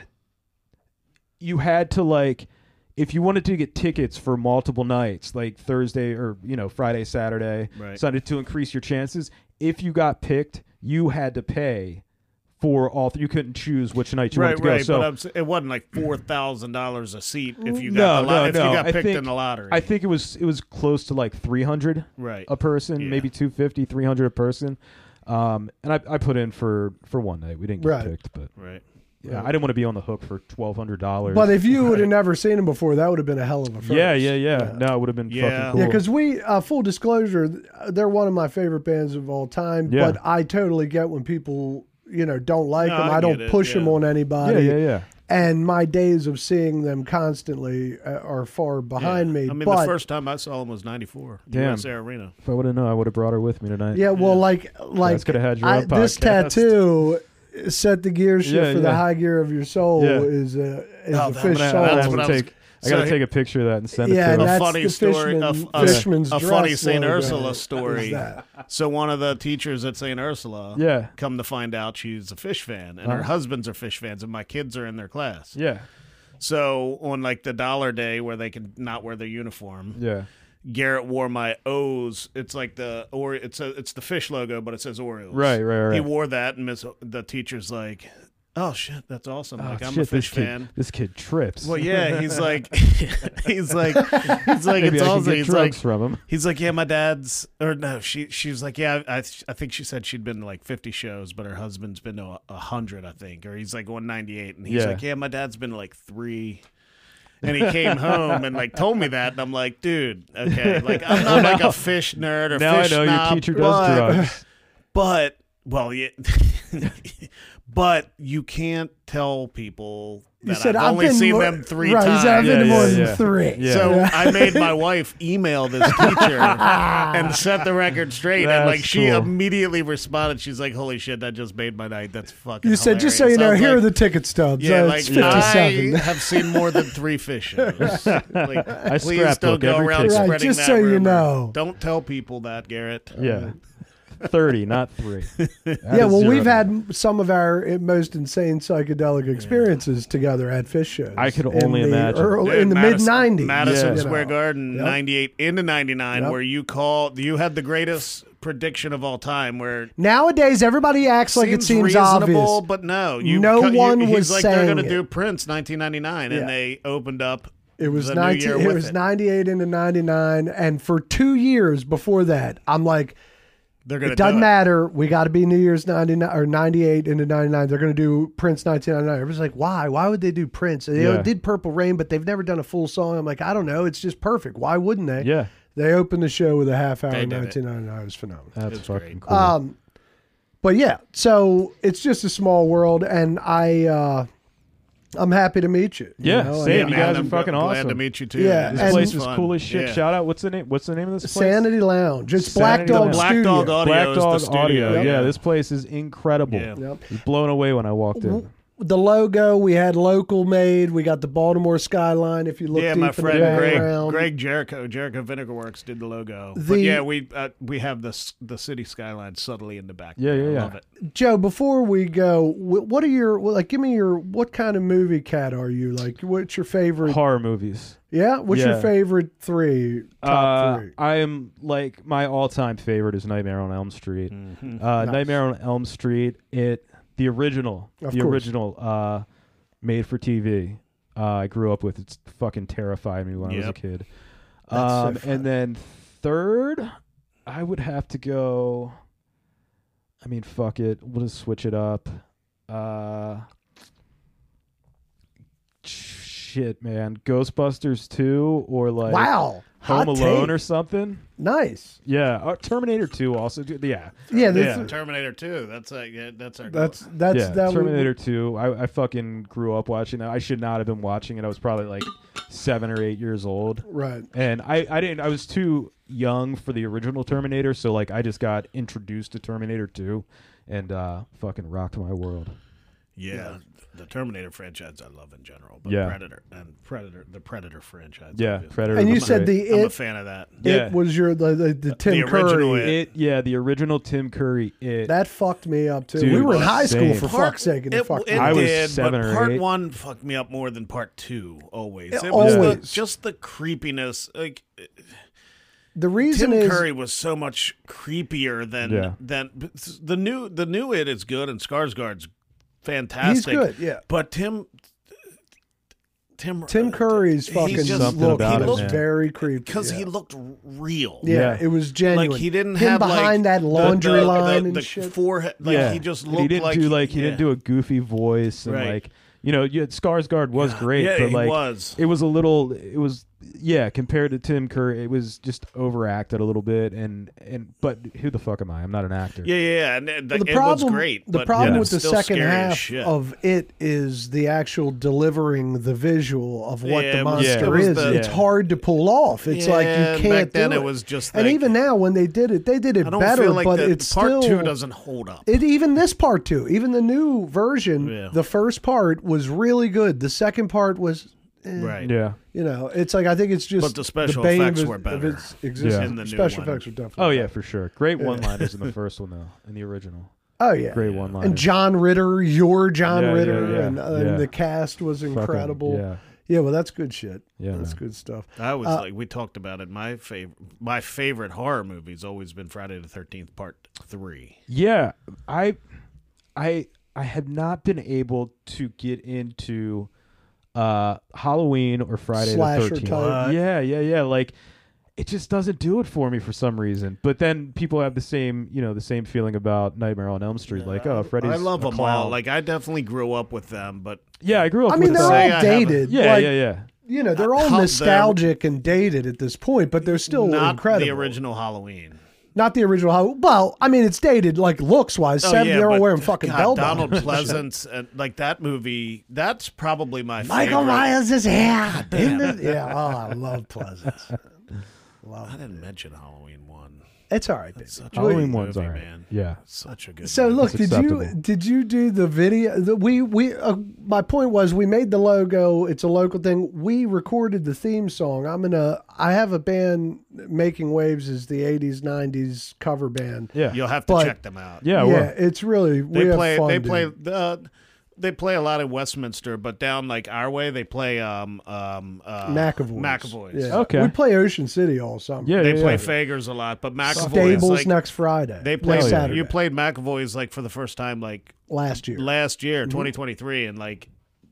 S3: you had to like if you wanted to get tickets for multiple nights, like Thursday or you know Friday, Saturday,
S2: Right.
S3: Sunday, to increase your chances. If you got picked, you had to pay for all. Th- you couldn't choose which night you
S2: right,
S3: wanted to go.
S2: right.
S3: So
S2: but I'm, s- it wasn't like four thousand dollars a seat if you
S3: No,
S2: got the lo-
S3: no,
S2: if
S3: no.
S2: you got
S3: I
S2: picked
S3: think-
S2: in the lottery.
S3: I think it was it was close to like three hundred
S2: right.
S3: a person,
S2: Yeah.
S3: maybe two fifty, three hundred a person. Um, and I, I put in for, for one night. We didn't get
S1: Right.
S3: picked, but
S2: Right.
S3: yeah, I didn't want to be on the hook for twelve hundred dollars.
S1: But if you would have never seen him before, that would have been a hell of a first.
S3: yeah, yeah, yeah, No, it would have been
S2: Yeah.
S3: fucking cool.
S1: Yeah, because we, uh, full disclosure, th- they're one of my favorite bands of all time.
S3: Yeah.
S1: But I totally get when people, you know, don't like
S2: No,
S1: them.
S2: I
S1: I, don't
S2: get it,
S1: push
S2: yeah.
S1: them on
S3: yeah,
S1: anybody.
S3: yeah, yeah.
S1: And my days of seeing them constantly uh, are far behind
S2: Yeah.
S1: me.
S2: I mean,
S1: but
S2: the first time I saw him was ninety-four.
S3: Damn.
S2: U S A Arena.
S3: If I would have known, I would have brought her with me tonight.
S1: yeah, well, like like
S3: Guys could have had your
S1: I-
S3: own
S1: this
S3: podcast.
S1: tattoo, set the gear shift
S3: Yeah,
S1: for the
S3: yeah.
S1: high gear of your soul,
S3: Yeah.
S1: is a is
S2: Oh,
S1: a
S2: that-
S1: fish
S3: I'm gonna,
S1: soul.
S3: I'm gonna
S2: That's
S3: have
S2: what
S3: to
S2: I was-
S3: take. I gotta
S2: so-
S3: take a picture of that and send
S1: Yeah,
S3: it
S1: and
S3: to
S2: A
S3: her.
S1: that's
S2: funny
S1: the
S2: story. A,
S1: Fishman-
S2: a-
S1: Fishman's
S2: a funny
S1: Dress
S2: Saint
S1: logo
S2: Ursula
S1: is
S2: story.
S1: that.
S2: So one of the teachers at Saint Ursula,
S3: Yeah,
S2: come to find out she's a fish fan, and
S3: Uh-huh.
S2: her husbands are fish fans, and my kids are in their class.
S3: yeah,
S2: So on like the dollar day where they can not wear their uniform,
S3: yeah.
S2: Garrett wore my O's. It's like the or it's a it's the fish logo, but it says Orioles.
S3: Right, right, right.
S2: He wore that, and Miss the teacher's like, "Oh shit, that's awesome!
S3: Oh,
S2: like I'm
S3: shit,
S2: a fish
S3: this kid,
S2: fan."
S3: This kid trips.
S2: Well, yeah, he's like, he's like, he's like,
S3: Maybe
S2: it's
S3: I can
S2: awesome.
S3: get
S2: He's
S3: drugs
S2: like,
S3: from him.
S2: he's like, yeah, my dad's, or no, she, she was like, yeah, I, I think she said she'd been to like fifty shows, but her husband's been to a, a hundred, I think, or he's like one ninety-eight, and he's
S3: Yeah.
S2: like, yeah, my dad's been to like three. And he came home and like told me that, and I'm like, dude, okay, like I'm not like a fish nerd or
S3: Now
S2: fish
S3: I know
S2: snob,
S3: your teacher does
S2: but,
S3: drugs.
S2: but well, yeah, but you can't tell people
S1: You
S2: that
S1: said
S2: I've
S1: I've
S2: only
S1: been
S2: seen
S1: more-
S2: them three
S1: right,
S2: times.
S1: He said, I've been to
S3: Yeah,
S1: more
S3: yeah,
S1: than
S3: yeah.
S1: three.
S3: Yeah.
S2: So I made my wife email this teacher and set the record straight, and like
S3: That's
S2: she
S3: cool.
S2: immediately responded. She's like, "Holy shit, that just made my night. That's fucking."
S1: You said, just so you
S2: hilarious."
S1: know,
S2: I was
S1: here are
S2: like,
S1: the ticket stubs.
S2: Yeah,
S1: Uh,
S2: like
S1: it's fifty-seven.
S2: I have seen more than three fish shows. Like,
S3: I
S2: please
S3: scrapbook
S2: don't go
S3: every
S2: around
S3: ticket.
S1: Right,
S2: spreading
S1: just
S2: that
S1: so you
S2: rumor.
S1: know.
S2: Don't tell people that, Garrett.
S3: Yeah, thirty, not three.
S1: Yeah, well, we've had some of our most insane psychedelic experiences together at fish shows.
S3: I could
S1: in
S3: only
S1: the
S3: imagine.
S1: early-
S2: Dude,
S1: in the mid
S2: Madison-
S1: nineties.
S2: Madison
S3: Yeah.
S2: Square Garden,
S1: Yep.
S2: ninety-eight into ninety-nine,
S1: Yep.
S2: where you call you had the greatest prediction of all time, where
S1: Nowadays, everybody acts like it seems
S2: reasonable,
S1: obvious.
S2: but no, you,
S1: No
S2: you-
S1: one
S2: he's
S1: was
S2: like they're
S1: saying
S2: gonna
S1: it.
S2: do Prince nineteen ninety-nine,
S1: Yeah.
S2: and they opened up.
S1: It was
S2: the new
S1: nineteen.
S2: year
S1: It
S2: with
S1: was
S2: it.
S1: ninety-eight into ninety-nine, and for two years before that, I'm like,
S2: They're gonna
S1: it doesn't
S2: do
S1: matter. We got to be New Year's ninety-nine or ninety-eight into ninety-nine. They're going to do Prince nineteen ninety-nine. Everybody's like, why? Why would they do Prince? They
S3: Yeah.
S1: did Purple Rain, but they've never done a full song. I'm like, I don't know. It's just perfect. Why wouldn't they?
S3: Yeah,
S1: They opened the show with a half hour
S2: They
S1: in
S2: did it.
S1: nineteen ninety-nine. It was phenomenal.
S3: that's
S2: It's
S3: fucking
S2: great.
S3: cool.
S1: Um, but yeah, so it's just a small world, and I uh, I'm happy to meet you. you
S3: Yeah,
S1: know,
S3: same.
S1: and
S3: You
S2: man,
S3: guys are
S2: I'm
S3: fucking
S2: glad
S3: awesome.
S2: to meet you too.
S1: Yeah,
S3: This
S1: and-
S3: place
S2: was
S3: is
S2: fun.
S3: cool as shit.
S2: Yeah.
S3: Shout out. What's the name? What's the name of this place?
S1: Sanity Lounge. It's Black
S3: Sanity
S1: Dog
S3: Lounge.
S2: Black
S1: Studio.
S2: Dog Audio
S3: Black
S2: is the
S3: Dog
S2: studio.
S3: Audio.
S2: Yeah.
S3: Yeah, this place is incredible.
S2: Yeah.
S1: Yep.
S3: I was blown away when I walked in.
S1: The logo we had local made. We got the Baltimore skyline. If you look
S2: Yeah,
S1: deep
S2: my
S1: in
S2: friend
S1: the
S2: Greg,
S1: background.
S2: Greg Jericho, Jericho Vinegar Works did the logo.
S1: The-
S2: but yeah, we uh, we have this the city skyline subtly in the back.
S3: Yeah, yeah,
S2: I
S3: yeah.
S2: love it.
S1: Joe, before we go, wh- what are your well, like? Give me your what kind of movie cat are you? Like, what's your favorite?
S3: Horror movies.
S1: Yeah, what's your
S3: Yeah.
S1: favorite three? Top
S3: Uh,
S1: three.
S3: I am like my all-time favorite is Nightmare on Elm Street.
S2: Mm-hmm.
S3: Uh,
S1: Nice.
S3: Nightmare on Elm Street. It the original,
S1: Of
S3: the
S1: course.
S3: original, uh, made for T V. Uh, I grew up with. It's fucking terrified me when I was a
S2: Yep.
S3: kid.
S1: That's so
S3: Um,
S1: fun.
S3: and then third, I would have to go. I mean, fuck it. We'll just switch it up. Uh, shit, man. Ghostbusters two or like
S1: Wow,
S3: Home
S1: hot
S3: Alone
S1: take.
S3: or something.
S1: Nice.
S3: Yeah, uh, Terminator two also. do- Yeah,
S1: Yeah,
S3: Yeah.
S1: that's
S2: Terminator two. That's like yeah, that's our
S1: that's that's
S3: yeah.
S1: that.
S3: Terminator two. I, I fucking grew up watching that. I should not have been watching it. I was probably like seven or eight years old,
S1: Right.
S3: and I, I didn't. I was too young for the original Terminator, so like I just got introduced to Terminator two, and uh, fucking rocked my world.
S2: Yeah, the Terminator franchise I love in general, but
S3: Yeah.
S2: Predator and Predator, the Predator franchise.
S3: Yeah,
S2: obviously.
S3: Predator.
S1: And you
S3: was
S1: said
S3: great.
S1: the
S2: I'm a
S1: it,
S2: fan of that.
S3: Yeah.
S1: it was your the the, the Tim
S2: the original
S1: Curry.
S2: It.
S3: It. Yeah, the original Tim Curry. It.
S1: That fucked me up too.
S3: Dude,
S1: we were in high school
S3: same.
S1: for
S2: Part-
S1: fuck's sake, and it,
S2: it,
S1: fucked
S2: it
S1: me
S3: I
S1: up.
S3: was
S2: did,
S3: seven
S2: but
S3: or
S2: part
S3: eight.
S2: one fucked me up more than part two. Always,
S1: Yeah,
S2: it was
S1: always.
S2: The, just the creepiness. Like
S1: The reason
S2: Tim
S1: is
S2: Curry was so much creepier than
S3: Yeah.
S2: than the new the new It is good and Skarsgård's fantastic.
S1: he's good. Yeah.
S2: but Tim. Tim,
S1: Tim Curry's
S2: he
S1: fucking
S2: just-
S3: Something
S1: look.
S3: about
S1: he
S3: it,
S1: looked
S3: man.
S1: very creepy
S2: because
S1: yeah.
S2: he looked real.
S1: Yeah,
S3: Yeah.
S1: it was genuine.
S2: Like he didn't
S1: Him
S2: have
S1: behind
S2: like,
S1: that
S2: the-
S1: laundry
S2: the,
S1: line
S2: the,
S1: and
S2: the
S1: shit.
S2: forehead. Like
S3: yeah,
S2: he just
S3: And
S2: looked
S3: he didn't
S2: like
S3: do like he
S2: yeah.
S3: didn't do a goofy voice and
S2: Right.
S3: like you know, yeah, Skarsgård was great,
S2: Yeah,
S3: but
S2: he
S3: like
S2: was.
S3: it was a little. It was yeah, compared to Tim Curry, it was just overacted a little bit. And and but who the fuck am I? I'm not an actor.
S2: Yeah, yeah, yeah. And it,
S1: Well, the
S2: it
S1: problem,
S2: was great.
S1: the
S2: but
S1: problem
S3: yeah.
S1: with the
S2: still
S1: second
S2: scary as
S1: half
S2: shit.
S1: of it is the actual delivering the visual of what
S2: Yeah,
S1: the
S2: it was-
S1: monster
S3: it
S2: was
S1: is.
S2: the-
S1: it's
S3: Yeah.
S1: hard to pull off. It's like
S2: Yeah,
S1: you can't
S2: back then
S1: do
S2: it
S1: it.
S2: was just
S1: and
S2: like-
S1: even now when they did it, they did it
S2: I don't
S1: better.
S2: feel like
S1: but
S2: the,
S1: it's
S2: part
S1: still
S2: two doesn't hold up.
S1: It even this part too, even the new version,
S2: Yeah.
S1: the first part was really good. The second part was, eh,
S2: right.
S3: Yeah.
S1: you know, it's like I think it's just
S2: But the special
S1: bane
S2: effects
S1: of,
S2: were
S1: of
S2: better
S1: its existence.
S3: Yeah.
S2: in the new
S1: special
S2: one.
S1: effects were definitely.
S3: Oh yeah, for sure. Great one-liners in the first one though, in the original.
S1: Oh yeah,
S3: Great
S1: yeah.
S3: one-liners.
S1: And John Ritter, your John
S3: Yeah, yeah,
S1: Ritter,
S3: yeah,
S1: and, uh,
S3: yeah.
S1: and the cast was
S3: Fucking-
S1: incredible.
S3: yeah.
S1: Yeah, well, that's good shit.
S3: Yeah,
S1: that's
S3: man.
S1: good stuff.
S2: I was
S1: Uh,
S2: like, we talked about it. My favorite, my favorite horror movie's always been Friday the Thirteenth Part Three.
S3: Yeah, I, I, I have not been able to get into uh, Halloween or Friday
S1: Slasher
S3: the Thirteenth.
S1: type.
S3: Yeah, yeah, yeah. Like it just doesn't do it for me for some reason. But then people have the same, you know, the same feeling about Nightmare on Elm Street. Like, oh, Freddy's
S2: I love
S3: a
S2: them
S3: clown.
S2: all. Like I definitely grew up with them, but
S3: yeah, I grew up.
S1: I mean,
S3: with
S1: they're
S3: that.
S2: say
S1: all
S2: I have a-
S1: dated.
S3: Yeah,
S1: like,
S3: yeah, yeah.
S1: You know, they're all
S2: How-
S1: nostalgic and dated at this point, but they're still
S2: not
S1: incredible.
S2: the original Halloween.
S1: Not the original. How well, I mean, it's dated like looks wise.
S2: Oh,
S1: Seven,
S2: yeah,
S1: they're all
S2: but
S1: wearing fucking
S2: God,
S1: bell
S2: Donald
S1: bottoms.
S2: Pleasance and like that movie. That's probably my
S1: Michael
S2: favorite.
S1: Myers is here. Isn't it? Yeah. Oh, I love Pleasance. Love
S2: I
S1: it.
S2: didn't mention Halloween one.
S1: It's all right, baby.
S2: Such a
S3: Halloween
S2: good
S3: one's
S2: movie,
S3: all right.
S2: man.
S3: Yeah.
S2: Such a good.
S1: So
S2: movie.
S1: look,
S3: It's
S1: did you
S3: acceptable.
S1: did you do the video? The, we we uh, my point was we made the logo. It's a local thing. We recorded the theme song. I'm gonna. I have a band, Making Waves is the eighties nineties cover band.
S3: Yeah.
S2: You'll have to
S1: But-
S2: check them out.
S3: Yeah.
S1: yeah,
S3: Well,
S1: it's really we
S2: They
S1: have
S2: play.
S1: fun,
S2: They
S1: dude.
S2: play. Uh, they play a lot in Westminster, but down like our way, they play um um uh,
S1: McAvoy's.
S2: McAvoy's.
S1: Yeah.
S3: Okay.
S1: We play Ocean City all summer.
S3: yeah,
S2: They
S3: yeah,
S2: play
S3: yeah.
S2: Fagers a lot, but McAvoy's
S1: Stables
S2: like
S1: next Friday.
S2: they
S1: next
S2: played.
S1: Saturday.
S2: You played McAvoy's like for the first time like
S1: last year.
S2: last year, twenty twenty-three, and like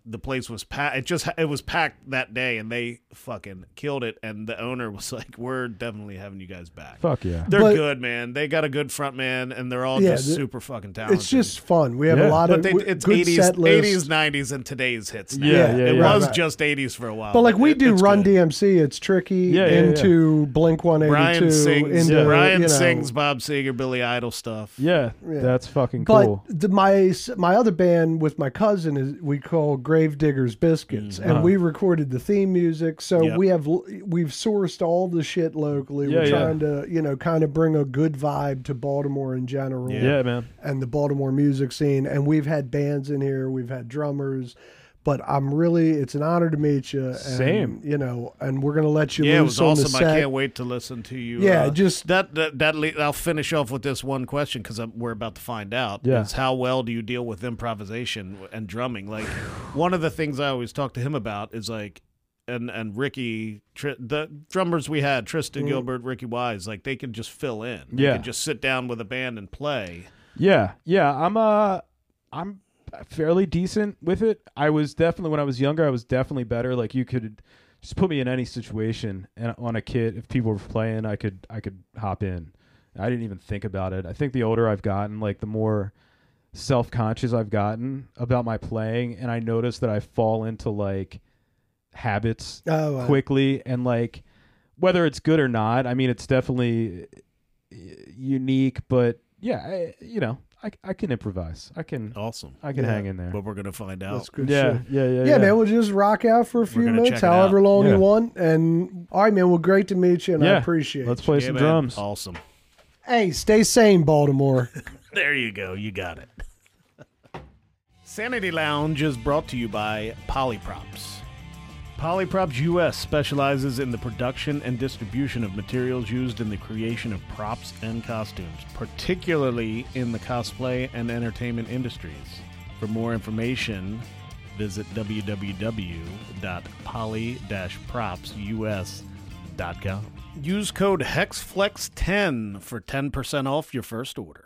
S2: the place was packed. It just it was packed that day, and they fucking killed it. And the owner was like, "We're definitely having you guys back."
S3: Fuck yeah.
S2: They're
S1: But-
S2: good, man. They got a good front man, and they're all
S1: Yeah,
S2: just
S1: the-
S2: super fucking talented.
S1: It's just fun. We have
S3: Yeah.
S1: a lot
S2: but
S1: of
S2: they,
S1: w-
S2: it's
S1: good
S2: eighties,
S1: set list.
S2: eighties, nineties, and today's hits. Now.
S3: Yeah, yeah,
S2: It
S3: yeah.
S2: was
S1: Right, right.
S2: just eighties for a while.
S1: But like we
S2: it-
S1: do
S2: it's
S1: Run
S2: good.
S1: D M C, it's Tricky
S3: Yeah, yeah,
S1: into Blink one eighty-two.
S2: Brian sings.
S1: into,
S2: Brian
S1: you know,
S2: sings Bob Seger, Billy Idol stuff.
S3: Yeah,
S1: Yeah.
S3: that's fucking
S1: But
S3: cool.
S1: the, my my other band with my cousin is we call Gravediggers Biscuits, and
S3: Uh-huh.
S1: we recorded the theme music. So
S2: Yep.
S1: we have we've sourced all the shit locally.
S3: Yeah,
S1: We're
S3: yeah.
S1: trying to you know kind of bring a good vibe to Baltimore in general.
S2: Yeah.
S3: Yeah, man.
S1: And the Baltimore music scene. And we've had bands in here, we've had drummers. But I'm really, it's an honor to meet you. And,
S3: Same.
S1: You know, and we're going to let you
S2: Yeah, it
S1: loose
S2: was
S1: on
S2: awesome.
S1: the
S2: I
S1: set.
S2: can't wait to listen to you.
S1: Yeah,
S2: uh,
S1: just
S2: that that, that le- I'll finish off with this one question because we're about to find out.
S3: Yeah.
S2: Is how well do you deal with improvisation and drumming? Like one of the things I always talk to him about is like, and and Ricky, Tr- the drummers we had, Tristan
S1: Mm.
S2: Gilbert, Ricky Wise, like they can just fill in. They
S3: Yeah.
S2: can just sit down with a band and play.
S3: Yeah, yeah. I'm uh, I'm fairly decent with it. I was definitely when I was younger. I was definitely better. Like you could just put me in any situation and on a kit. If people were playing, I could I could hop in. I didn't even think about it. I think the older I've gotten, like the more self-conscious I've gotten about my playing, and I notice that I fall into like habits
S1: oh, uh,
S3: quickly, and like whether it's good or not, I mean it's definitely uh, unique, but yeah, I, you know, I I can improvise. I can
S2: Awesome.
S3: I can
S1: Yeah.
S3: hang in there.
S2: But we're gonna find out.
S1: that's good
S3: Yeah,
S1: shit.
S3: yeah, yeah,
S1: Yeah,
S3: yeah.
S1: man, we'll just rock out for a few
S2: gonna
S1: minutes,
S2: check it out.
S1: however long
S3: Yeah.
S1: you want. And all right, man, well, great to meet you, and I
S3: Yeah.
S1: appreciate
S3: Let's
S1: it.
S3: play
S2: Yeah,
S3: some
S2: man.
S3: drums.
S2: Awesome.
S1: Hey, stay sane, Baltimore.
S2: There you go. You got it. Sanity Lounge is brought to you by Polyprops. Polyprops U S specializes in the production and distribution of materials used in the creation of props and costumes, particularly in the cosplay and entertainment industries. For more information, visit w w w dot poly dash props u s dot com. Use code HEXFLEX ten for ten percent off your first order.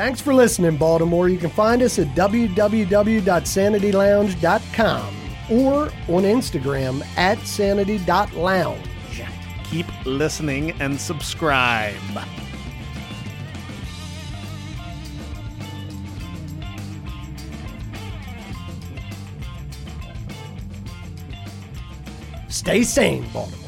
S1: Thanks for listening, Baltimore. You can find us at w w w dot sanity lounge dot com or on Instagram at sanity dot lounge.
S2: Keep listening and subscribe.
S1: Stay sane, Baltimore.